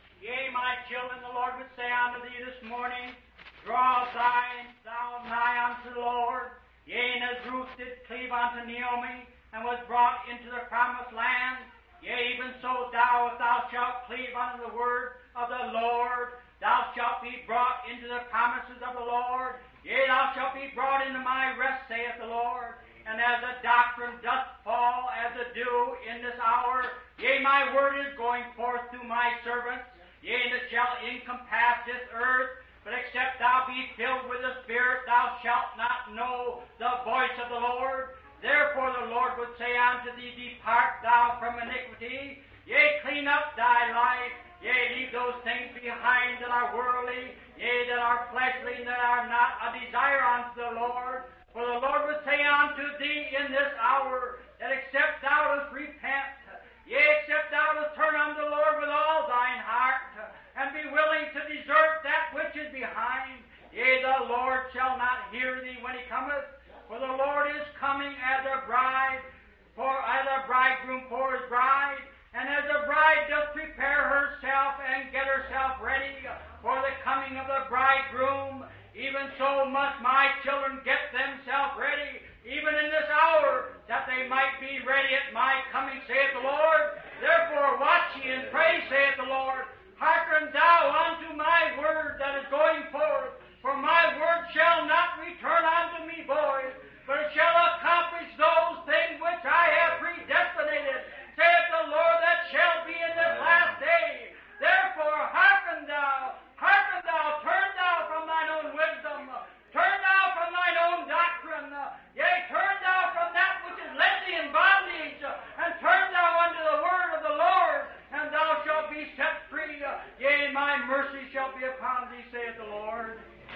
And was brought into the promised land. Yea, even so thou, if thou shalt cleave unto the word of the Lord, thou shalt be brought into the promises of the Lord. Yea, thou shalt be brought into my rest, saith the Lord. And as the doctrine doth fall as a dew in this hour, yea, my word is going forth to my servants. Yea, and it shall encompass this earth. But except thou be filled with the Spirit, thou shalt not know the voice of the Lord. Therefore the Lord would say unto thee, depart thou from iniquity, yea, clean up thy life, yea, leave those things behind that are worldly, yea, that are fleshly, and that are not a desire unto the Lord. For the Lord would say unto thee in this hour, that except thou dost repent, yea, except thou dost turn unto the Lord with all thine heart, and be willing to desert that which is behind, yea, the Lord shall not hear thee when he cometh. For the Lord is coming as a bride, for as a bridegroom for his bride, and as a bride doth prepare herself and get herself ready for the coming of the bridegroom, even so must my children get themselves ready, even in this hour, that they might be ready at my coming, saith the Lord. Therefore watch ye and pray, saith the Lord. Hearken thou unto my word that is going forth, for my word shall not return unto me void, but it shall accomplish those things which I have predestinated, saith the Lord, that shall be in this last day. Therefore hearken thou, hearken thou, turn thou from thine own wisdom, turn thou from thine own doctrine, yea, turn thou from that which is led thee in bondage, and turn thou unto the word of the Lord, and thou shalt be set free. Yea, my mercy shall be upon thee, saith the Lord.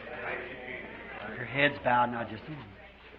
Your head's bowed now, just a moment.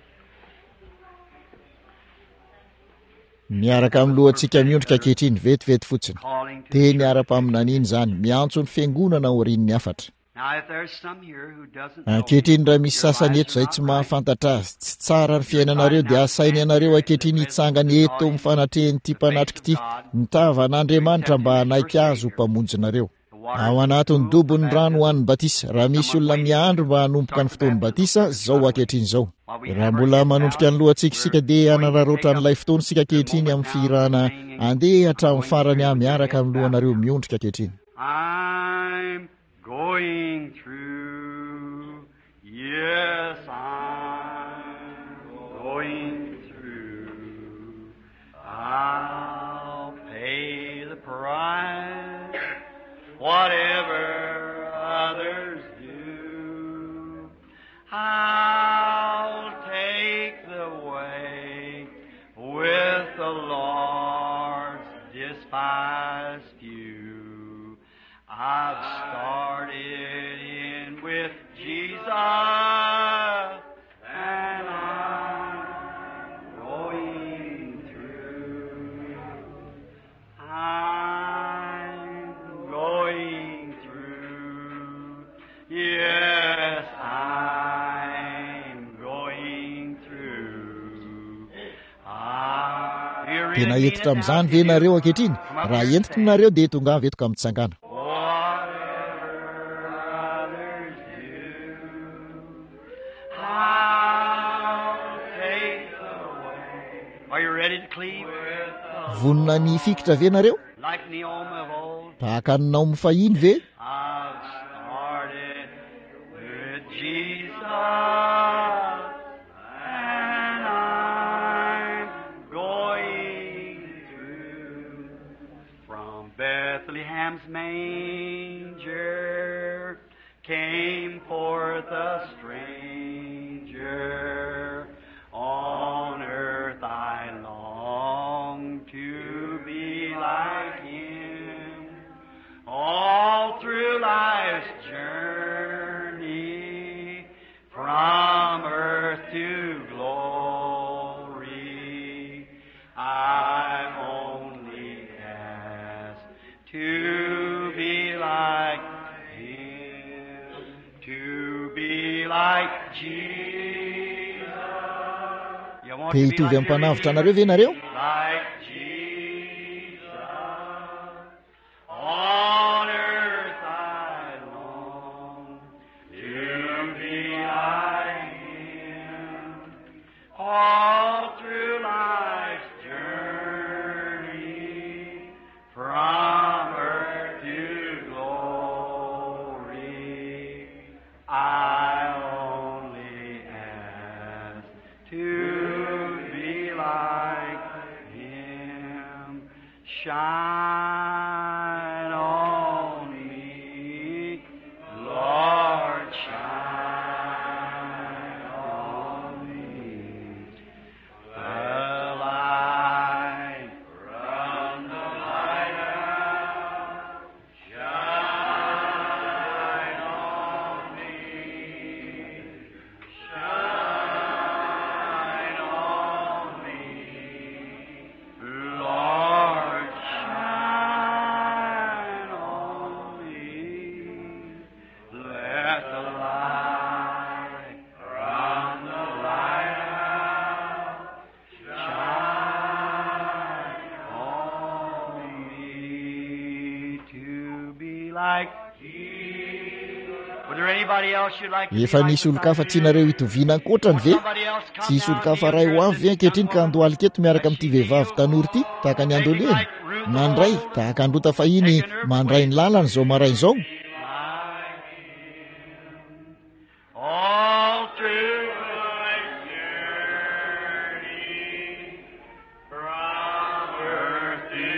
Miaraka amin'ny lohantsika miondrika ankehitriny vetivety fotsiny. Teny ara-paminaniana izany miantso ny fiangonana ao aorian'ny afatra. Ankehitriny raha misy sasany eto izay tsy mahafantatra azy, tsy tsara ny fiainanareo dia asainy ianareo ankehitriny hitsangany eto amin'ny fanatrehan'ity mpanatrika ity, nitavan'Andriamanitra mba hanaika azy ho mpamonjinareo. Ao anatin'ny dobon'ny rano ho an'ny batisa, raha misy olona miandro mba hanompoka ny fotoan'ny batisa, zao ankehitriny izao. Raha mbola manondrika ny lohantsika sika dia hanararotra n'ilay fotoana sika ankehitriny amin'ny firana andeha hatramin'ny farany ahy miaraka amin'ny lohanareo miondrika ankehitriny. I'm going through, yes, I'm going through, I'll pay the price, whatever others do, I despised few. I've started in with Jesus, and I'm going through. I'm going through. Yes, I'm going through. tena entitra amin'izany ve nareo ankehitriny? Raha entitra nareo dia tonga avetoka amin'ntsangana. Vonina ny fikitra ve nareo? Tahaka ny Naomi fahiny ve? Bethlehem's manger came forth a stranger. On earth I long to be like him. All through life's journey, from earth to glory, I only ask to be like him, to be like Jesus. Te hitovy amin'ny mpanavitra anareo ve nareo? Like Jesus, on earth I long to be like him. All through life's journey, from earth to glory, I only ask to be like him. Shine on me, Lord, shine on me. The light from the lighthouse, shine on me, shine on me, Lord, shine on me. Let the light from the lighthouse shine on me to be like Jesus. Was there anybody else you'd like to be Efa like nisy olo-kafa tianareo hitoviana ankoatrany ve? Tsy nisy olo-kafa ray ho avy ve ankehitriny ka andohaly keto miaraka amin'ity vehivavy tanora ity tahaka ny andoleny? Mandray tahaka androta fahiny mandray ny lalana zao maraina izao. all through life's journey, from earth to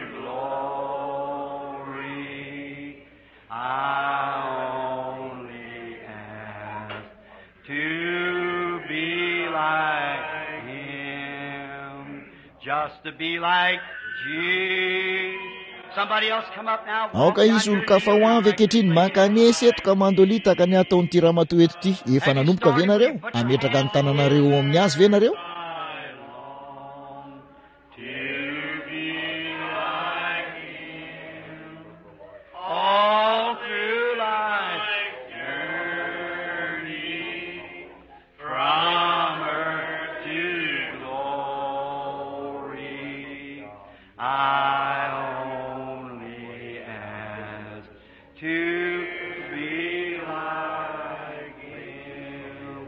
glory, I only ask to be like him, just to be like Jesus. Somebody else come up now. Aoka izy olo-kafa ho avy ankehitriny makanesy eto ka mandoli tahaka ny ataon'ity ramatoa eto ity. Efa nanomboka ve nareo? Ametraka ny tananareo amin'ny azy ve nareo? All through life's journey, from earth to glory, I only ask to be like him.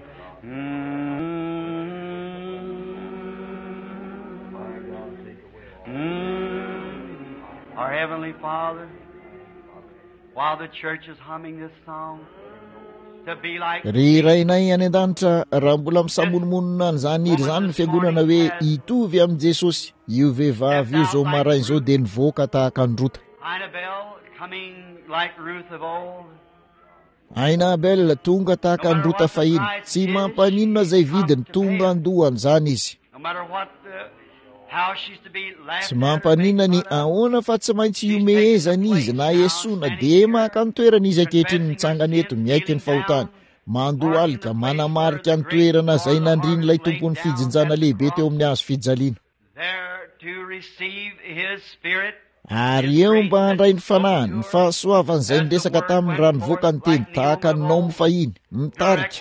Mm. Mm. Our Heavenly Father, while the church is humming this song, to be like Ry rainay any an-danitra raha mbola misamonomonona an'izany iry zany ny fiangonana hoe hitovy amin'i Jesosy, io vehivavy io zao maraina zao dia nivoaka tahaka ny rota. Annabelle coming like Ruth of old, Aina Abel tonga tahaka ny rota fahiny, tsy mampaninona izay vidiny tonga andohany zany izy. no matter what the tsy mampanina ny ahoana fa tsy maintsy iomehezana izy na esona de maka ny toerana izy ankehitriny mitsangana eto miaiky ny fahotany mandohalika manamarika ny toerana izay nandriny ilay tompony fijinjana lehibe teo amin'ny hazo fijaliana ary eo mba handray ny fanahiny ny fahasoavan'izay niresaka tamin'ny ranovoaka ny teny tahaka ninao mifahiny mitarika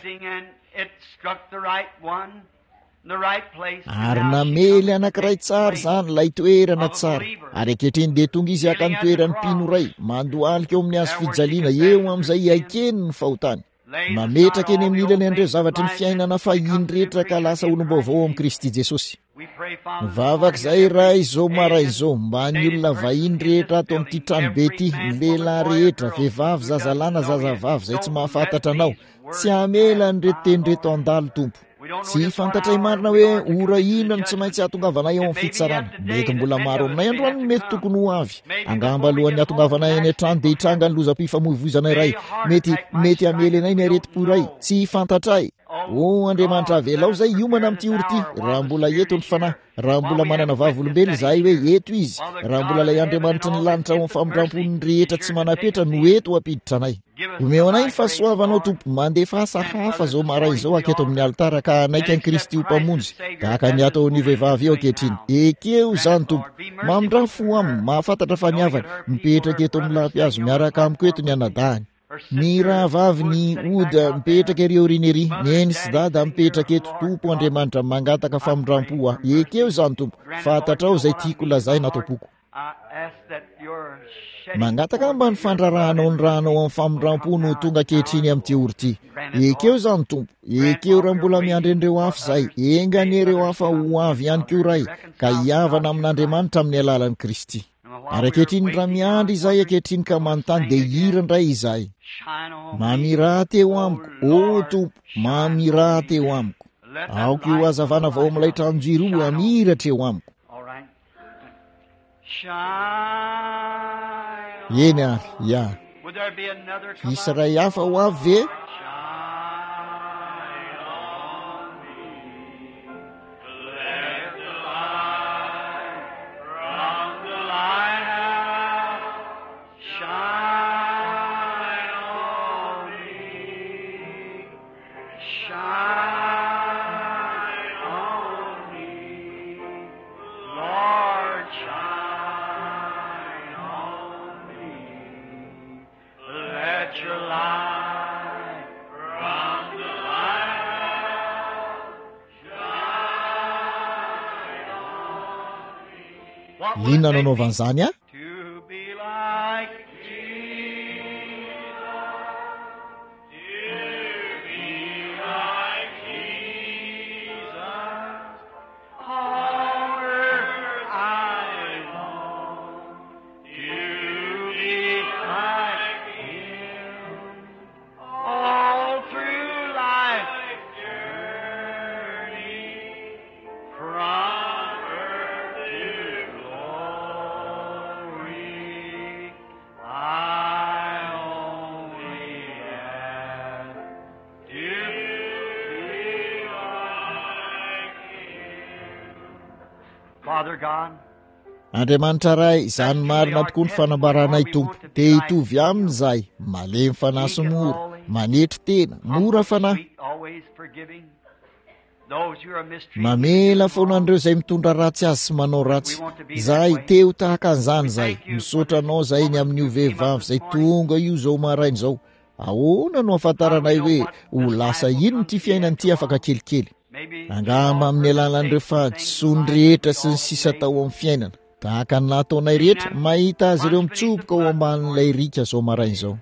ary namely anankiray tsara zany ilay toerana tsara ary ankehitriny de tonga izy aka ny toerany mpino ray mandohalika eo amin'ny hazo fijaliana eo amin'izay aikeny ny fahotany mametraka eny amin'ny ilany andreo zavatra ny fiainana fahiny rehetra ka lasa olom-baovao amin'i Kristy Jesosy. Mivavak'izay raha izao marain'izao mba ny olona vahiny rehetra ato amin'ity tranobe ity, ny lehilahy rehetra, vehivavy, zazalahy, zazavavy izay tsy mahafantatra anao, tsy hamela ny reto teny reto andalo Tompo. Tsy fantatray marina hoe ora inona no tsy maintsy ahatongavanay eo amin'ny fitsarana. Mety mbola maro aminay androany mety tokony ho avy. Angamba alohan'ny ahatongavanay eny an-trano dia hitranga ny lozam-pifamoivoizana iray. Mety mety hamely anay ny aretim-po iray. Tsy fantatray. O Andriamanitra velao zay iomana amin'ity ora ity. Raha mbola eto ny fanahy, raha mbola manana vavolombelona izahay hoe eto izy, raha mbola ilay Andriamanitra ny lanitra ao amin'ny famindrampon'ny rehetra tsy manapetra no eto ampiditra anay. Omeo anay ny fahasoavanao Tompo, mandefa asa hafa zao marain'izao aketo amin'ny alitara ka anaiky an'i Kristy ho mpamonjy tahaka ny ataon'ny vehivavy eo ankehitriny. Ekeo zany Tompo, mamindrafo aminy, mahafantatra faniavana, mipetraka eto amin'ny lampihazo miaraka amiko eto ny anadahany. Ny rahavavy ny Oda mipetraka ery aoriana ery, ny eny sy dada mipetraka eto. Tompo Andriamanitra mangataka famindram-po aho. Ekeo zany Tompo, fantatrao izay tiako lazaina tompoko. Mangataka mba ny fandrarahanao ny rahanao amin'ny famindram-po no tonga ankehitriny amin'ity ora ity. Ekeo zany Tompo, ekeo raha mbola miandren'ireo hafa izay, enganereo hafa ho avy ihany koa ray, ka hiavana amin'Andriamanitra amin'ny alalan'i Kristy. Ary ankehitriny raha miandry izay ankehitriny ka manontany dia hira indray izahay. Mamiraha teo amiko, o Tompo, mamiraha teo amiko. Aoko io hazavana vao amin'ilay tranonjiro amiratra eo amiko. Eny ary, ya. Isy ray hafa ho avy ve? Inona no nanaovan'izany a? Andriamanitra ray, izany marina tokoa ny fanambaranay Tompo. Te hitovy aminy izahay, malemy fanahy sy mora, manetry tena, mora fanahy. Mamela foana an'ireo izay mitondra ratsy azy sy manao ratsy. Izahay teo tahaka an'izany izahay, misaotra anao izahay ny amin'io vehivavy izay tonga io zao maraina izao. Ahoana no ahafantaranay hoe ho lasa ino ty fiainan'ity afaka kelikely. Angamba amin'ny alalan'ireo fahadisoany rehetra sy ny sisa tao amin'ny fiainana. Tahaka ny nataonay rehetra, mahita azy ireo mitsoboka ao ambanin'ilay rika zao marain'izao.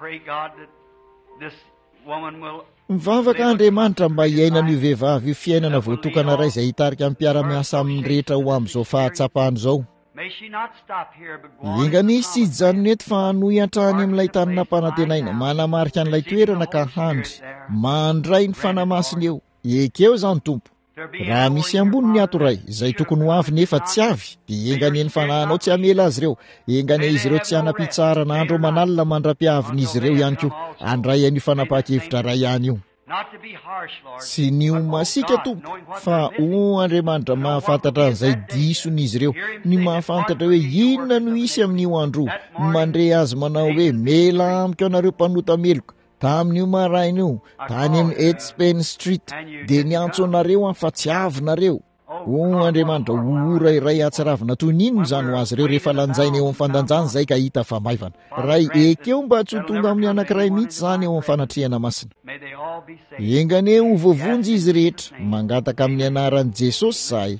Mivavaka Andriamanitra mba hiainan'io vehivavy io fiainana voatokana ray izay hitarika amin'ny mpiara-miasa amin'ny rehetra ho amin'izao fahatsapahany izao. Enganisy tsy hijanona eto fa hanohy hatrany amin'ilay tanina mpanantenaina, manamarika an'ilay toerana ka handry, mandray ny fanamasiny eo. Ekeo zany Tompo. Raha misy ambony ny ato ray izay tokony ho avy nefa tsy avy, dia engane ny fanahinao tsy hamela azy ireo, engane izy ireo tsy hanam-pitsarana andro manalina mandra-piavin'izy ireo ihany koa, handray an'io fanapahan-kevitra ray ihany io. tsy nio masika tompo fa o Andriamanitra mahafantatra an'izay dison'izy ireo, ny mahafantatra hoe inona no isy amin'io andro mandre azy manao hoe mela amiko anareo mpanota meloka tamin'io maraina io tany amin'ny Edspen Street dia niantso anareo afatsiavinareo. O Andriamanitra ora iray atsaravina toy n'inona izany ho azy ireo rehefa lanjaina eo amin'ny fandanjana izay ka hita fa maivana. Ray ekeo mba tsy ho tonga amin'ny anankiray mihitsy izany eo amin'ny fanatrehana masina. Engane ho voavonjy izy rehetra mangataka amin'ny anaran'i Jesosy zahay.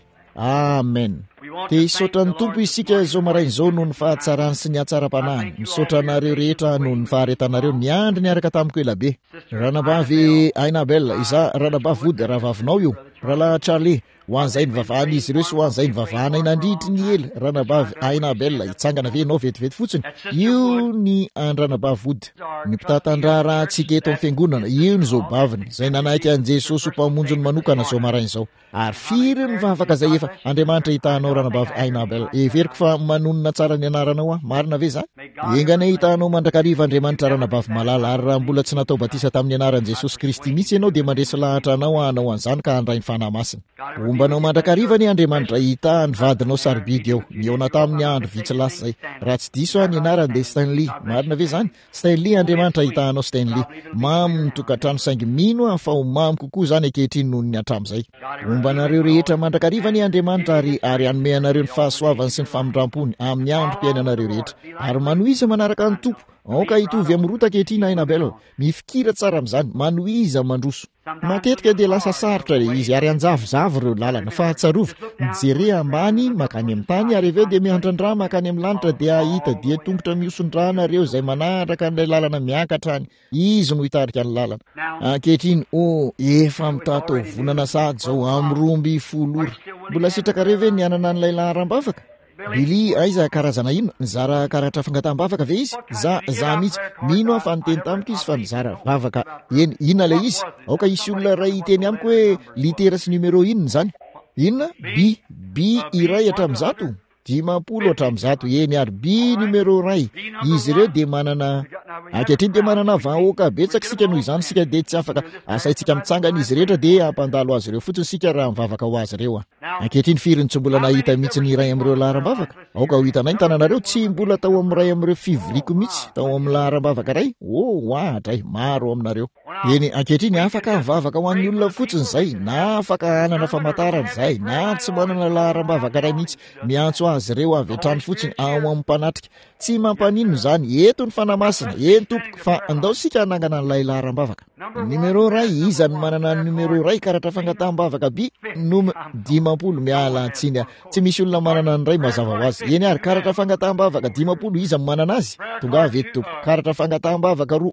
Amen. Te hisaotra ny tompo isika izao maraina izao noho ny fahatsarany sy ny hatsaram-panahiny. Misaotra anareo rehetra noho ny faharetanareo niandry niaraka tamiko elabe. Ranabavy Ainabel, iza ranabavy vody rahavavinao io. Rahalahy Charlie, ho an'izay ny vavahana izy ireo sy ho an'izay ny vavahana inandritry ny ela. Ranabavy Ainabel, hitsangana ve ianao vetivety fotsiny. Io ny andranabavy vody. Ny mpitatandraha antsika eto amin'ny fiangonana, io ny zao baviny izay nanaiky an'i Jesosy ho mpamonjony manokana izao maraina izao. Ary firy ny vavaka izay efa Andriamanitra hitanao ranabavy Ainabel. Everiko fa manonona tsara ny anaranao a, marina ve zany? Engane hitanao mandrakariva Andriamanitra ranabavy malala, ary raha mbola tsy natao batisa tamin'ny anaran'i Jesosy Kristy mihitsy ianao dia mandresy lahatra anao anao an'izany ka handray ny fanahy masina. Ombanao mandrakariva ny Andriamanitra hita ny vadinao sarobidy eo, niona tamin'ny andro vitsy lasa zay. Raha tsy diso ny anarany dia Stanley, marina ve zany? Stanley Andriamanitra hitanao Stanley. Mamy ny tokantrano saingy mino fa ho mamy kokoa zany ankehitriny noho ny hatramin'izay. Ombanareo rehetra mandrakariva ny Andriamanitra ary ary hanome anareo ny fahasoavany sy ny famindram-pony amin'ny androm-piainanareo rehetra. Ary manohiza manaraka ny tompo. Aoka hitovy amin'ny rota ankehitriny Ainabel, mifikira tsara amin'izany, manohiza mandroso. Matetika dia lasa sarotra izy ary anjavozavo ireo lalana fa tsarovy mijery ambany makany amin'ny tany ary aveo dia miandrandraha makany amin'ny lanitra dia hita dia tongotra miosondrana ireo izay manaraka an'ilay lalana miakatra any. Izy no hitarika ny lalana. Ankehitriny o efa mitato vonana sady zao amromby folora. Mbola sitraka reve ny anana an'ilay laharam-bavaka. Bili aiza karazana ino nizara karatra fangataham-bavaka ve izy? Za za mihitsy mino afa nyteny tamiko izy fa nizara vavaka. Eny ina ilay izy? Aoka isy olona ray iteny amiko hoe litera sy numero inona zany? Inona? Bi bi iray hatramin'ny zato? Dimampolo hatramin'ny zato eny ary bi numero ray. Izy ireo dia manana ankehitriny dia manana vahoaka betsaka sika noho izany sika dia tsy afaka asaitsika mitsangana izy rehetra dia ampandalo azy ireo fotsiny sika raha mivavaka ho azy ireo. Ankehitriny firy ny tsy mbola nahita mihitsy ny iray amin'ireo laharam-bavaka. Aoka ho hitanay ny tananareo tsy mbola tao amin'ny ray amin'ireo fivoriako mihitsy tao amin'ny laharam-bavaka ray. Oh hoatray maro aminareo. Eny ankehitriny afaka mivavaka ho an'ny olona fotsiny izay na afaka hanana famantarana izay na tsy manana laharam-bavaka ray mihitsy miantso azy ireo avy hatrany fotsiny ao amin'ny mpanatrika. Tsy mampanino zany eto ny fanamasina eny tompoko fa andao sika hanangana n'ilay laharam-bavaka. Numero ray iza ny manana numero ray karatra fangataham-bavaka bi nome dimampolo miala antsiny. Tsy misy olona manana ny ray mazava ho azy. Eny ary karatra fangataham-bavaka dimampolo iza ny manana azy. Tonga avy eto tompoko. Karatra fangataham-bavaka roa.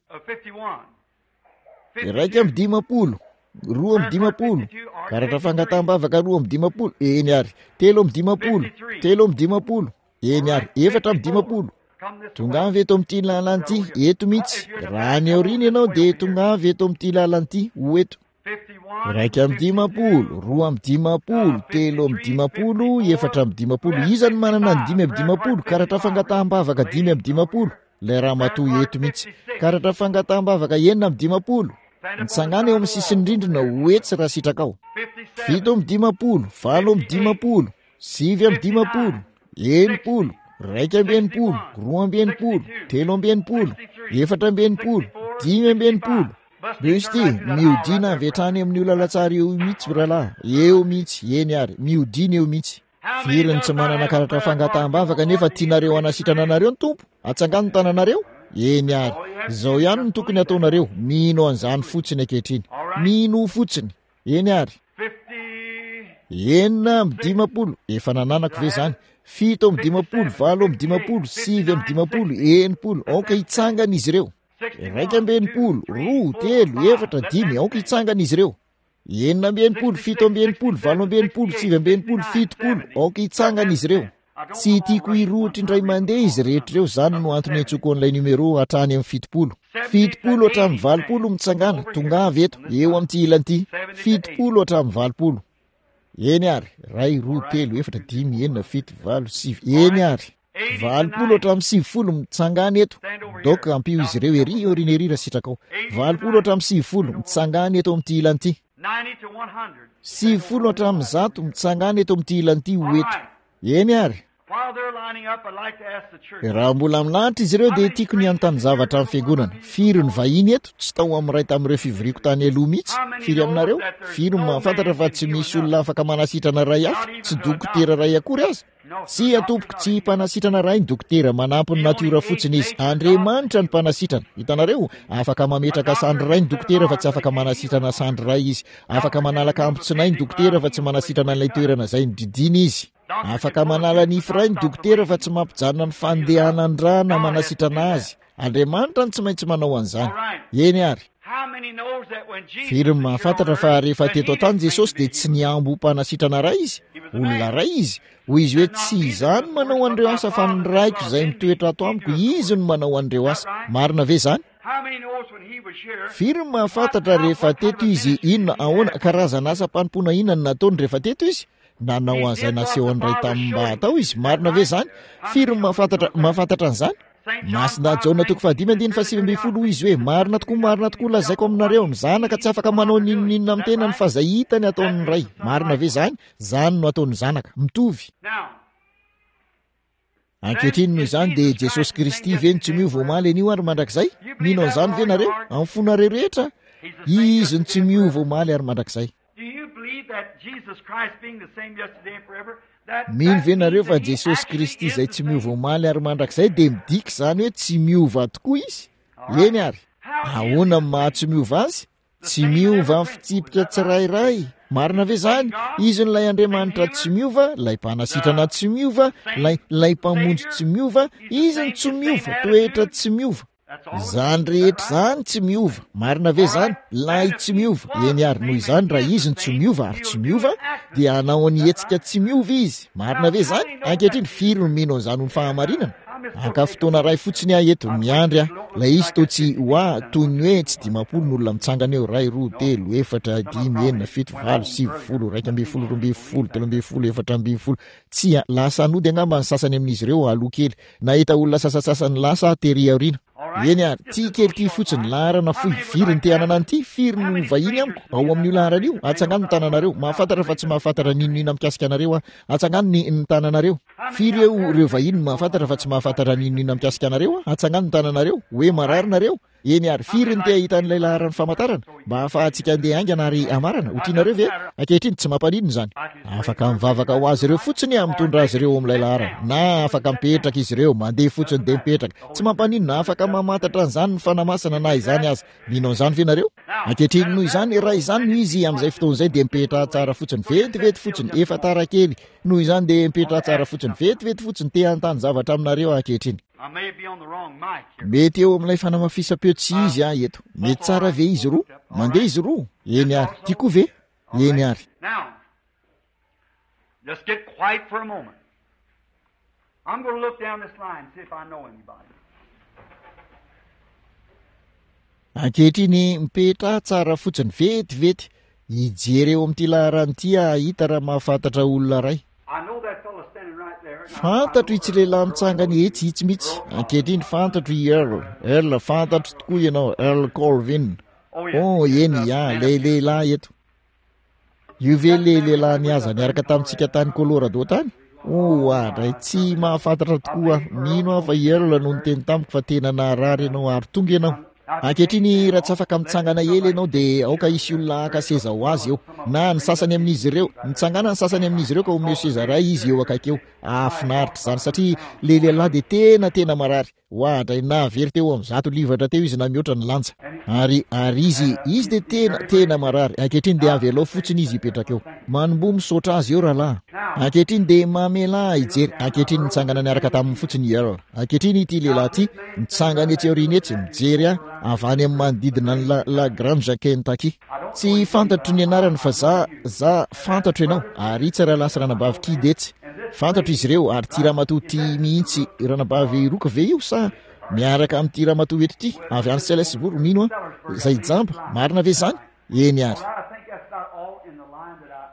Iraika amin'ny dimampolo, roa amin'ny dimampolo, karatra fangataham-bavaka roa amin'ny dimampolo, eny ary, telo amin'ny dimampolo, telo amin'ny dimampolo, eny ary, efatra amin'ny dimampolo. Tonga avy eto amin'ity lalan'ity, eto mihitsy. Raha ny aoriana ianao dia tonga avy eto amin'ity lalan'ity, ho eto. Iraika amin'ny dimampolo, roa amin'ny dimampolo, telo amin'ny dimampolo, efatra amin'ny dimampolo. Iza ny manana ny dimy amin'ny dimampolo, karatra fangataham-bavaka dimy amin'ny dimampolo. Ilay raha matoy eto mihitsy. Karatra fangataham-bavaka enina amin'ny dimampolo. Nitsangana eo amin'ny sisiny rindrina hoetsy raha sitraka ao. Fito amin'ny dimampolo, valo amin'ny dimampolo, sivy amin'ny dimampolo, enimpolo, raika amby enimpolo, roa amby enimpolo, telo amby enimpolo, efatra amby enimpolo, dimy amby enimpolo. Besty, mihodina avy hatrany amin'ny olalatsara eo mihitsy bralahy, eo mihitsy, eny ary, mihodina eo mihitsy. Firy ny tsy manana karatra fangataham-bavaka nefa tianareo anasitrana anareo ny tompo, atsangano ny tananareo? Eny ary, zao ihany ny tokony ataonareo, mino an'izany fotsiny ankehitriny. Mino fotsiny, eny ary. Enina amin'ny dimampolo, efa nananako ve zany? Fito amin'ny dimampolo, valo amin'ny dimampolo, sivy amin'ny dimampolo, enimpolo, aoka hitsangana izy ireo. Raika amby enimpolo, roa, telo, efatra, dimy, aoka hitsangana izy ireo. Enina amby enimpolo, fito amby enimpolo, valo amby enimpolo, sivy amby enimpolo, fitopolo, aoka hitsangana izy ireo. Tsy tiako hirohitra indray mandeha izy rehetra ireo, zany no antony antsoko an'ilay numero hatrany amin'ny fitopolo. Fitopolo hatramin'ny valopolo mitsangana, tonga avy eto, eo amin'ity ilan'ity. Fitopolo hatramin'ny valopolo. Eny ary, ray, roa, telo, efatra, dimy, enina, fito, valo, sivy. Eny ary. Valopolo hatramin'ny sivifolo mitsangana eto. doka ampio izy ireo ery orina ery raha sitrakao valopolo hatramin'ny sivifolo mitsangany eto amin'ity ilany ity sivifolo hatramin'ny zato mitsangany eto amin'ity ilany ity hoeto eny ary raha mbola milahitra izy ireo dia tiako ny anontany zavatra amin'ny fiangonana firy ny vahiny eto tsy tao amin'ray tamin'ireo fivoriako tany aloha mihitsy firy aminareo firy mahafantatra fa tsy misy olona afaka manasitrana ray hafa tsy dokotera ray akory aza sy atompoko tsy mpanasitrana ray ny dokotera manampy ny natiora fotsiny izy Andriamanitra ny mpanasitrana hitanareo afaka mametraka sandry ray ny dokotera fa tsy afaka manasitrana sandry ray izy afaka manalaka ambotsinay ny dokotera fa tsy manasitrana n'ilay toerana izay ny didiny izy afaka manala nify ray ny dokotera fa tsy mampijanona ny fandehanan-drana manasitrana azy Andriamanitra ny tsy maintsy manao an'izany eny ary firy mahafantatra fa rehefa teto an-tany Jesosy dia tsy niambo mpanasitrana ray izy olona ray izy hoy izy hoe tsy izany manao an'ireo asa fa ny raiko izay mitoetra ato amiko izy no manao an'ireo asa marina ve zany firy mahafantatra rehefa teto izy inona ahoana karazana asa mpanompoana inona ny nataony rehefa teto izy nanao an'izay naseho an'ray tamin'ny mba atao izy marina ve zany firy mahafantatra mahafantatra an'izany masina jaona toko fahadimy andiny fa sivy amby folo izy hoe marina tokoa marina tokoa lazaiko aminareo ny zanaka tsy afaka manao ninonina amin'ny tenany fa zay hitany ataon'ny ray marina ve zany zany no ataon'ny zanaka mitovy ankehitriny noho izany dia Jesosy Kristy ve ny tsy miova omaly anio ary mandrakizay mino an'izany ve nareo amin'ny fonareo rehetra izy ny tsy miova omaly ary mandrakizay mino ve nareo fa Jesosy Kristy izay tsy miova omaly ary mandrakizay dia midika izany hoe tsy miova tokoa izy eny ary ahoana maha tsy miova azy tsy miova amin'ny fitsipika tsirairay marina ve zany izy nylay Andriamanitra tsy miova lay mpanasitrana tsy miova lay lay mpamonjy tsy miova izy ny tsy miova toetra tsy miova zany rehetra zany tsy miova marina ve zany lay tsy miova eny ary noho izany raha izy ny tsy miova ary tsy miova dia anao ny hetsika tsy miova izy marina ve zany ankehitriny firy no mino an'izany ho ny fahamarinana ankafotoana ray fotsiny ahy eto miandry aho lay izy to tsy hoa toy ny hoe tsy dimampolo n'olona mitsangana eo ray roa telo efatra dimy enina fito valo sivy folo raika amby folo roa amby folo telo amby folo efatra amby folo tsy lasa anody angamba ny sasany amin'izy ireo aloha kely nahita olona sasasasany lasa tery aoriana eny ary ty kely ty fotsiny laharana foy firy ny teanana an'ity firy no vahiny amiko ao amin'io laharana io atsangano ny tananareo mahafantatra fa tsy mahafantatra ninonina mikasika anareo a atsangano ny ny tananareo firy eo reo vahiny mahafantatra fa tsy mahafantatra ninonina mikasika anareo a atsangano ny tananareo hoe mararinareo eny ary firy ny te ahitan'ilay laharany famantarana mba ahafahantsika andeha aingana ary amarana ho tianareo ve ankehitriny tsy mampaninona izany afaka mivavaka ho azy ireo fotsiny a mitondra azy ireo amin'ilay laharana na afaka mipetraka izy ireo mandeha fotsiny dia mipetraka tsy mampaninona afaka mamantatra an'izany ny fanamasana na izany azy mino an'izany ve nareo ankehitriny noho izany raha izany no izy amin'izay fotoan'izay dia mipetra tsara fotsiny vetivety fotsiny efa tara kely noho izany dia mipetra tsara fotsiny vetivety fotsiny te hanontany zavatra aminareo ankehitriny mety eo amin'ilay fanamafisam-peo tsy izy a eto mety tsara ve izy roa mandeha izy roa eny ary tiako ve eny ary ankehitriny mipetra tsara fotsiny vetivety hijery eo amin'ity laharanyity a hita raha mahafantatra olona ray fantatro itsy lehilahy mitsangany etsy itsy mihitsy ankehitriny fantatro i Earl Earl fantatro tokoa ianao Earl Colvin oh eny a lay lehilahy eto io ve le lehilahy niaza niaraka tamintsika tany Colorado tany o adray tsy mahafantatra tokoa mino aho fa Earl no niteny tamiko fa tena naharary ianao ary tonga ianao ankehitriny raha tsy afaka mitsangana ely ianao dia aoka isy olona akaseza ho azy eo na ny sasany amin'izy ireo mitsangana ny sasany amin'izy ireo ka omeo seza ray izy eo akaikeo afinaritra izany satria le lehilahy dia tena tena marary hoadray na very teo amin'ny zato livatra teo izy na mihoatra ny lanja ary ary izy izy dia tena tena marary ankehitriny dia avy alao fotsiny izy hipetraka eo manombo misaotra azy eo rahalahy ankehitriny dia mamela hijery ankehitriny mitsangana niaraka tamin'ny fotsiny Earl ankehitriny ity lehilahy ity mitsangana etsy aoriana etsy mijery a avy any amin'ny manodidina ny la, la Granja Kentucky tsy fantatro ny anarany fa za za fantatro ianao ary itsy raha lasa ranabavy kidy etsy fantatro izy ireo ary ty ramatoa ty mihitsy ranabavy roka ve io sa miaraka amin'ity ramatoa eto ity avy any Selesboro mino a zay jamba marina ve zany eny ary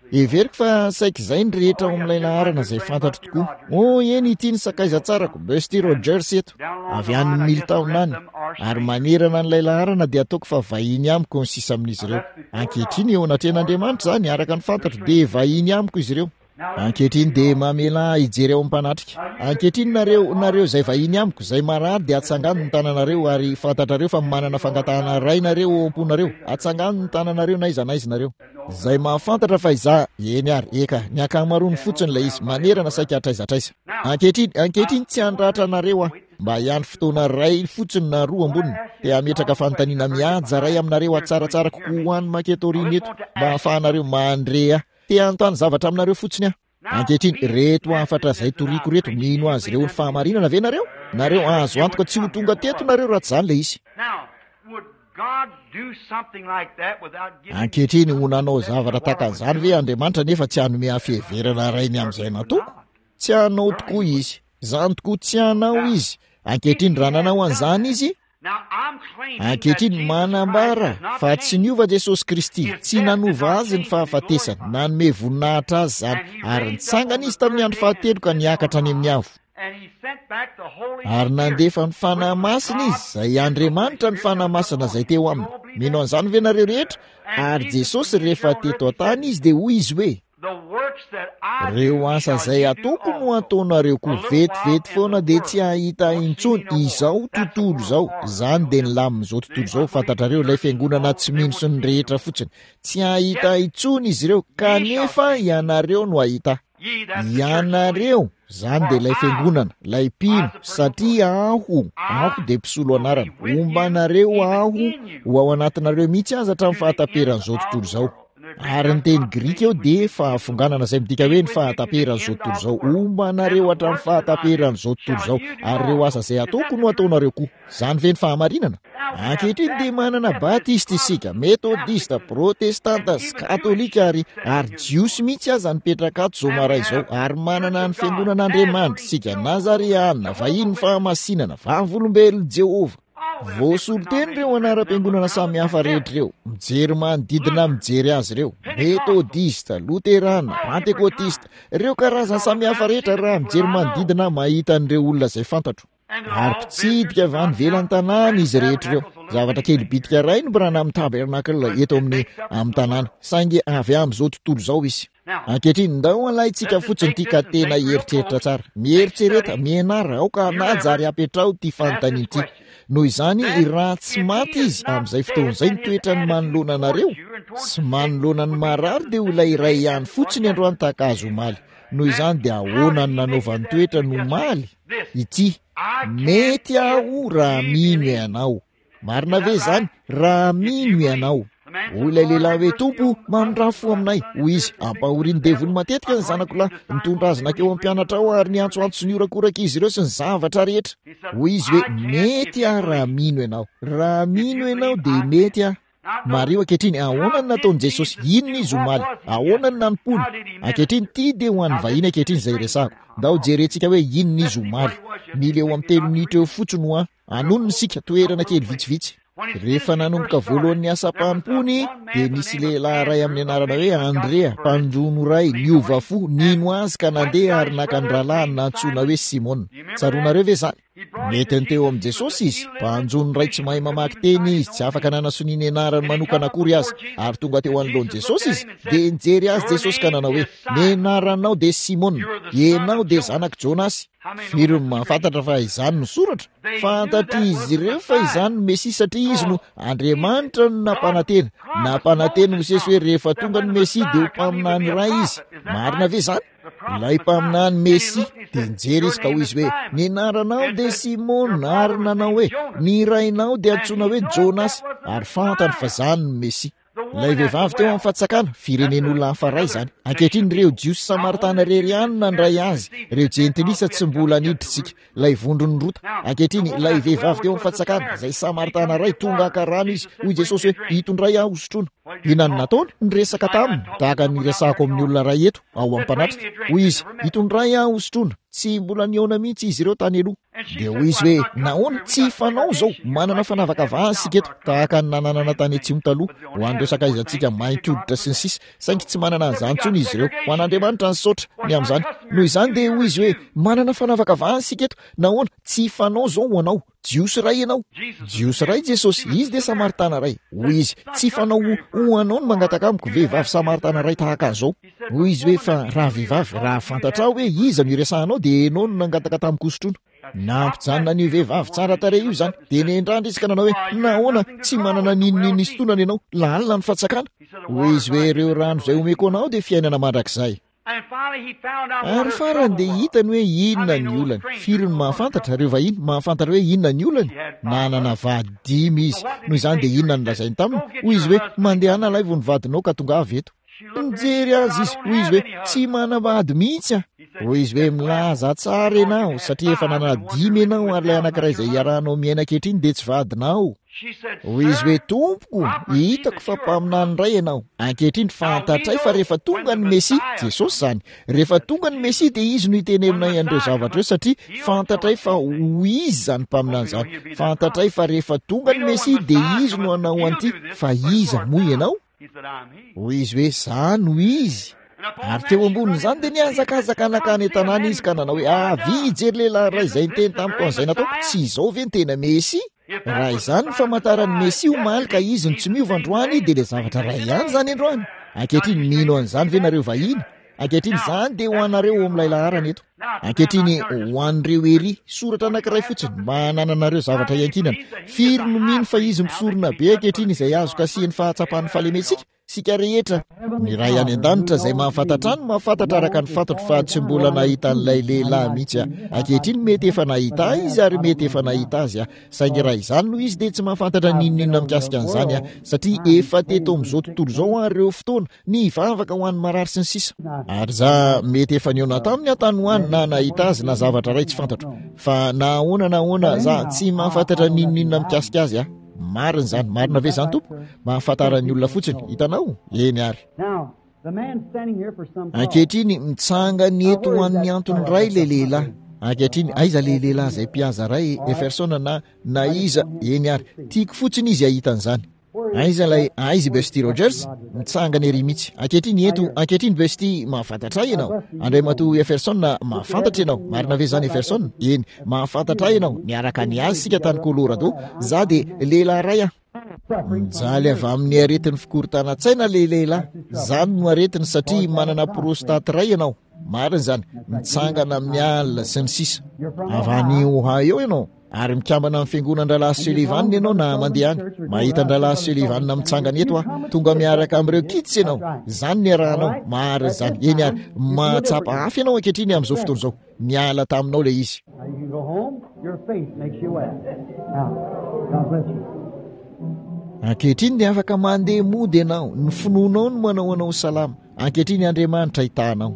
everiko fa saika izay ny rehetra ao amin'ilay laharana izay fantatro tokoa. O eny ity ny sakaiza tsarako Buster Rogers eto avy any mily taonany ary manerana n'ilay laharana dia ataoko fa vahiny amiko ny sisa amin'izy ireo. Ankehitriny eo anatren'Andriamanitra zany araka ny fantatro dia vahiny amiko izy ireo. Ankehitriny dia mamela hijery ao ampanatrika. Ankehitriny nareo nareo izay vahiny amiko izay marary dia atsangano ny tananareo ary fantatrareo fa manana fangatahana ray nareo ao am-ponareo. Atsangano ny tananareo na iza na izy nareo. Zay mahafantatra fa iza eny ary eka ny akamaroany fotsiny ilay izy manerana saika atraizatraisa. Ankehitriny ankehitriny tsy andratra nareo ah mba hiandry fotoana ray fotsiny na roa amboniny dia ametraka fanontaniana mihaja ray aminareo atsaratsara kokoa ho an'ny maketoriny eto mba hahafahanareo mandre ah te anontany zavatra aminareo fotsiny ah. Ankehitriny reto afatra izay toriko reto mino azy ireo ny fahamarinana ve nareo? Nareo azo antoka tsy ho tonga teto nareo raha tsy zany ilay izy. Ankehitriny ho nanao zavatra takan'izany ve Andriamanitra nefa tsy hanome hafiheverana rainy amin'izay nataoko? Tsy hanao tokoa izy. Zany tokoa tsy hanao izy. Ankehitriny raha nanao an'izany izy, ankehitriny manambara fa tsy niova Jesosy Kristy, tsy nanova azy ny fahafatesany, nanome voninahitra azy zany ary nitsangana izy tamin'ny andro fahatelo ka niakatra any amin'ny avo. Ary nandefa ny fanahy masina izy, izay Andriamanitra ny fanahy masina izay teo aminy. Mino an'izany ve nareo rehetra? Ary Jesosy rehefa teto an-tany izy dia hoy izy hoe, reo asa izay ataoko no ataonareo koa vetivety foana dia tsy hahita intsony izao tontolo izao. Zany dia nilamin'izao tontolo izao fantatrareo ilay fiangonana tsy mino sy ny rehetra fotsiny. Tsy hahita intsony izy ireo kanefa ianareo no hahita. Ianareo zany dia ilay fiangonana, ilay mpino, satria aho, aho dia mpisolo anarana. Ombanareo aho ho ao anatinareo mihitsy aza hatramin'ny fahataperan'izao tontolo izao. Ary ny teny Grika eo dia fahafonganana izay midika hoe ny fahataperan'izao tontolo izao. Ombanareo hatramin'ny fahataperan'izao tontolo izao ary ireo asa izay ataoko no ataonareo koa. Zany ve ny fahamarinana? Ankehitriny dia manana batista isika, metodista, protestanta, katolika ary ary jiosy mihitsy aza nipetraka ato zao maray izao ary manana ny fiangonan'Andriamanitra isika Nazariana, vahiny fahamasinana, vavolombelon Jehova. Voasolo teny ireo anara-piangonana samy hafa rehetra ireo, mijery manodidina mijery azy ireo, metodista, luterana, pentekotista, ireo karazany samy hafa rehetra raha mijery manodidina mahita an'ireo olona izay fantatro. Ary mpitsidika avy any ivelan'ny tanàna izy rehetra ireo. Zavatra kely bitika ray no birana amin'ny tabernakla eto amin'ny amin'ny tanàna, saingy avy amin'izao tontolo izao izy. Ankehitriny ndao alaitsika fotsiny ity ka tena eritreritra tsara. Mieritsereta, mianara aoka najary apetrao ty fanontaniana ity. Noho izany raha tsy maty izy amin'izay fotoan'izay nitoetra ny manoloana anareo sy manoloana ny marary dia ho ilay iray ihany fotsiny androany tahaka azy omaly. Noho izany dia ahoana ny nanaova ny toetra no omaly ity? Mety aho raha mino ianao. Marina ve zany? Raha mino ianao. Hoy ilay lehilahy hoe tompo mamindrafo aminay. Hoy izy, ampahorian'ny devony matetika ny zanako lahy, nitondra azy nakeo am-pianatra ao ary niantsoantso sy niorakoraka izy ireo sy ny zavatra rehetra. Hoy izy hoe mety ah raha mino ianao. Raha mino ianao dia mety ah. Mario ankehitriny ahoana ny nataon'i Jesosy? Inona izy omaly? Ahoana ny nanompony? Ankehitriny ity dia ho an'ny vahiny ankehitriny izay resahako. Ndao jerentsika hoe inona izy omaly. Mila eo amin'ny telo minitra eo fotsiny ho anonony sika toerana kely vitsivitsy. Rehefa nanomboka voalohan'ny asa mpampony dia nisy lehilahy ray amin'ny anarana hoe Andrea, mpanjono ray, niova fo, nino azy ka nandeha ary naka ny rahalahy nantsoina hoe Simona. Tsaroanareo ve zany? Mety ny teo amin'ny Jesosy izy, mpanjono ray tsy mahay mamaky teny izy, tsy afaka nanasony ny anarany manokana akory azy, ary tonga teo anoloan'i Jesosy izy, dia nijery azy Jesosy ka nanao hoe ny anaranao dia Simona, ianao dia zanak'i Jonasy. Firy ny mahafantatra fa izany no soratra? Fantatry izy ireo fa izany no Mesia satria izy no Andriamanitra no nampanantena. Nampanantena Mosesy hoe rehefa tonga ny Mesia dia ho mpaminany ray izy. Marina ve zany? Ilay mpaminany Mesia dia nijery izy ka hoy izy hoe ny anaranao dia Simona ary nanao hoe ny rainao dia antsoina hoe Jonasy, ary fantany fa izany no Mesia. Ilay vehivavy teo amin'ny fahatsakana, firenen'olona hafa ray izany. Ankehitriny ireo jiosy Samaritana irery ihany nandray azy, ireo jentilisa tsy mbola niditsika. Ilay vondrony rota. Ankehitriny ilay vehivavy teo amin'ny fahatsakana, izay Samaritana ray tonga akarano izy, hoy Jesosy hoe hitondray aho hosotroana. Inany nataony? Niresaka taminy, tahaka niresahako amin'ny olona ray eto ao amin'ny mpanatrika. Hoy izy, hitondray aho hosotroana. Tsy mbola niona mihitsy izy ireo tany aloha. Dia hoy izy hoe nahoana tsy fanao zao? Manana fanavaka vazy sika eto tahaka ny nananana tany atsimo taloha ho an'ireo fakaizantsika mainty-oditra sy ny sisa saingy tsy manana an'izany tsony izy ireo ho an'Andriamanitra ny sotra ny amin'izany noho izany dia hoy izy hoe manana fanavaka vahany sika eto nahoana tsy fanao zao ho anao jiosy ray ianao jiosy ray Jesosy izy dia samaritana ray hoy izy tsy fanao ho anao no mangataka amiko vehivavy samaritana ray tahaka an'izao hoy izy hoe fa raha vehivavy raha fantatrao hoe iza no iresahanao dia enao no nangataka tamiko hosotroana nampijanona ny vehivavy tsara tarehy io zany dia nendrandra izy ka nanao hoe nahoana tsy manana ninonino isontonana ianao lalina ny fatsakana hoy izy hoe ireo rano izay omeko anao dia fiainana mandrakizay ary farany dia hitany hoe inona ny olany firy no mahafantatra reo vahiny mahafantatra hoe inona ny olany nanana vady dimy izy noho izany dia inona ny lazainy taminy hoy izy hoe mandehana ilay vo nivadinao ka tonga avy eto mijery azy izy hoy izy hoe tsy manavady mihitsy a hoy izy hoe milaza tsara ianao satria efa nanana dimy ianao ary ilay anankiray izay iarahanao miaina ankehitriny dia tsy vadinao hoy izy hoe tompoko hitako fa mpaminany ray ianao ankehitriny fantatray fa rehefa tonga ny Mesia Jesosy zany rehefa tonga ny Mesia dia izy no iteneminay an'ireo zavatra eo satria fantatray fa ho izy zany mpaminany zany fantatray fa rehefa tonga ny Mesia dia izy no hanao an'ity fa iza moa ianao hoy izy hoe zany ho izy ary teo ambonin'izany dia niazakazaka anakany an-tanàna izy ka nanao hoe avy ijery lehilahy ray izay niteny tamiko an'izay nataoko tsy izao ve ny tena Mesia raha izany ny famantarany Mesia omaly ka izy no tsy miova androany dia le zavatra ray ihany zany androany ankehitriny mino an'izany ve nareo vahiny ankehitriny zany dia ho anareo eo amin'ilay laharana eto ankehitriny ho an'ireo ery soratra anankiray fotsiny mba nananareo zavatra iankinana firy no mino fa izy misorona be ankehitriny izay azo kasiany fahatsapahany fahalemetsika sika rehetra ny ray any an-danitra izay mahafantatra any mahafantatra araka ny fantatro fa tsy mbola nahita an'ilay lehilahy mihitsy a ankehitriny mety efa nahita izy ary mety efa nahita azy a saingy raha izany no izy dia tsy mahafantatra ninonina mikasika an'izany a satria efa teto amin'izao tontolo izao areo fotoana ny vavaka ho an'ny marary sy ny sisa ary za mety efa niona taminy atany hoany na nahita azy na zavatra ray tsy fantatro fa nahoana nahoana za tsy mahafantatra ninonina mikasika azy a marina zany marina ve zany tompo mahafantarany olona fotsiny hitanao eny ary ankehitriny mitsangany eto ho an'ny antony ray le lehilahy ankehitriny aiza le lehilahy zay mpiaza ray Efersona na na iza eny ary tiako fotsiny izy ahitan'izany aiza lay aizy Besty Rogers mitsangany ery mihitsy ankehitriny eto ankehitriny Besty mahafantatra ianao andray mato Efersona mahafantatra ianao marina ve zany Efersona eny mahafantatra ianao niaraka ny azy sika tany Colorado za dia lehilahy ray a mijaly avy amin'ny aretin'ny fikorontanan-tsaina le lehilahy zany no aretiny satria manana prostate ray ianao marina zany mitsangana amin'ny alina sy ny sisa avy any Ohio ianao ary mikambana amin'ny fiangonan-dralahy Sullivan ianao na mandeha any mahita an-dralahy Sullivan mitsangana eto a tonga miaraka amin'ireo kits ianao zany ny arahanao marina zany eny ary mahatsapa hafa ianao ankehitriny amin'izao fotoana izao miala taminao le izy ankehitriny dia afaka mandeha mody ianao ny finoanao no manao anao salama ankehitriny Andriamanitra hitanao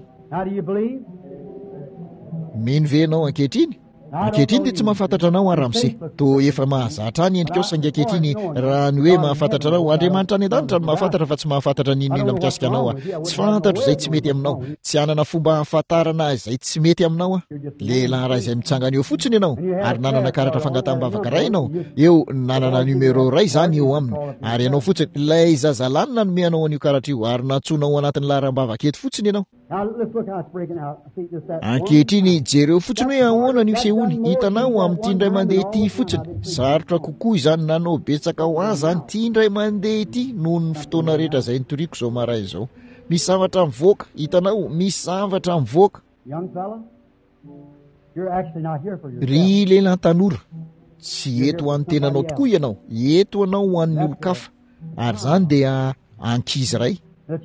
mino ve ianao ankehitriny ankehitriny dia tsy mahafantatra anao aramse to efa mahazatra any endrika ao saingy ankehitriny raha ny hoe mahafantatra anao Andriamanitra any an-danitra no mahafantatra fa tsy mahafantatra ninonina mikasika anao a tsy fantatro izay tsy mety aminao tsy hanana fomba hafantarana izay tsy mety aminao a lehilahy raha izay mitsangana eo fotsiny ianao ary nanana karatra fangatambavaka ray ianao eo nanana numero ray zany eo aminy ary ianao fotsiny ilay zazalanina nome anao an'io karatra io ary natsoina ao anatin'ny laharam-bavaka eto fotsiny ianao ankehitriny jereo fotsiny hoe ahoana ny sehoany hitanao amin'ity indray mandeha ity fotsiny sarotra kokoa izany nanao betsaka ho azy zany ity indray mandeha ity noho ny fotoana rehetra izay nitoriako izao maray izao misy zavatra mivoaka hitanao misy zavatra mivoaka ry lehilahy tanora tsy eto ho an'ny tenanao tokoa ianao eto anao ho an'ny olo-kafa ary zany dia ankizy ray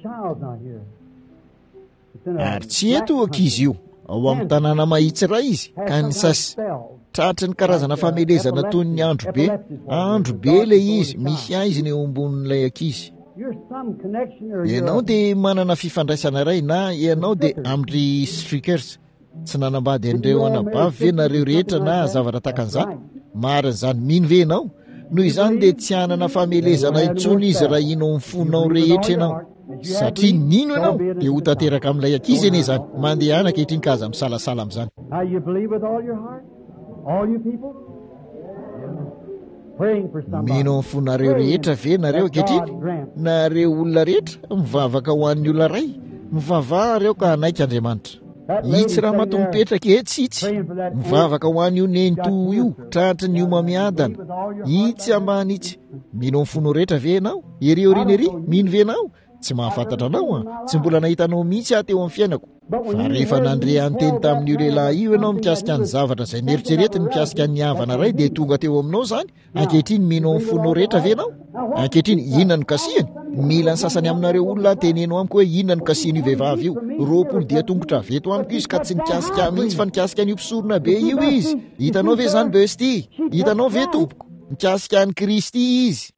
ary tsy eto ankizy io ao amin'ny tanàna mahitsy ray izy ka ny sasy tratry ny karazana famelezana toy ny andro be andro be le izy misy aiziny eo ambonin'ilay ankizy ianao dia manana fifandraisana ray na ianao dia amin'ny strikers tsy nanambady an'ireo anabavy ve nareo rehetra na zavatra takan'izany marina zany mino ve ianao noho izany dia tsy hanana famelezana intsony izy raha inao mifonao rehetra ianao satria nino ianao dia ho tanteraka amin'ilay ankizy eny zany mandeha any ankehitriny ka aza misalasala amin'izany mino amin'ny fonareo rehetra ve nareo ankehitriny? Nareo olona rehetra mivavaka ho an'ny olona ray, mivavaha reo ka anaiky Andriamanitra. Itsy raha mato mipetraka etsy itsy mivavaka ho an'io nento io tratry ny omamiadana itsy ambany itsy. Mino amin'ny fonao rehetra ve ianao? Ery orina ery mino ve ianao? Tsy mahafantatra anao a, tsy mbola nahitanao mihitsy aho teo amin'ny fiainako. Fa rehefa nandre anteny tamin'io lehilahy io ianao mikasika ny zavatra izay nieritreretiny mikasika ny havana ray dia tonga teo aminao zany. Ankehitriny mino amin'ny fonao rehetra ve ianao? Ankehitriny inona no kasihany? Mila ny sasany aminareo olona teneno amiko hoe inona no kasihany io vehivavy io. Roapolo dia tongotra veto amiko izy ka tsy nikasika mihitsy fa nikasika ny mpisorona be io izy. Hitanao ve zany besty? Hitanao ve tompoko? Nikasika ny Kristy izy.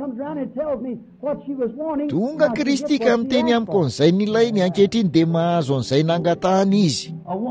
Tonga Kristy ka miteny amiko an'izay nilainy ankehitriny dia mahazo an'izay nangatahany izy.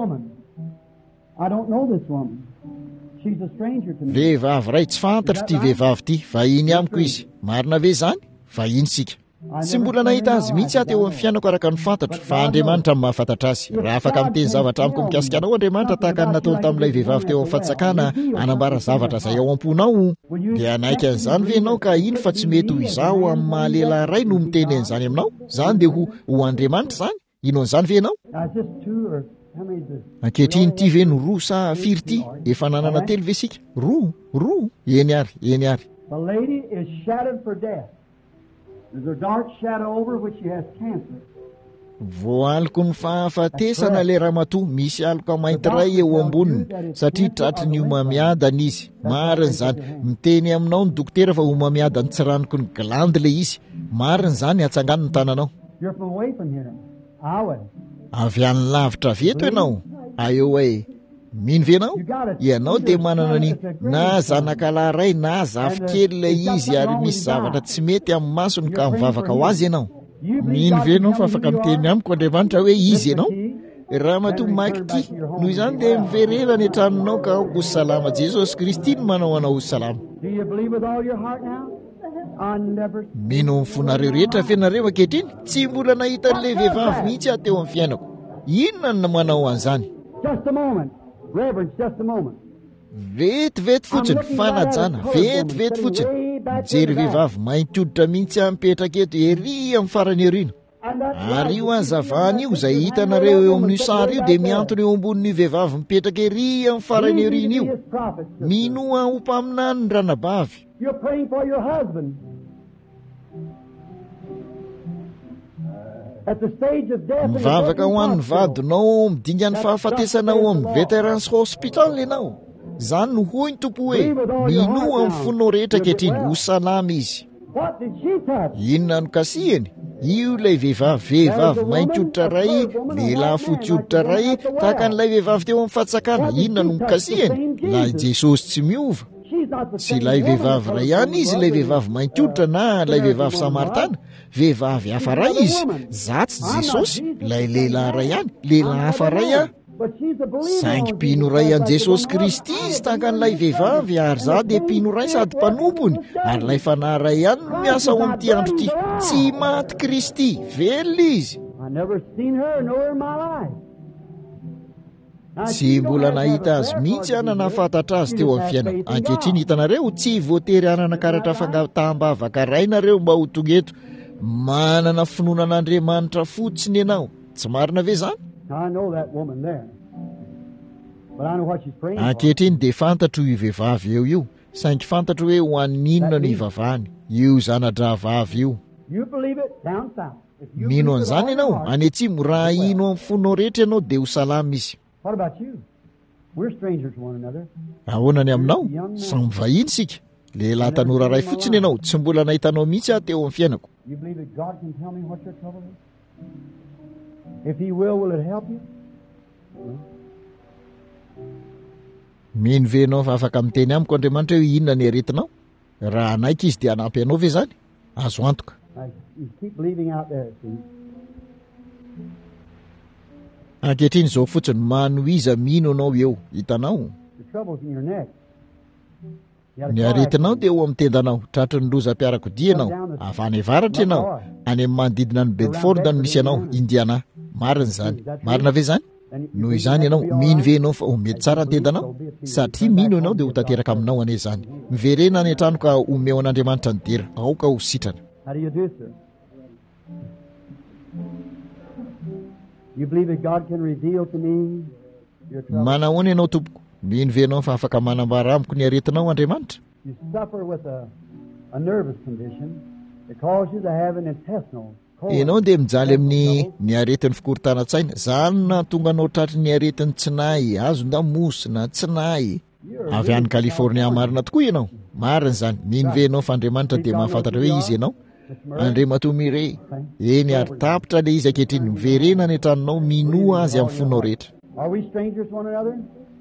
Vehivavy ray tsy fantatro ty vehivavy ty, vahiny amiko izy. Marina ve zany? Vahiny sika. Tsy mbola nahita azy mihitsy aho teo amin'ny fiainako araka ny fantatro, fa Andriamanitra ny mahafantatra azy. Raha afaka miteny zavatra amiko mikasika anao Andriamanitra tahaka ny nataony tamin'ilay vehivavy teo amin'ny fatsakana, anambara zavatra izay ao am-ponao, dia anaiky an'izany ve ianao ka ino fa tsy mety ho izaho amin'ny mahalehilahy ray no miteny an'izany aminao? Zany dia ho ho Andriamanitra zany? Ino an'izany ve ianao? Ankehitriny ty ve no roa sa firy ty? Efa nanana telo ve sika? Roa, roa. Eny ary, eny ary. The lady is shadowed for death. There's a dark shadow over which she has cancer. Voaliko ny fahafatesana le ramatoa, misy aloka mainty ray eo amboniny satria tratry ny omamiadana izy. Marina zany, miteny aminao ny dokotera fa omamiadana tsy ranoko ny glandy le izy. Marina zany, atsangano ny tananao. You're from away from here. I would. Avy any lavitra veto ianao. Ayo e. Mino ve ianao? Ianao dia manana ny na zanakalahy ray na zafy kely le izy ary misy zavatra tsy mety amin'ny masony ka mivavaka ho azy ianao. Mino ve ianao fa afaka miteny amiko Andriamanitra hoe izy ianao? Raha matoa maiky ty, noho izany dia miverena ny tranonao ka ho salama. Jesosy Kristy no manao anao ho salama. Do you believe with all your heart now? I never. Mino amin'ny fonareo rehetra fenareo ankehitriny, tsy mbola nahita an'ilay vehivavy mihitsy aho teo amin'ny fiainako. Inona no manao an'izany? Just a moment. Reverence, just a moment. Vetivety fotsiny, fanajana, vetivety fotsiny. Mijery vehivavy mainty hoditra mihitsy mipetraka eto ery amin'ny farany erina. Ary io hazavana io izay hitanareo eo amin'io sary io dia miantona eo ambonin'io vehivavy mipetraka ery amin'ny farany erina io. Minoa ho mpaminany ny ranabavy. You're praying for your husband. At the stage of death. Mivavaka ho an'ny vadinao, midinga ny fahafatesana ao amin'ny Veterans Hospital ianao. Zany no hoy ny tompo hoe minoa amin'ny fonao rehetra ankehitriny ho salama izy. What did she touch? Inona no kasihany? Io ilay vehivavy, vehivavy mainty hoditra ray, lehilahy fotsy hoditra ray, tahaka an'ilay vehivavy teo amin'ny fatsakana. Inona no kasihany? Lahy Jesosy tsy miova. Tsy ilay vehivavy ray ihany izy, ilay vehivavy mainty hoditra na ilay vehivavy Samaritana. Vehivavy hafa ray izy. Zatsy Jesosy, ilay lehilahy ray ihany, lehilahy hafa ray ah. Saingy mpino ray an' Jesosy Kristy izy tahaka an'ilay vehivavy, ary za dia mpino ray sady mpanompony, ary ilay fanahy ray ihany no miasa ao amin'ity andro ity. Tsy maty Kristy, velona izy. I never seen her nowhere in my life. Tsy mbola nahita azy mihitsy ana nafantatra azy teo amin'ny fiainako. Ankehitriny hitanareo tsy voatery anana karatra fangataham-bavaka ray nareo mba ho tonga eto. Manana finoanan'Andriamanitra fotsiny ianao. Tsy marina ve zany? I know that woman there. But I know what she's praying for. Ankehitriny dia fantatro io vehivavy eo io. Saingy fantatro hoe ho an'inona no ivavahany. Io zana-dravavy io. You believe it down south. If you Mino believe with all an'izany your ianao, heart. any atsimo raha ino amin'ny fonao rehetra ianao dia ho salama izy. What about you? We're strangers to one another. Ahoana ny aminao? Samy vahiny sika. Lehilahy tanora ray fotsiny ianao, tsy mbola nahitanao mihitsy aho teo amin'ny fiainako. You believe that God can tell me what your trouble is? If He will, will it help you? Mino ve ianao fa afaka miteny amiko Andriamanitra hoe inona ny aretinao? Raha anaiky izy dia hanampy anao ve zany? Azo antoka. I, you keep believing out there, see? Ankehitriny izao fotsiny manohiza mino anao eo, hitanao. The trouble's in your neck. You had a Ny car aretinao accident. dia eo amin'ny tendanao, tratry ny loza-piarakodia ianao. Avy any avaratra ianao, any amin'ny manodidina ny Bedford no misy ianao, Indiana. Marina zany. Marina ve zany? noho izany ianao mino ve ianao fa ho mety tsara ny tendanao satria mino ianao dia ho tanteraka aminao ane zany miverena any an-trano ka omeo an'Andriamanitra ny dera aoka ho sitrana. How do you do, sir? You believe that God can reveal to me your trouble? Manahoana ianao tompoko mino ve ianao fa afaka manambara amiko ny aretinao Andriamanitra? You suffer with a, a nervous condition that causes you to have an intestinal ianao dia mijaly amin'ny ny aretin'ny fikorontanan-tsaina zany na tonga anao tratry ny aretin'ny tsinahy azonda mosy na tsinahy avy any California marina tokoa ianao marina zany mino ve ianao fa Andriamanitra dia mahafantatra hoe izy ianao Andriamatomire eny ary tapitra le izy ankehitriny miverena ny tranonao minoa azy amin'ny fonao rehetra. Are we strangers to one another?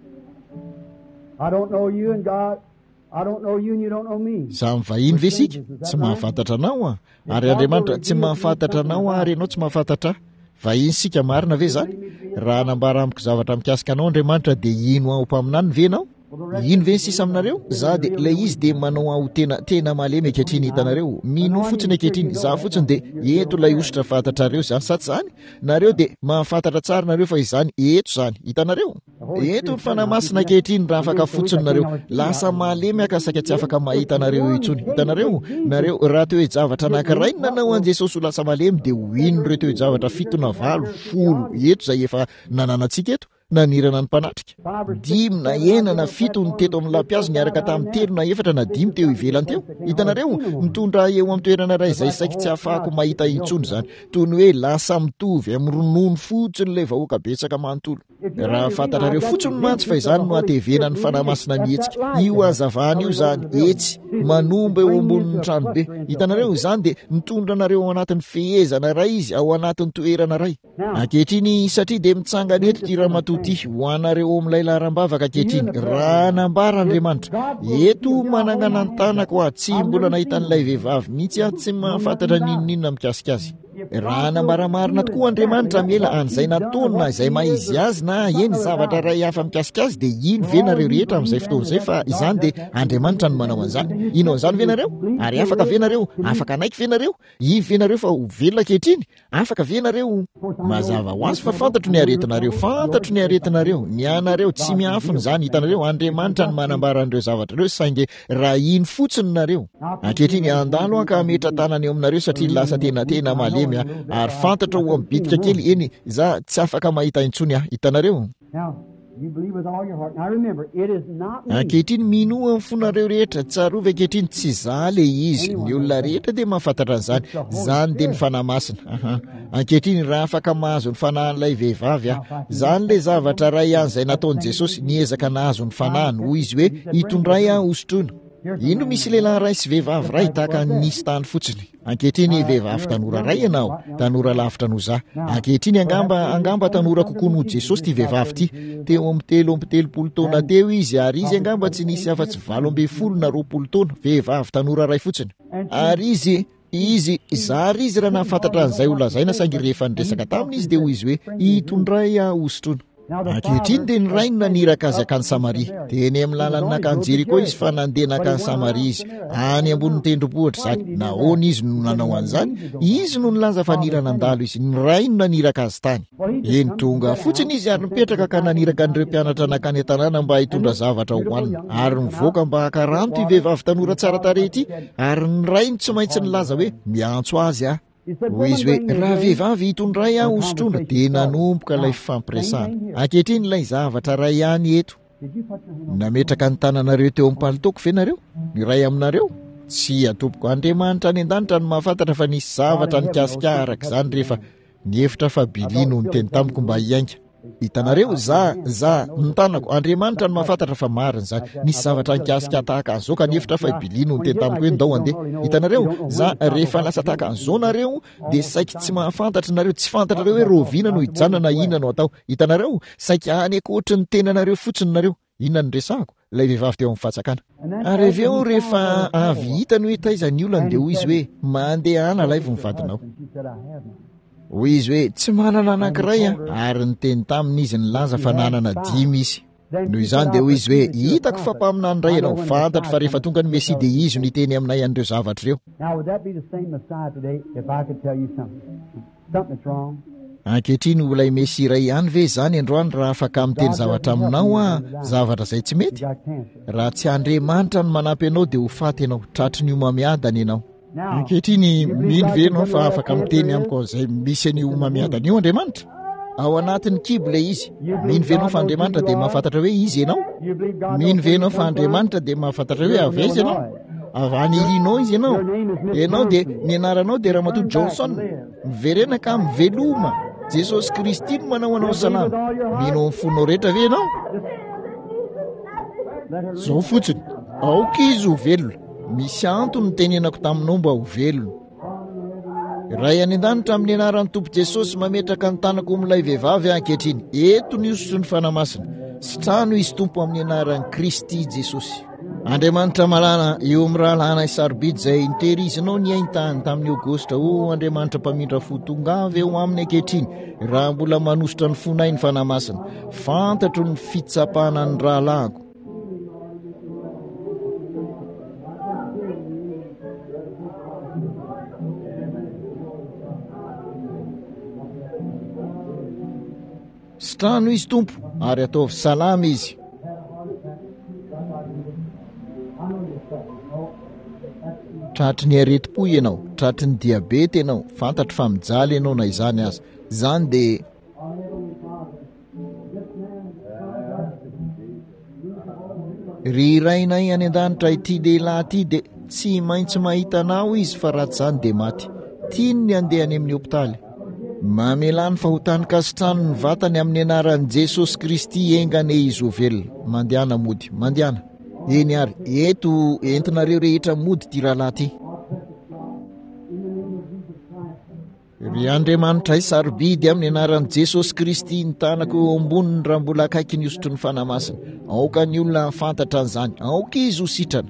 I don't know you and God I don't know you and you don't know me. Samy vahiny ve sika tsy mahafantatra anao a ary Andriamanitra tsy mahafantatra anao ary ianao tsy mahafantatra vahiny sika marina ve zany raha nambara amiko zavatra mikasika anao Andriamanitra dia ino aho mpaminany ve ianao ino ve sisa aminareo za dia ilay izy dia manao aho tena tena malemy ankehitriny hitanareo mino fotsiny ankehitriny za fotsiny dia eto ilay ositra fantatrareo zany satsy zany nareo dia mahafantatra tsara nareo fa izany eto zany hitanareo eto ny fanamasina ankehitriny raha afaka fotsiny nareo lasa malemy akasaka tsy afaka mahita nareo itsony hitanareo nareo raha teo zavatra anankiray nanao an Jesosy ho lasa malemy dia ho ino reo teo zavatra fito na valo folo eto zay efa nananantsika eto nanirana ny mpanatrika dimy na enina na fito ny teto amin'ny lampiazo niaraka tamin'ny telo na efatra na dimy teo ivelany teo hitanareo mitondra eo amin'ny toerana iray izay saika tsy afahako mahita intsony zany toy ny hoe lasa mitovy amin'ny ronono fotsiny ilay vahoaka betsaka manontolo raha fantatrareo fotsiny mantsy fa izany no atevena ny fanamasina mihetsika io azavana io zany etsy manomba eo ambonin'ny tranobe hitanareo izany dia mitondra anareo ao anatin'ny fehezana ray izy ao anatin'ny toerana ray ankehitriny satria dia mitsangana eto ty ramatoa ty ho anareo amin'ilay laharambavaka ankehitriny raha nambara Andriamanitra eto manangana ny tanako a tsy mbola nahitan'ilay vehivavy mihitsy aho tsy mahafantatra ninonina mikasika azy raha nambara marina tokoa Andriamanitra miela an'izay nataony na izay maizy azy na eny zavatra ray hafa mikasika azy dia ino ve nareo rehetra amin'izay fotoana izay fa izany dia Andriamanitra no manao an'izany ino an'izany ve nareo ary afaka ve nareo afaka anaiky ve nareo ivy ve nareo fa ho velona ankehitriny afaka ve nareo mazava ho azy fa fantatro ny aretinareo fantatro ny aretinareo ny anareo tsy miafiny zany hitanareo Andriamanitra no manambara an'ireo zavatra reo saingy raha ino fotsiny nareo ankehitriny andalo anka metra tanany eo aminareo satria lasa tena tena malemy ary fantatra ho amin'ny bitika kely eny za tsy afaka mahita intsony ah hitanareo ankehitriny minoa amin'ny fonareo rehetra tsarovy ankehitriny tsy za le izy ny olona rehetra dia mahafantatra an'izany zany dia ny fanamasina aha ankehitriny raha afaka mahazo ny fanahin'ilay vehivavy ah zany le zavatra ray ihany izay nataon'i Jesosy niezaka nahazo ny fanahiny hoy izy hoe hitondray aho hosotroina ino misy lehilahy ray sy vehivavy ray tahaka nisy tany fotsiny ankehitriny vehivavy tanora ray ianao tanora lavitra noho za ankehitriny angamba angamba tanora kokoa noho Jesosy ty vehivavy ty teo amin'ny telo amby telopolo taona teo izy ary izy angamba tsy nisy afa-tsy valo amby folo na roapolo taona vehivavy tanora ray fotsiny ary izy izy zary izy raha nahafantatra an'izay ho lazaina saingy rehefa niresaka taminy izy dia hoy izy hoe hitondray aho hosotroina ankehitriny dia ny ray no naniraka azy akany Samaria teny amin'ny lalany nakany Jeriko izy fa nandeha nakany Samaria izy any ambonin'ny tendrombohitra zany nahoana izy no nanao an'izany izy no nilaza fa niranandalo izy ny ray no naniraka azy tany eny tonga fotsiny izy ary nipetraka ka naniraka an'ireo mpianatra nakany an-tanàna mba hitondra zavatra hohanina ary nivoaka mba hakaranto i vehivavy tanora tsara tarehy ity ary ny ray no tsy maintsy nilaza hoe miantso azy ah hoy izy hoe raha vehivavy hitondray aho hosotroina dia nanomboka ilay fampiresana ankehitriny ilay zavatra ray ihany eto nametraka ny tananareo teo amin'ny palitoko ve nareo ny ray aminareo tsy atompoko Andriamanitra any an-danitra no mahafantatra fa nisy zavatra nikasika araka izany rehefa niefitra fa bilino ny teny tamiko mba hiainga hitanareo za za nitanako Andriamanitra no mahafantatra fa marina zany nisy zavatra nikasika tahaka an'izao ka niefitra fa bilino ny teny tamiko hoe ndao andeha hitanareo za rehefa lasa tahaka an'izao nareo dia saika tsy mahafantatra nareo tsy fantatrareo hoe rovina no hijanona na inona no atao hitanareo saika any akoatra ny tenanareo fotsiny nareo inona ny resahako ilay vehivavy teo amin'ny fatsakana ary avy eo rehefa avy hitany hoe taiza ny olana dia hoy izy hoe mandeha ana lay vo mivadinao hoy izy hoe tsy manana anankiray a ary ny teny taminy izy nilaza fa nanana dimy izy noho izany dia hoy izy hoe hitako fa mpaminany ray ianao fantatra fa rehefa tonga ny Mesia dia izy no niteny aminay an'ireo zavatra ireo ankehitriny olay mesira ihany ve zany androany raha afaka amiteny zavatra aminao a zavatra zay tsy mety raha tsy Andriamanitra no manampy anao dia ho faty ianao tratry ny homamiadana ianao. Ankehitriny mino ve ianao fa afaka amiteny amiko zay misy any homamiadana io Andriamanitra ao anatin'ny Bibla izy. Mino ve ianao fa Andriamanitra dia mahafantatra hoe izy ianao? Mino ve ianao fa Andriamanitra dia mahafantatra hoe avaiza ianao? Avy any Illinois izy ianao. Ianao dia ny anaranao dia Ramatoa Johnson. Miverena ka miveloma. Jesosy Kristy no manao anao salama. Mino amin'ny fonao rehetra ve ianao? Zao fotsiny. Aoka izy ho velona. Misy antony tenenako taminao mba ho velona. Ray any an-danitra amin'ny anaran'ny Tompo Jesosy mametraka ny tanako amin'ilay vehivavy ankehitriny. Eto ny oso sy ny fanamasina. Sitrano izy Tompo amin'ny anaran'i Kristy Jesosy. Andriamanitra malala eo amin'ny rahalahana isarobidy izay nitehirizinao ny aintany tamin'ny Aogositra. O Andriamanitra mpamindra fo tongava eo amin'ny ankehitriny raha mbola manositra ny fonay ny fanamasina. Fantatro ny fitsapana ny rahalahako. Sitrano izy Tompo ary ataovy salama izy. Tratry ny areti-po ianao, tratry ny diabety ianao, fantatro fa mijaly ianao na izany aza. Zany dia ry rainay any an-danitra ity lehilahy ity dia tsy maintsy mahita anao izy fa raha tsy izany dia maty. Tiany ny andehany amin'ny hopitaly. Mamelany fa ho tany kasitrano ny vatany amin'ny anaran'i Jesosy Kristy engane izy ho velona. Mandehana mody, mandehana. Eny ary, eto entinareo rehetra mody ty rahalahy ty. Ry Andriamanitra isarobidy amin'ny anaran'i Jesosy Kristy ny tanako eo amboniny raha mbola akaiky ny osotry ny fanamasina. Aoka ny olona fantatra an'izany, aoka izy ho sitrana.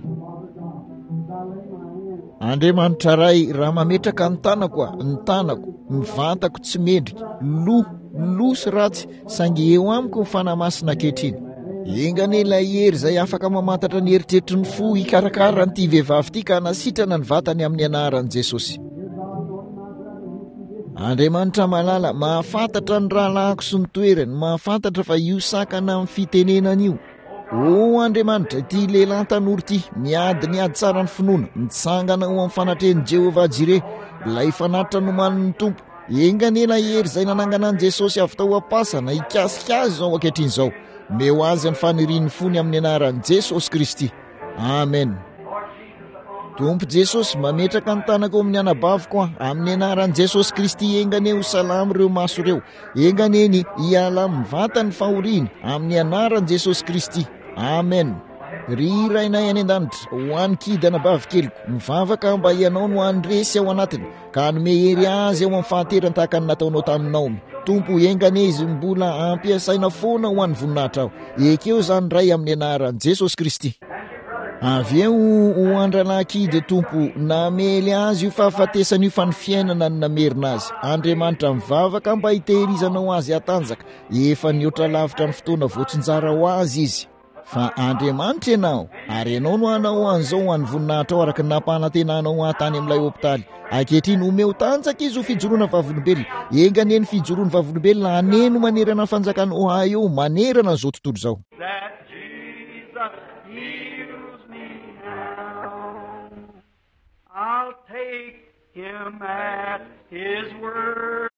Andriamanitra ray raha mametraka ny tanako a, ny tanako, ny vantako tsy mendrika, lo, lo sy ratsy, sangy eo amiko ny fanamasina ankehitriny. Engane ilay hery izay afaka mamantatra ny eritreritry ny fo hikarakara n'ity vehivavy ity ka nasitrana ny vatany amin'ny anaran'i Jesosy. Andriamanitra malala, mahafantatra ny rahalahako sy ny toerany, mahafantatra fa io sakana amin'ny fitenenana io. O Andriamanitra, ity lehilahy tanora ity, miady ny ady tsara ny finoana, mitsangana ho amin'ny fanatrehan'i Jehovah Jireh, ilay fanatitra nomaniny Tompo. Engane ilay hery izay nanangana an'i Jesosy avy tao am-pasana, hikasikasy izao ankehitriny izao. Meo azy ny fanirian'ny fony amin'ny anaran'i Jesosy Kristy. Amen. Tompo Jesosy mametraka ny tanako amin'ny anabaviko a, amin'ny anaran'i Jesosy Kristy engane ho salama ireo maso ireo. Engane ny hiala amin'ny vatany fahoriana amin'ny anaran'i Jesosy Kristy. Amen. Ry rainay any an-danitra, ho an'ny kidy anabavy keliko, mivavaka mba ianao no andresy ao anatiny, ka hanome hery azy eo amin'ny fahaterany tahaka ny nataonao tamin'ny Naomi. Tompo engane izy mbola ampiasaina foana ho an'ny voninahitra aho. Ekeo zany ray amin'ny anaran'i Jesosy Kristy. Avy eo ho andralakidy Tompo, namely azy io fahafatesana io fa ny fiainana ny namerina azy. Andriamanitra mivavaka mba hitehirizanao azy hatanjaka, efa niotra lavitra ny fotoana voatsinjara ho azy izy. Fa Andriamanitra ianao, ary ianao no hanao an'izao ho an'ny voninahitra ao araka ny nampanantenanao tany amin'ilay hopitaly. Ankehitriny omeo tanjaka izy ho fijoroana vavolombelona. Engane ny fijoroana vavolombelona aneno manerana ny fanjakany Ohio, manerana an'izao tontolo izao. That Jesus heals me now. I'll take him at his word.